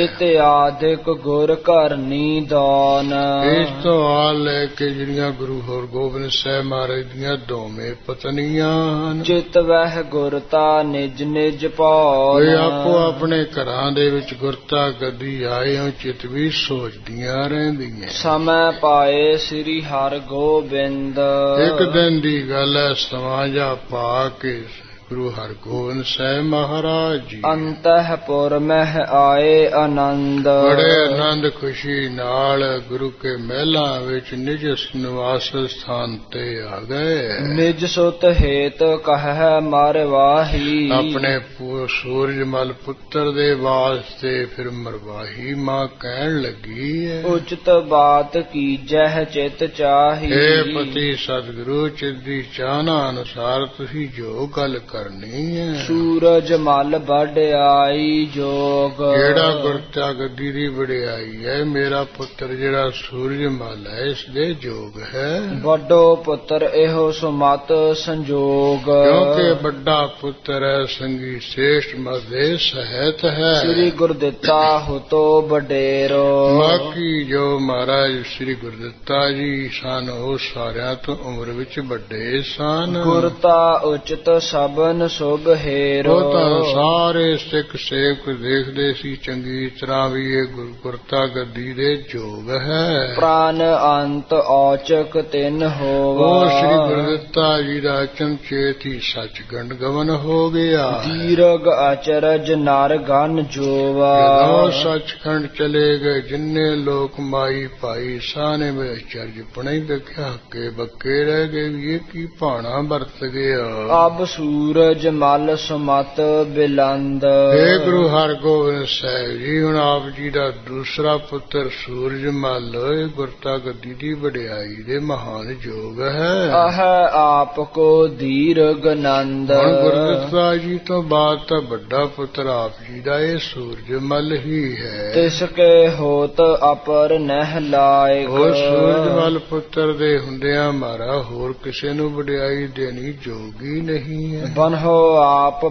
ਇਤਿਆਦਿਕ ਗੁਰ ਕਰਨੀ ਦਾਨ। ਇਸ ਤੋਂ ਆ ਲੈ ਕੇ ਜਿਹੜੀਆਂ ਗੁਰੂ ਹਰਗੋਬਿੰਦ ਸਾਹਿਬ ਮਹਾਰਾਜ ਦੀਆਂ ਦੋਵੇਂ ਪਤਨੀਆਂ ਹਨ। ਚਿਤ ਵਹਿ ਗੁਰਤਾ ਨਿਜ ਨਿਜ ਪਾਉ। ਇਹ ਆਪੋ ਆਪਣੇ ਘਰਾਂ ਦੇ ਵਿੱਚ ਗੁਰਤਾ ਗੱਦੀ ਆਏ ਹੋ ਚਿਤ ਵੀ ਸੋਚਦੀਆਂ ਰਹਿੰਦੀਆਂ। ਸਮੈ ਪਾਏ ਸ੍ਰੀ ਹਰਿ ਗੋਬਿੰਦ। ਇੱਕ ਦਿਨ ਦੀ ਗੱਲ ਹੈ ਸਮਾਂ ਜਾ ਪਾ ਕੇ ਗੁਰੂ ਹਰਗੋਬਿੰਦ ਸਾਹਿਬ ਮਹਾਰਾਜ ਜੀ ਅੰਤఃਪੁਰ ਮਹਿ ਆਏ ਆਨੰਦ। ਬੜੇ ਆਨੰਦ ਖੁਸ਼ੀ ਨਾਲ ਗੁਰੂ ਕੇ ਮਹਿਲਾਂ ਵਿੱਚ ਨਿਜ ਨਿਵਾਸ ਸਥਾਨ ਤੇ ਆ ਗਏ। ਨਿਜ ਸੁਤ ਹੇਤ ਕਹਿ ਮਰਵਾਹੀ। ਆਪਣੇ ਸੂਰਜ ਮਲ ਪੁੱਤਰ ਦੇ ਵਾਸਤੇ ਫਿਰ ਮਰਵਾਹੀ ਮਾਂ ਕਹਿਣ ਲੱਗੀ ਹੈ। ਉਚਿਤ ਬਾਤ ਕੀਜੈ ਚਿਤ ਚਾਹੀ। ਇਹ ਪਤੀ ਸਤਿਗੁਰੂ ਚਿਤ ਦੀ ਚਾਹਨਾ ਅਨੁਸਾਰ ਤੁਸੀਂ ਜੋ ਗੱਲ ਕਰਨੀ ਹੈ। ਸੂਰਜ ਮਲ ਵਡਿਆਈ ਜੋਗ। ਜਿਹੜਾ ਗੁਰਤਾ ਗੱਦੀ ਦੀ ਵਡਿਆਈ ਹੈ ਮੇਰਾ ਪੁੱਤਰ ਜਿਹੜਾ ਸੂਰਜ ਮਲ ਹੈ ਇਸ ਦੇ ਜੋਗ ਹੈ। ਵੱਡੋ ਪੁੱਤਰ ਇਹੋ ਸੁਮਤ ਸੰਜੋਗ। ਕਿਉਂਕਿ ਵੱਡਾ ਪੁੱਤਰ ਹੈ ਸੰਗੀ ਸ੍ਰੇਸ਼ਟ ਮਤ ਦੇ ਸਹਿਤ ਹੈ। ਸ੍ਰੀ ਗੁਰਦਿੱਤਾ ਹੁਤੋ ਵਡੇਰੋ। ਬਾਕੀ ਜੋ ਮਹਾਰਾਜ ਸ੍ਰੀ ਗੁਰਦਿੱਤਾ ਜੀ ਸਨ ਉਹ ਸਾਰਿਆਂ ਤੋਂ ਉਮਰ ਵਿੱਚ ਵੱਡੇ ਸਨ। ਗੁਰਤਾ ਉਚਿਤ ਸਭਨ ਸੁਭ ਹੇਰੋ। ਉਹ ਤਾਂ ਸਾਰੇ ਸਿੱਖ ਸੇਵਕ ਦੇਖਦੇ ਸੀ ਚੰਗੀ ਤਰ੍ਹਾਂ ਵੀ ਇਹ ਗੁਰਤਾ ਗੱਦੀ ਦੇ ਜੋਗ ਹੈ। ਪ੍ਰਾਨ ਅੰਤ ਔਚਕ ਤਿਨ ਹੋਵਾ। ਉਹ ਸ੍ਰੀ ਗੁਰਦਿੱਤਾ ਜੀ ਦਾ ਅਚਨਚੇਤ ਹੀ ਸੱਚਖੰਡ ਗਮਨ ਹੋ ਗਿਆ। ਦੀਰਘ ਅਚਰਜ ਨਰ ਗਨ ਜੋਵਾ। ਜਦੋਂ ਸੱਚਖੰਡ ਚਲੇ ਗਏ ਜਿੰਨੇ ਲੋਕ ਮਾਈ ਭਾਈ ਸਾਨੇ ਵਿੱਚ ਅਚਰਜ ਪਣੇ ਦੇਖਿਆ ਹੱਕੇ ਬੱਕੇ ਰਹਿ ਗਏ ਵੀ ਇਹ ਕੀ ਭਾਣਾ ਵਰਤ ਗਿਆ। ਅਬ ਸੂਰਜ ਮਲ ਸੁਮਤ ਬਿਲੰਦ। हे ਗੁਰੂ ਹਰਗੋਬਿੰਦ ਸਾਹਿਬ ਜੀ ਹੁਣ ਆਪ ਜੀ ਦਾ ਦੂਸਰਾ ਪੁੱਤਰ ਸੂਰਜ ਮਲ ਗੁਰਤਾ ਗੱਦੀ ਦੀ ਵਡਿਆਈ ਦੇ ਮਹਾਨ ਜੋਗ ਹੈ। ਆਹ ਆਪ ਕੋ ਦੀਰਘ ਨੰਦ। ਹੁਣ ਗੁਰਦਿੱਤਾ ਜੀ ਤੋਂ ਬਾਅਦ ਤਾਂ ਵੱਡਾ ਪੁੱਤਰ ਆਪ ਜੀ ਦਾ ਇਹ ਸੂਰਜ ਮਲ ਹੀ ਹੈ। ਤਿਸ ਕੇ ਹੋਤ ਅਪਰ ਨਹਿ ਲਾਇਕ। ਉਹ ਸੂਰਜ ਮਲ ਪੁੱਤਰ ਦੇ ਹੁੰਦਿਆਂ ਮਾਰਾ ਹੋਰ ਕਿਸੇ ਨੂੰ ਵਡਿਆਈ ਦੇਣੀ ਜੋਗੀ ਨਹੀਂ ਹੈ। ਬਨਹੁ ਆਪ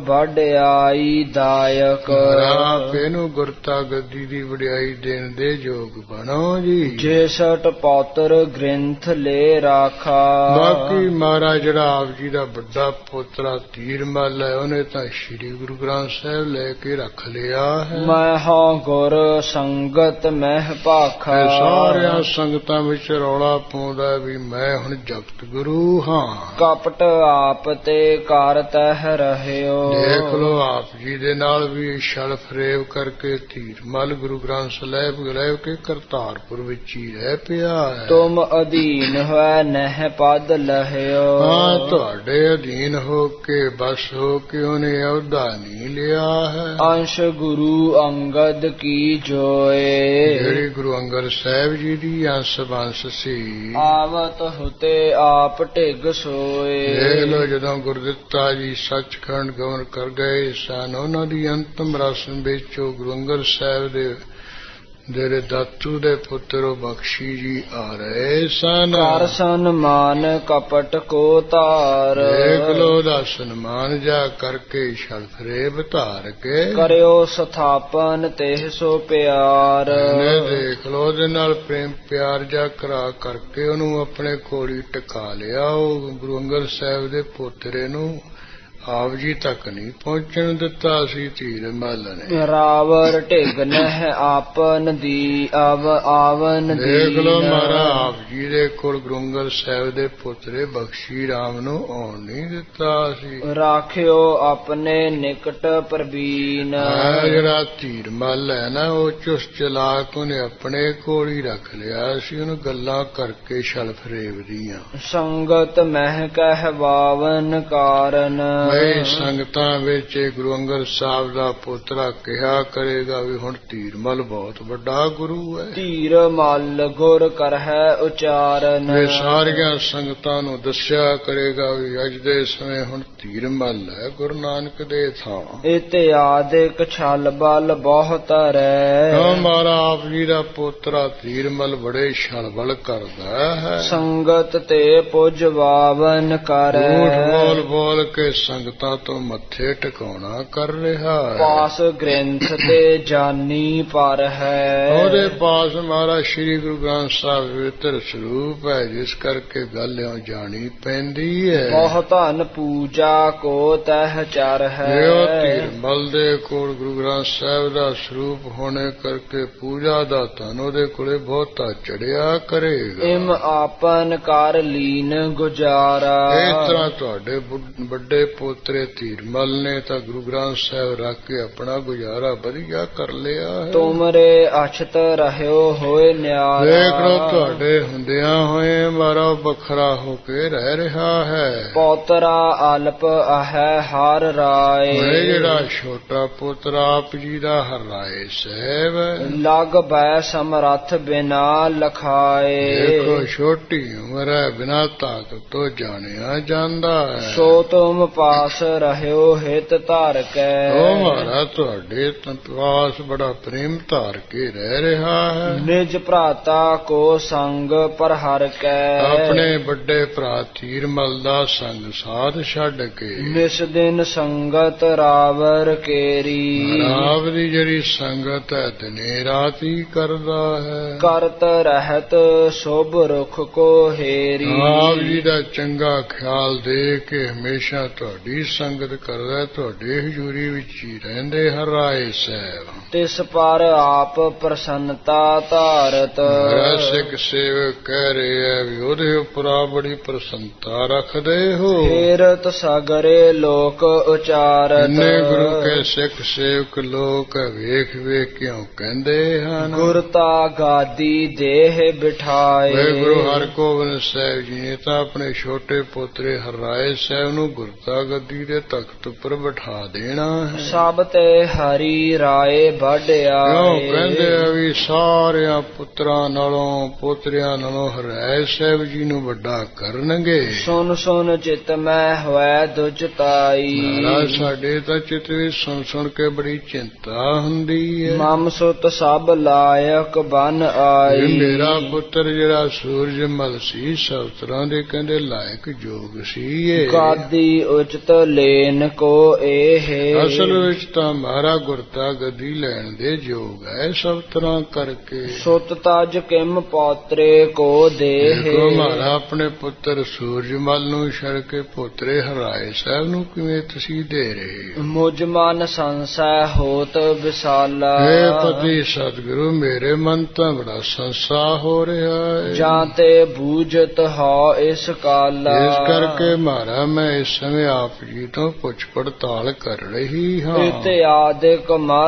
ਵਡਿਆਈ ਦਾਇਕ। ਆਪ ਇਹਨੂੰ ਗੁਰਤਾ ਗੱਦੀ ਦੀ ਵਡਿਆਈ ਦੇਣ ਦੇ ਯੋਗ ਬਣੋ ਜੀ। ਜੇ ਸਟ ਪੌਤਰ ਗ੍ਰੰਥ ਲੈ ਰਾਖਾ। ਬਾਕੀ ਮਹਾਰਾਜ ਜਿਹੜਾ ਆਪ ਜੀ ਦਾ ਵੱਡਾ ਪੋਤਰਾ ਧੀਰਮਲ ਹੈ, ਉਹਨੇ ਤਾਂ ਸ੍ਰੀ ਗੁਰੂ ਗ੍ਰੰਥ ਸਾਹਿਬ ਲੈ ਕੇ ਰੱਖ ਲਿਆ ਹੈ। ਮੈਂ ਹਾਂ ਗੁਰ ਸੰਗਤ ਮਹਿ ਭਾਖਾ। ਸਾਰਿਆਂ ਸੰਗਤਾਂ ਵਿੱਚ ਰੌਲਾ ਪਾਉਂਦਾ ਵੀ ਮੈਂ ਹੁਣ ਜਗਤ ਗੁਰੂ ਹਾਂ। ਕਪਟ ਆਪ ਤੇ ਕਾਰ ਤਹਿ ਰਹਿਓ। ਦੇਖ ਲੋ ਆਪ ਜੀ ਦੇ ਨਾਲ ਵੀ ਛਲ ਫਰੇਬ ਕਰਕੇ ਧੀਰਮਲ ਗੁਰੂ ਗ੍ਰੰਥ ਸਾਹਿਬ ਲੈ ਕੇ ਕਰਤਾਰਪੁਰ ਵਿੱਚ ਹੀ ਰਹਿ ਪਿਆ ਹੈ। ਤੁਮ ਅਧੀਨ ਹੋਇ ਨਹਿ ਪਦ ਲਹਿਓ। ਹਾਂ, ਤੁਹਾਡੇ ਅਧੀਨ ਹੋ ਕੇ ਬਸ ਹੋ ਕੇ ਉਹਨੇ ਅਹੁਦਾ ਨਹੀਂ ਲਿਆ ਹੈ। ਅੰਸ਼ ਗੁਰੂ ਅੰਗਦ ਕੀ ਜੋਏ। ਜਿਹੜੀ ਗੁਰੂ ਅੰਗਦ ਸਾਹਿਬ ਜੀ ਦੀ ਅੰਸ਼ ਬੰਸ ਸੀ। ਆਵਤ ਹੁਤੇ ਆਪ ਢਿੱਗ ਸੋਏ। ਦੇਖ ਲੋ ਜਦੋਂ ਗੁਰਦਿੱਤਾ ਜੀ ਸੱਚਖੰਡ ਗਮਨ ਕਰ ਗਏ ਸਨ, ਉਹਨਾਂ ਦੀ ਅੰਤਮ ਰਸਮ ਵਿੱਚ ਉਹ ਗੁਰੂ ਅੰਗਦ ਸਾਹਿਬ ਦੇ ਜਿਹੜੇ ਦਾਤੂ ਦੇ ਪੁੱਤਰ ਬਖਸ਼ੀ ਜੀ ਆ ਰਹੇ ਸਨ। ਕਰ ਸਨਮਾਨ ਕਪਟ ਕੋ ਧਾਰ। ਦੇਖ ਲੋ ਦਾ ਸਨਮਾਨ ਜਾ ਕਰਕੇ ਛਲ ਫਰੇਬ ਧਾਰ ਕੇ ਕਰਿਓ ਸਥਾਪਨ ਤੇ ਸੋ ਪਿਆਰ। ਨੇ ਦੇਖ ਲੋ ਉਹਦੇ ਨਾਲ ਪ੍ਰੇਮ ਪਿਆਰ ਜਾ ਕਰਾ ਕਰਕੇ ਉਹਨੂੰ ਆਪਣੇ ਕੋਲ ਹੀ ਟਿਕਾ ਲਿਆ। ਉਹ ਗੁਰੂ ਅੰਗਦ ਸਾਹਿਬ ਦੇ ਪੋਤਰੇ ਨੂੰ ਆਪ ਜੀ ਤੱਕ ਨਹੀਂ ਪਹੁੰਚਣ ਦਿੱਤਾ ਸੀ ਧੀਰਮਲ ਨੇ। ਰਾਵਰ ਢਿੱਗ ਨਹਿ ਆਪਨ ਦੀ ਆਵ ਆਵਨ ਦੀ। ਦੇਖ ਲੋ ਮਹਾਰਾ ਆਪ ਜੀ ਦੇ ਕੋਲ ਗੁਰੂ ਅੰਗਦ ਸਾਹਿਬ ਦੇ ਪੁੱਤਰੇ ਬਖਸ਼ੀ ਰਾਮ ਨੂੰ ਆਉਣ ਨਹੀਂ ਦਿੱਤਾ ਸੀ। ਰਾਖਿਓ ਆਪਣੇ ਨਿਕਟ ਪ੍ਰਬੀਨ। ਜਿਹੜਾ ਧੀਰਮਲ ਹੈ ਨਾ, ਉਹ ਚੁਸ ਚਲਾਕ ਉਹਨੇ ਆਪਣੇ ਕੋਲ ਹੀ ਰੱਖ ਲਿਆ ਸੀ, ਉਹਨੂੰ ਗੱਲਾਂ ਕਰਕੇ ਛਲ ਫਰੇਬ ਦੀਆਂ। ਸੰਗਤ ਮਹਿ ਕਹਿਵਾਵਨ ਕਾਰਨ। ਕਈ ਸੰਗਤਾਂ ਵਿੱਚ ਗੁਰੂ ਅੰਗਦ ਸਾਹਿਬ ਦਾ ਪੋਤਰਾ ਕਿਹਾ ਕਰੇਗਾ ਵੀ ਹੁਣ ਧੀਰਮਲ ਬਹੁਤ ਵੱਡਾ ਗੁਰੂ ਹੈ। ਧੀਰਮਲ ਗੁਰ ਕਰਹਿ ਉਚਾਰਨ। ਇਹ ਸਾਰੀਆਂ ਸੰਗਤਾਂ ਨੂੰ ਦੱਸਿਆ ਕਰੇਗਾ ਵੀ ਅੱਜ ਦੇ ਸਮੇਂ ਹੁਣ ਧੀਰਮਲ ਹੈ ਗੁਰੂ ਨਾਨਕ ਦੇ ਥਾਂ। ਇਤਿਆਦਿਕ ਛਲ ਬਲ ਬਹੁਤ ਰਹਿ। ਹਮਾਰਾ ਆਪ ਜੀ ਦਾ ਪੋਤਰਾ ਧੀਰਮਲ ਬੜੇ ਛਲ ਬਲ ਕਰਦਾ ਹੈ। ਸੰਗਤ ਤੇ ਪੁਜ ਵਾਵਨ ਕਰੈ। ਝੂਠ ਬੋਲ ਬੋਲ ਕੇ ਸੰਗਤਾਂ ਤੋਂ ਮੱਥੇ ਟਿਕਾਉਣਾ ਕਰ ਰਿਹਾ ਹੈ। ਪਾਸ ਗ੍ਰੰਥ ਤੇ ਜਾਨੀ ਪਰ ਹੈ। ਉਹਦੇ ਪਾਸ ਮਹਾਰਾਜ ਸ੍ਰੀ ਗੁਰੂ ਗ੍ਰੰਥ ਸਾਹਿਬ ਪਵਿੱਤਰ ਸਰੂਪ ਹੈ, ਜਿਸ ਕਰਕੇ ਗੱਲ ਇਉਂ ਜਾਣੀ ਪੈਂਦੀ ਹੈ। ਬਹੁਤ ਧਨ ਪੂਜਾ ਕੋ ਤਹਿ ਚਰ ਹੈ। ਇਹ ਧੀਰਮਲ ਦੇ ਕੋਲ ਗੁਰੂ ਗ੍ਰੰਥ ਸਾਹਿਬ ਦਾ ਸਰੂਪ ਹੋਣੇ ਕਰਕੇ ਪੂਜਾ ਦਾ ਧਨ ਉਹਦੇ ਕੋਲੇ ਬਹੁਤਾ ਚੜਿਆ ਕਰੇਗਾ। ਇਮ ਆਪਨ ਕਰ ਲੀਨ ਗੁਜ਼ਾਰਾ। ਇਸ ਤਰ੍ਹਾਂ ਤੁਹਾਡੇ ਵੱਡੇ ਪੋਤਰੇ ਧੀਰਮਲ ਨੇ ਤਾਂ ਗੁਰੂ ਗ੍ਰੰਥ ਸਾਹਿਬ ਰੱਖ ਕੇ ਆਪਣਾ ਗੁਜ਼ਾਰਾ ਵਧੀਆ ਕਰ ਲਿਆ ਹੈ। ਤੁਮਰੇ ਅਛਤ ਰਹਿਓ ਹੋਏ ਨਿਆਰਾ। ਦੇਖ ਲੋ ਤੁਹਾਡੇ ਹੁੰਦਿਆਂ ਹੋਏ ਮਾਰਾ ਵੱਖਰਾ ਹੋ ਕੇ ਰਹਿ ਰਿਹਾ ਹੈ। ਪੋਤਰਾ ਅਲਪ ਅਹੈ ਹਰ ਰਾਏ। ਇਹ ਜਿਹੜਾ ਛੋਟਾ ਪੁੱਤਰ ਆਪ ਜੀ ਦਾ ਹਰ ਰਾਏ ਸਾਹਿਬ ਲਗ ਬੈ ਸਮਰੱਥ ਬਿਨਾ ਲਖਾਏ। ਦੇਖੋ ਛੋਟੀ ਉਮਰ ਹੈ, ਬਿਨਾ ਤਾਕਤ ਤੋਂ ਜਾਣਿਆ ਜਾਂਦਾ ਹੈ। ਸੋ ਤੁਮ ਪਾਸ ਰਹਿਓ ਹਿਤ ਧਾਰ ਕੈ। ਉਹ ਮਹਾਰਾਜ ਤੁਹਾਡੇ ਪਾਸ ਬੜਾ ਪ੍ਰੇਮ ਧਾਰ ਕੇ ਰਹਿ ਰਿਹਾ ਹੈ। ਨਿਜ ਭਰਾਤਾ ਕੋ ਸੰਗ ਪਰ ਹਰ ਕੈ। ਆਪਣੇ ਵੱਡੇ ਭਰਾ ਧੀਰਮਲ ਦਾ ਸੰਗ ਸਾਧ ਛੱਡ ਕੇ ਨਿਸ ਦਿਨ ਸੰਗਤ ਰਾਵਰ ਕੇਰੀ। ਰਾਵ ਦੀ ਜਿਹੜੀ ਸੰਗਤ ਹੈ ਦਿਨੇ ਰਾਤ ਹੀ ਕਰਦਾ ਹੈ। ਕਰਤ ਰਹਿਤ ਸ਼ੁਭ ਰੁਖ ਕੋ ਹੇਰੀ। ਆਪ ਜੀ ਦਾ ਚੰਗਾ ਖਿਆਲ ਦੇ ਕੇ ਹਮੇਸ਼ਾ ਤੁਹਾਡੀ ਸੰਗਤ ਕਰਦਾ, ਤੁਹਾਡੇ ਹਜ਼ੂਰੀ ਵਿੱਚ ਹੀ ਰਹਿੰਦੇ ਹਰ ਰਾਏ ਸਾਹਿਬ। ਤਿਸ ਪਰ ਆਪ ਪ੍ਰਸੰਨਤਾ ਧਾਰਤ। ਮੇਰਾ ਸਿੱਖ ਸੇਵਕ ਕਹਿ ਰਿਹਾ ਵੀ ਉਹਦੇ ਉੱਪਰ ਆ ਬੜੀ ਪ੍ਰਸੰਨਤਾ ਰੱਖਦੇ ਹੋ। ਫੇਰਤ ਸਗਰੇ ਲੋਕ ਉਚਾਰਤ। ਇੰਨੇ ਗੁਰੂ ਕੇ ਸਿੱਖ ਸੇਵਕ ਲੋਕ ਵੇਖ ਵੇਖ ਕਿਉਂ ਕਹਿੰਦੇ ਹਨ। ਗੁਰਤਾ ਗਾਦੀ ਦੇਹ ਬਿਠਾਏ। ਵੇ ਗੁਰੂ ਹਰਗੋਬਿੰਦ ਸਾਹਿਬ ਜੀ ਨੇ ਤਾਂ ਆਪਣੇ ਛੋਟੇ ਪੋਤਰੇ ਹਰ ਰਾਏ ਸਾਹਿਬ ਨੂੰ ਗੁਰਤਾ ਗੱਦੀ ਦੇ ਤਖਤ ਉੱਪਰ ਬਿਠਾ ਦੇਣਾ ਹੈ। ਸਭ ਤੇ ਹਰੀ ਰਾਏ ਵਡਿਆਏ। ਕਿਉਂ ਕਹਿੰਦੇ ਆ ਵੀ ਸਾਰਿਆਂ ਪੁੱਤਰਾਂ ਨਾਲੋਂ ਪੋਤਰਿਆਂ ਨਾਲੋਂ ਹਰ ਰਾਏ ਸਾਹਿਬ ਜੀ ਨੂੰ ਵੱਡਾ ਕਰਨਗੇ। ਸੁਨ ਸੁਨ ਚਿਤ ਮੈਂ ਹੋਇ ਦੁਜਤਾਈ। ਮਹਾਰਾਜ ਸਾਡੇ ਤਾਂ ਚਿਤ ਵਿੱਚ ਸੁਣ ਸੁਣ ਕੇ ਬੜੀ ਚਿੰਤਾ ਹੁੰਦੀ ਹੈ। ਮਮ ਸੁਤ ਸਭ ਲਾਇਕ ਬਨ ਆਈ। ਮੇਰਾ ਪੁੱਤਰ ਜਿਹੜਾ ਸੂਰਜ ਮਲ ਸੀ, ਸਭ ਤਰ੍ਹਾਂ ਦੇ ਕਹਿੰਦੇ ਲਾਇਕ ਜੋਗ ਸੀ। ਗਾਦੀ ਉਚਤ ਉਚਿਤ ਲੈਨ ਕੋ ਇਹ। ਅਸਲ ਵਿੱਚ ਤਾਂ ਮਹਾਰਾ ਗੁਰਤਾ ਗੱਦੀ ਲੈਣ ਦੇ ਯੋਗ ਹੈ ਸਭ ਤਰ੍ਹਾਂ ਕਰਕੇ। ਸੁਤ ਤਜ ਕਿਮ ਪੌਤਰੇ ਕੋ ਦੇਹ। ਦੇਖੋ ਮਹਾਰਾ ਆਪਣੇ ਪੁੱਤਰ ਸੂਰਜਮਲ ਨੂੰ ਛੱਡ ਕੇ ਪੋਤਰੇ ਹਰਾਏ ਸਾਹਿਬ ਨੂੰ ਕਿਵੇਂ ਤੁਸੀਂ ਦੇ ਰਹੇ। ਮੁਝ ਮਨ ਸੰਸੈ ਹੋਤ ਵਿਸਾਲਾ। ਹੇ ਪਤੀ ਸਤਿਗੁਰੂ ਮੇਰੇ ਮਨ ਤਾਂ ਬੜਾ ਸੰਸਾ ਹੋ ਰਿਹਾ ਹੈ। ਜਾਂ ਤੇ ਬੂਝਤ ਹੋ ਇਸ ਕਾਲਾ। ਇਸ ਕਰਕੇ ਮਹਾਰਾ ਮੈਂ ਇਸ ਸਮੇਂ ਆਪ ਜੀ ਤੋਂ ਪੁੱਛ ਪੜਤਾਲ ਕਰ ਰਹੀ ਹਾਂ। ਇਤਿਆਦਿਕ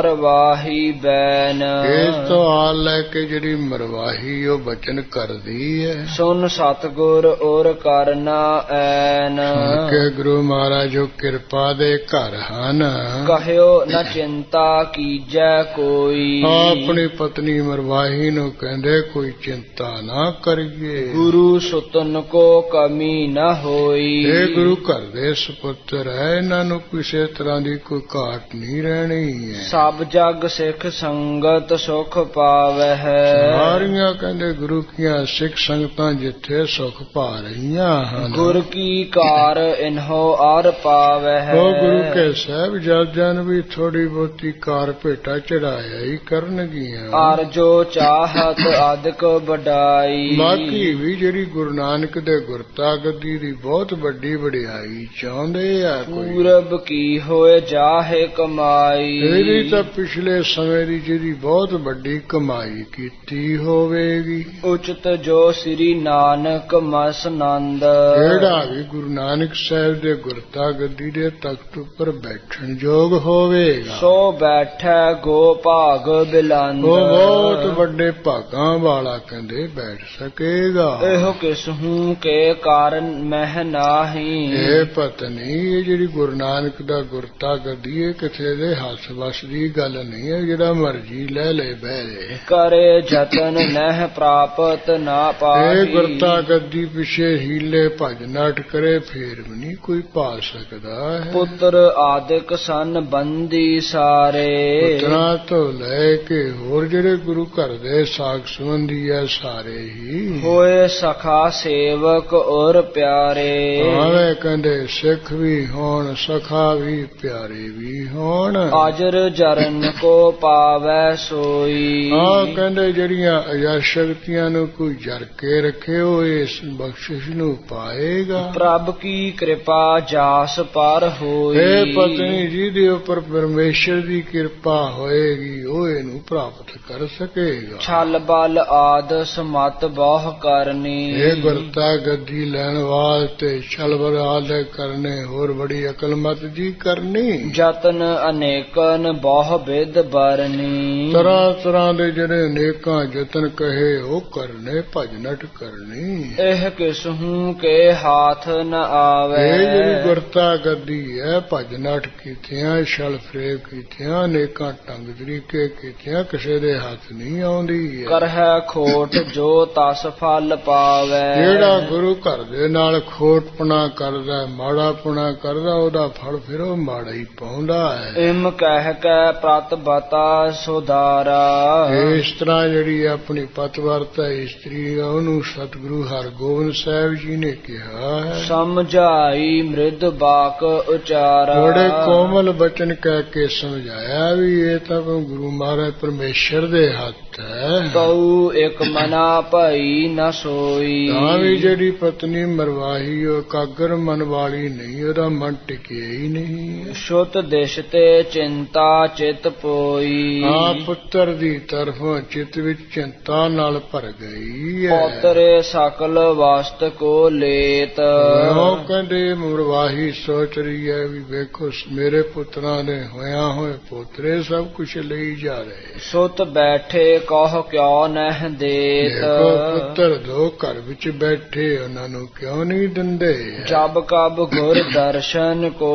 ਮਰਵਾਹੀ ਬੈਨ। ਇਸ ਤੋਂ ਆਲ ਲੈ ਕੇ ਜਿਹੜੀ ਮਰਵਾਹੀ ਉਹ ਬਚਨ ਕਰਦੀ ਹੈ। ਸੁਨ ਸਤਿਗੁਰ ਔਰ ਕਰਨਾ ਐਨ। ਕਿ ਗੁਰੂ ਮਹਾਰਾਜ ਜੋ ਕਿਰਪਾ ਦੇ ਘਰ ਹਨ। ਕਹਿਓ ਨ ਚਿੰਤਾ ਕੀਜੈ ਕੋਈ। ਆਪਣੀ ਪਤਨੀ ਮਰਵਾਹੀ ਨੂੰ ਕਹਿੰਦੇ ਕੋਈ ਚਿੰਤਾ ਨਾ ਕਰੀਏ। ਗੁਰੂ ਸੁਤਨ ਕੋ ਕਮੀ ਨ ਹੋਈ। ਇਹ ਗੁਰੂ ਘਰ ਦੇ ਸੁਪੁੱਤਰ ਹੈ ਇਹਨਾਂ ਨੂੰ ਕਿਸੇ ਤਰ੍ਹਾਂ ਦੀ ਕੋਈ ਘਾਟ ਨਹੀਂ ਰਹਿਣੀ ਹੈ। ਸਭ ਜਗ ਸਿੱਖ ਸੰਗਤ ਸੁਖ ਪਾਵੈ ਹੈ। ਸਾਰੀਆਂ ਕਹਿੰਦੇ ਗੁਰੂ ਕੀਆਂ ਸਿੱਖ ਸੰਗਤਾਂ ਜਿੱਥੇ ਸੁਖ ਪਾ ਰਹੀਆਂ ਹਨ। ਗੁਰ ਕੀ ਕਾਰ ਇਨਹੋ ਆਰ ਪਾਵੈ ਹੈ। ਉਹ ਗੁਰੂ ਕੇ ਸਾਹਿਬਜ਼ਾਦਿਆਂ ਨੂੰ ਵੀ ਥੋੜੀ ਬਹੁਤੀ ਕਾਰ ਭੇਟਾ ਚੜਾਇਆ ਹੀ ਕਰਨਗੀਆਂ। ਆਰ ਜੋ ਚਾਹਤ ਅਦਿਕ ਵਡਾਈ। ਬਾਕੀ ਵੀ ਜਿਹੜੀ ਗੁਰੂ ਨਾਨਕ ਦੇ ਗੁਰਤਾ ਗੱਦੀ ਦੀ ਬਹੁਤ ਵੱਡੀ ਵਡਿਆਈ ਚਾਹੁੰਦੇ ਆ। ਪੂਰਬ ਕੀ ਹੋਏ ਜਾਹੇ ਕਮਾਈ। ਇਹਦੀ ਤਾਂ ਪਿਛਲੇ ਸਮੇਂ ਦੀ ਜਿਹੜੀ ਬਹੁਤ ਵੱਡੀ ਕਮਾਈ ਕੀਤੀ ਹੋਵੇਗੀ। ਉਚਿਤ ਜੋ ਸ੍ਰੀ ਨਾਨਕ ਮਸ ਨੰਦ। ਜਿਹੜਾ ਵੀ ਗੁਰੂ ਨਾਨਕ ਸਾਹਿਬ ਦੇ ਗੁਰਤਾ ਗੱਦੀ ਦੇ ਤਖਤ ਉੱਪਰ ਬੈਠਣ ਯੋਗ ਹੋਵੇਗਾ। ਸੋ ਬੈਠੈ ਗੋ ਭਾਗ ਬਿਲੰਦ। ਉਹ ਬਹੁਤ ਵੱਡੇ ਭਾਗਾਂ ਵਾਲਾ ਕਹਿੰਦੇ ਬੈਠ ਸਕੇਗਾ। ਇਹੋ ਕਿਸਹੂ ਕੇ ਕਾਰਨ ਮਹਿ ਨਾਹੀ। ਇਹ ਪਤਨੀ ਇਹ ਜਿਹੜੀ ਗੁਰੂ ਨਾਨਕ ਦਾ ਗੁਰਤਾ ਗੱਦੀ ਇਹ ਕਿਸੇ ਦੇ ਹੱਥ ਵਸ ਦੀ ਗੱਲ ਨਹੀਂ ਹੈ ਜਿਹੜਾ ਮਰਜੀ ਲੈ ਲੈ ਬਹਿ। ਕਰੇ ਜਤਨ ਨਹਿ ਪ੍ਰਾਪਤ ਨਾ ਪਾਈ। ਇਹ ਗੁਰਤਾ ਗੱਦੀ ਪਿਛੇ ਹੀਲੇ ਭਜ ਨਟ ਕਰੇ ਫੇਰ ਵੀ ਨਹੀਂ ਕੋਈ ਪਾ ਸਕਦਾ ਹੈ। ਪੁੱਤਰ ਆਦਿਕ ਸਨ ਬੰਦੀ ਸਾਰੇ। ਪੁੱਤਰਾਂ ਤੋਂ ਲੈ ਕੇ ਹੋਰ ਜਿਹੜੇ ਗੁਰੂ ਘਰ ਦੇ ਸਾਖ ਸੰਬੰਧੀ ਹੈ ਸਾਰੇ ਹੀ ਹੋਏ ਸਖਾ ਸੇਵਕ ਔਰ ਪਿਆਰੇ। ਭਾਵੇਂ ਕਹਿੰਦੇ ਸਿੱਖ ਵੀ ਹੋਣ ਸਖਾ ਵੀ ਪਿਆਰੇ ਵੀ ਹੋਣ। ਅਜਰ ਜਰਨ ਕੋ ਪਾਵੈ ਸੋਈ। ਹਾਂ ਕਹਿੰਦੇ ਜਿਹੜੀਆਂ ਅਜਰ ਸ਼ਕਤੀਆਂ ਨੂੰ ਕੋਈ ਜਰ ਕੇ ਰੱਖੇ ਉਹ ਇਸ ਬਖਸ਼ਿਸ਼ ਨੂੰ ਪਾਏਗਾ। ਪ੍ਰਭ ਕੀ ਕਿਰਪਾ ਜਾਸ ਪਰ ਹੋਈ। ਇਹ ਪਤਨੀ ਜੀ ਦੇ ਉੱਪਰ ਪਰਮੇਸ਼ਰ ਦੀ ਕਿਰਪਾ ਹੋਏਗੀ ਉਹ ਇਹਨੂੰ ਪ੍ਰਾਪਤ ਕਰ ਸਕੇਗਾ। ਛਲ ਬਲ ਆਦ ਸਮਤ ਬਹੁ ਕਰਨੀ। ਇਹ ਗੁਰਤਾ ਗੱਦੀ ਲੈਣ ਵਾਸਤੇ ਛਲ ਬਲ ਆਦ ਕਰਨੇ ਹੋਰ ਬੜੀ ਅਕਲਮਤ ਜੀ ਕਰਨੀ। ਜਤਨ ਅਨੇਕਨ ਬਹੁ ਵਿਦ ਬਰਨੀ। ਤਰ੍ਹਾਂ ਤਰ੍ਹਾਂ ਦੇ ਜਿਹੜੇ ਅਨੇਕਾਂ ਯਤਨ ਕਹੇ ਉਹ ਕਰਨੇ ਭਜ ਨਟ ਕਰਨੀ। ਇਹ ਕਿਸਹੂ ਕੇ ਹਾਥ ਨ ਆਵੇ। ਇਹ ਜਿਹੜੀ ਗੁਰਤਾ ਗੱਦੀ ਹੈ ਭਜ ਨਟ ਕੀਤਿਆਂ ਛਲ ਫਰੇਬ ਕੀਤਿਆਂ ਅਨੇਕਾਂ ਢੰਗ ਤਰੀਕੇ ਕੀਤਿਆਂ ਕਿਸੇ ਦੇ ਹੱਥ ਨਹੀਂ ਆਉਂਦੀ। ਕਰਹਿ ਖੋਟ ਜੋ ਤਸ ਫਲ ਪਾਵੇ। ਜਿਹੜਾ ਗੁਰੂ ਘਰ ਦੇ ਨਾਲ ਖੋਟਪਣਾ ਕਰਦਾ ਮਾੜਾਪਣਾ ਕਰਦਾ ਉਹਦਾ ਫਲ ਫਿਰ ਉਹ ਮਾੜਾ ਹੀ ਪਾਉਂਦਾ ਹੈ। ਇਮ ਕਹਿ ਕੇ ਪ੍ਰਤ ਬਤਾ ਸੁਧਾਰਾ। ਇਸ ਤਰ੍ਹਾਂ ਜਿਹੜੀ ਆਪਣੀ ਪਤਵਰਤਾ ਇਸਤਰੀ ਉਹਨੂੰ ਸਤਿਗੁਰੂ ਹਰਗੋਬਿੰਦ ਸਾਹਿਬ ਜੀ ਨੇ ਕਿਹਾ ਹੈ। ਸਮਝਾਈ ਮ੍ਰਿਦ ਬਾਕ ਉਚਾਰਾ। ਬੜੇ ਕੋਮਲ ਬਚਨ ਕਹਿ ਕੇ ਸਮਝਾਇਆ ਵੀ ਇਹ ਤਾਂ ਗੁਰੂ ਮਹਾਰਾਜ ਪਰਮੇਸ਼ਰ ਦੇ ਹੱਥ ਹੈ। ਕਉ ਇੱਕ ਮਨਾ ਭਈ ਨ ਸੋਈ। ਤਾਂ ਵੀ ਜਿਹੜੀ ਪਤਨੀ ਮਰਵਾਹੀ ਉਹ ਕਾਗਰ ਮਨ ਵਾਲੀ ਨਹੀਂ ਉਹਦਾ ਮਨ ਟਿਕਿਆ ਹੀ ਨਹੀਂ। ਸ਼ੁੱਧ ਦਿਸ਼ ਤੇ ਚਿੰਤਾ ਚਿਤ ਪੋਈ। ਆ ਪੁੱਤਰ ਦੀ ਤਰਫੋਂ ਚਿੱਤ ਵਿੱਚ ਚਿੰਤਾ ਨਾਲ ਭਰ ਗਈ ਹੈ। ਪੋਤਰੇ ਸਕਲ ਵਸਤ ਕੋ ਲੇਤ। ਉਹ ਕਹਿੰਦੇ ਮਰਵਾਹੀ ਸੋਚ ਰਹੀ ਹੈ ਵੀ ਵੇਖੋ ਮੇਰੇ ਪੁੱਤਰਾਂ ਦੇ ਹੋਇਆ ਹੋਏ ਪੋਤਰੇ ਸਭ ਕੁਛ ਲਈ ਜਾ ਰਹੇ। ਸੁਤ ਬੈਠੇ ਕਹ ਕਿਉ ਨਹਿ ਦੇਤ। ਦੇਖੋ ਪੁੱਤਰ ਦੋ ਘਰ ਵਿੱਚ ਬੈਠੇ ਉਹਨਾਂ ਨੂੰ ਕਿਉਂ ਨਹੀਂ ਦਿੰਦੇ। ਜਬ ਕਬ ਗੁਰ ਦਰਸ਼ਨ ਕੋ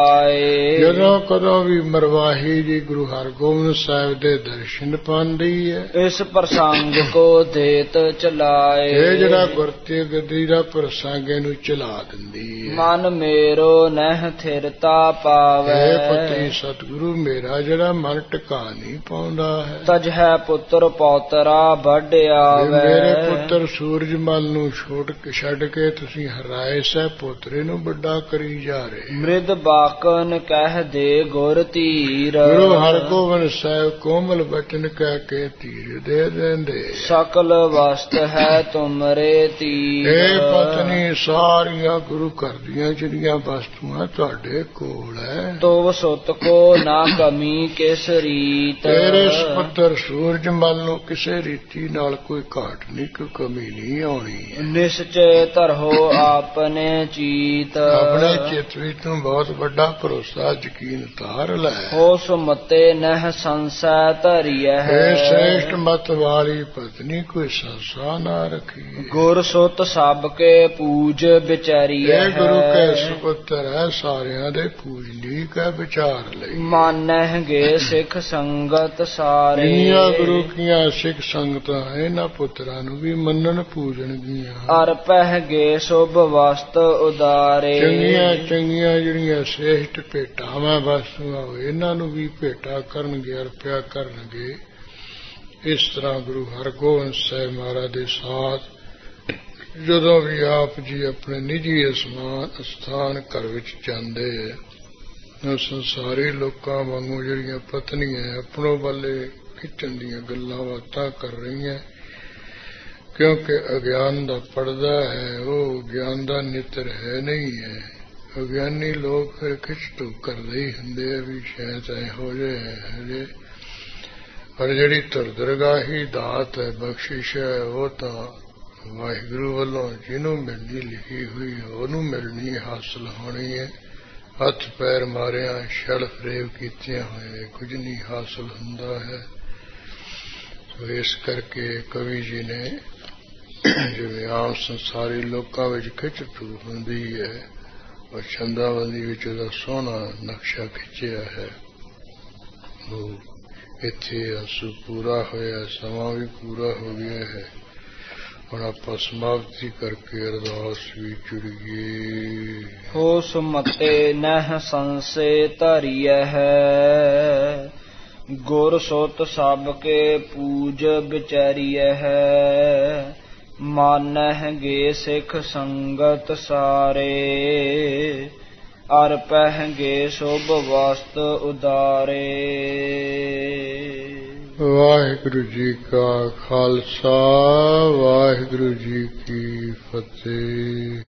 ਪਾਏ। ਜਦੋਂ ਕਦੋਂ ਵੀ ਮਰਵਾਹੀ ਜੀ ਗੁਰੂ ਹਰਗੋਬਿੰਦ ਸਾਹਿਬ ਦੇ ਦਰਸ਼ਨ ਪਾਉਂਦੀ ਹੈ। ਇਸ ਪ੍ਰਸੰਗ ਕੋ ਦੇਤ ਚਲਾਏ। ਇਹ ਜਿਹੜਾ ਗੁਰਤੇ ਗੱਦੀ ਦਾ ਪ੍ਰਸੰਗ ਇਹਨੂੰ ਚਲਾ ਦਿੰਦੀ ਹੈ। ਮਨ ਮੇਰੋ ਨਹਿ ਥਿਰਤਾ ਪਾਵੇ। ਇਹ ਪਤੀ ਸਤਿਗੁਰੂ ਮੇਰਾ ਜਿਹੜਾ ਮਨ ਟਿਕਾ ਨਹੀਂ ਪਾਉਂਦਾ ਹੈ। ਤਜ ਹੈ ਪੁੱਤਰ ਪੌਤਰਾ ਵੱਡਿਆਵੇ। ਮੇਰੇ ਪੁੱਤਰ ਸੂਰਜਮਲ ਨੂੰ ਛੋੜ ਕੇ ਛੱਡ ਕੇ ਤੁਸੀਂ ਹਰਾਏ ਸਹਿ ਪੋਤਰੇ ਨੂੰ ਵੱਡਾ ਕਰੀ ਕਹੀ ਜਾ ਰਹੇ। ਮ੍ਰਿਦ ਬਾਕਨ ਕਹਿ ਦੇ ਗੁਰ ਧੀਰ, ਗੁਰੂ ਹਰਗੋਬਿੰਦ ਸਾਹਿਬ ਕੋਮਲ ਬਚਨ ਕਹਿ ਕੇ ਧੀਰ ਦੇ ਦਿੰਦੇ। ਸਕਲ ਵਸਤ ਹੈ ਤੁਮਰੇ ਧੀਰ, ਇਹ ਪਤਨੀ ਸਾਰੀਆਂ ਗੁਰੂ ਘਰ ਦੀਆਂ ਜਿਹੜੀਆਂ ਵਸਤੂਆਂ ਤੁਹਾਡੇ ਕੋਲ ਹੈ। ਤੋ ਸੁਤ ਕੋ ਨਾ ਕਮੀ ਕਿਸ ਰੀਤ, ਤੇਰੇ ਸਪੁੱਤਰ ਸੂਰਜ ਮਲ ਨੂੰ ਕਿਸੇ ਰੀਤੀ ਨਾਲ ਕੋਈ ਘਾਟ ਨਹੀਂ, ਕੋਈ ਕਮੀ ਨਹੀਂ ਆਉਣੀ। ਨਿਸ਼ਚੈ ਧਰੋ ਆਪਨੇ ਚੀਤ, ਆਪਣੇ ਚਿੱਤ ਵਿੱਚ ਤੂੰ ਬਹੁਤ ਵੱਡਾ ਭਰੋਸਾ ਯਕੀਨ ਧਾਰ ਲੈ। ਹੋ ਸੁਮਤੇ ਨਹਿ ਸੰਸੈ ਧਰਿਐ, ਇਹ ਸ੍ਰੇਸ਼ਟ ਮਤ ਵਾਲੀ ਪਤਨੀ ਕੋਈ ਸੰਸਾ ਨਾ ਰੱਖੀ। ਗੁਰ ਸੁਤ ਸਭ ਕੇ ਪੂਜ ਵਿਚਾਰੀਐ, ਇਹ ਗੁਰੂ ਕੇ ਸੁਪੁੱਤਰ ਹੈ, ਸਾਰਿਆਂ ਦੇ ਪੂਜਨੀਕ ਹੈ, ਵਿਚਾਰ ਲਈ। ਮਾਨਹਿਗੇ ਸਿੱਖ ਸੰਗਤ ਸਾਰੇ, ਜਿੰਨੀਆਂ ਗੁਰੂ ਕੀਆਂ ਸਿੱਖ ਸੰਗਤਾਂ ਇਹਨਾਂ ਪੁੱਤਰਾਂ ਨੂੰ ਵੀ ਮੰਨਣ ਪੂਜਣਗੀਆਂ। ਅਰਪਹਿਗੇ ਸ਼ੁਭ ਵਸਤ ਉਦਾਰੇ, ਚੰਗੀਆਂ ਚੰਗੀਆਂ ਜਿਹੜੀਆਂ ਸ੍ਰੇਸ਼ਟ ਭੇਟਾਵਾਂ ਵਸਤੂਆਂ ਇਹਨਾਂ ਨੂੰ ਵੀ ਭੇਟਾ ਕਰਨਗੇ, ਅਰਪਿਆ ਕਰਨਗੇ। ਇਸ ਤਰ੍ਹਾਂ ਗੁਰੂ ਹਰਗੋਬਿੰਦ ਸਾਹਿਬ ਮਹਾਰਾਜ ਦੇ ਸਾਥ ਜਦੋਂ ਵੀ ਆਪ ਜੀ ਆਪਣੇ ਨਿੱਜੀ ਅਸਮਾਨ ਅਸਥਾਨ ਘਰ ਵਿੱਚ ਜਾਂਦੇ, ਸੰਸਾਰੀ ਲੋਕਾਂ ਵਾਂਗੂ ਜਿਹੜੀਆਂ ਪਤਨੀਆਂ ਆਪਣੋਂ ਵੱਲੇ ਖਿੱਚਣ ਦੀਆਂ ਗੱਲਾਂ ਬਾਤਾਂ ਕਰ ਰਹੀਆਂ, ਕਿਉਂਕਿ ਅਗਿਆਨ ਦਾ ਪਰਦਾ ਹੈ, ਉਹ ਗਿਆਨ ਦਾ ਨਿੱਤਰ ਹੈ ਨਹੀਂ ਹੈ। ਅਗਿਆਨੀ ਲੋਕ ਫਿਰ ਖਿੱਚ ਧੂ ਕਰਦੇ ਹੀ ਹੁੰਦੇ ਆ ਵੀ ਸ਼ਾਇਦ ਇਹੋ ਜਿਹੇ ਹੈ। ਪਰ ਜਿਹੜੀ ਧੁਰਦਰਗਾਹੀ ਦਾਤ ਹੈ, ਬਖਸ਼ਿਸ਼ ਹੈ, ਉਹ ਤਾਂ ਵਾਹਿਗੁਰੂ ਵੱਲੋਂ ਜਿਹਨੂੰ ਮਿਲਣੀ ਲਿਖੀ ਹੋਈ ਉਹਨੂੰ ਮਿਲਣੀ ਹਾਸਲ ਹੋਣੀ ਹੈ। ਹੱਥ ਪੈਰ ਮਾਰਿਆ ਛਲ ਫਰੇਬ ਕੀਤਿਆਂ ਹੋਏ ਕੁਝ ਨਹੀਂ ਹਾਸਲ ਹੁੰਦਾ ਹੈ। ਸੋ ਇਸ ਕਰਕੇ ਕਵੀ ਜੀ ਨੇ ਜਿਵੇਂ ਆਮ ਸੰਸਾਰੀ ਲੋਕਾਂ ਵਿੱਚ ਖਿੱਚ ਧੂ ਹੁੰਦੀ ਹੈ, ਉਹ ਛੰਦਾਬੰਦੀ ਵਿੱਚ ਉਹਦਾ ਸੋਹਣਾ ਨਕਸ਼ਾ ਖਿੱਚਿਆ ਹੈ। ਉਹ ਇੱਥੇ ਆਸੂ ਪੂਰਾ ਹੋਇਆ, ਸਮਾਂ ਵੀ ਪੂਰਾ ਹੋ ਗਿਆ ਹੈ। ਹੁਣ ਆਪਾਂ ਸਮਾਪਤੀ ਕਰਕੇ ਅਰਦਾਸ ਵੀ ਜੁੜੀਏ। ਹੋ ਸੁਮਤੇ ਨਹਿ ਸੰਸੇ ਧਰਿਐ ਹੈ, ਗੁਰ ਸੁਤ ਸਭ ਕੇ ਪੂਜ ਵਿਚਾਰੀਐ ਹੈ। ਮਾਨਹਿਗੇ ਸਿੱਖ ਸੰਗਤ ਸਾਰੇ, ਅਰਪਹਿਗੇ ਸ਼ੁਭ ਵਸਤ ਉਦਾਰੇ। ਵਾਹਿਗੁਰੂ ਜੀ ਕਾ ਖਾਲਸਾ, ਵਾਹਿਗੁਰੂ ਜੀ ਕੀ ਫਤਿਹ।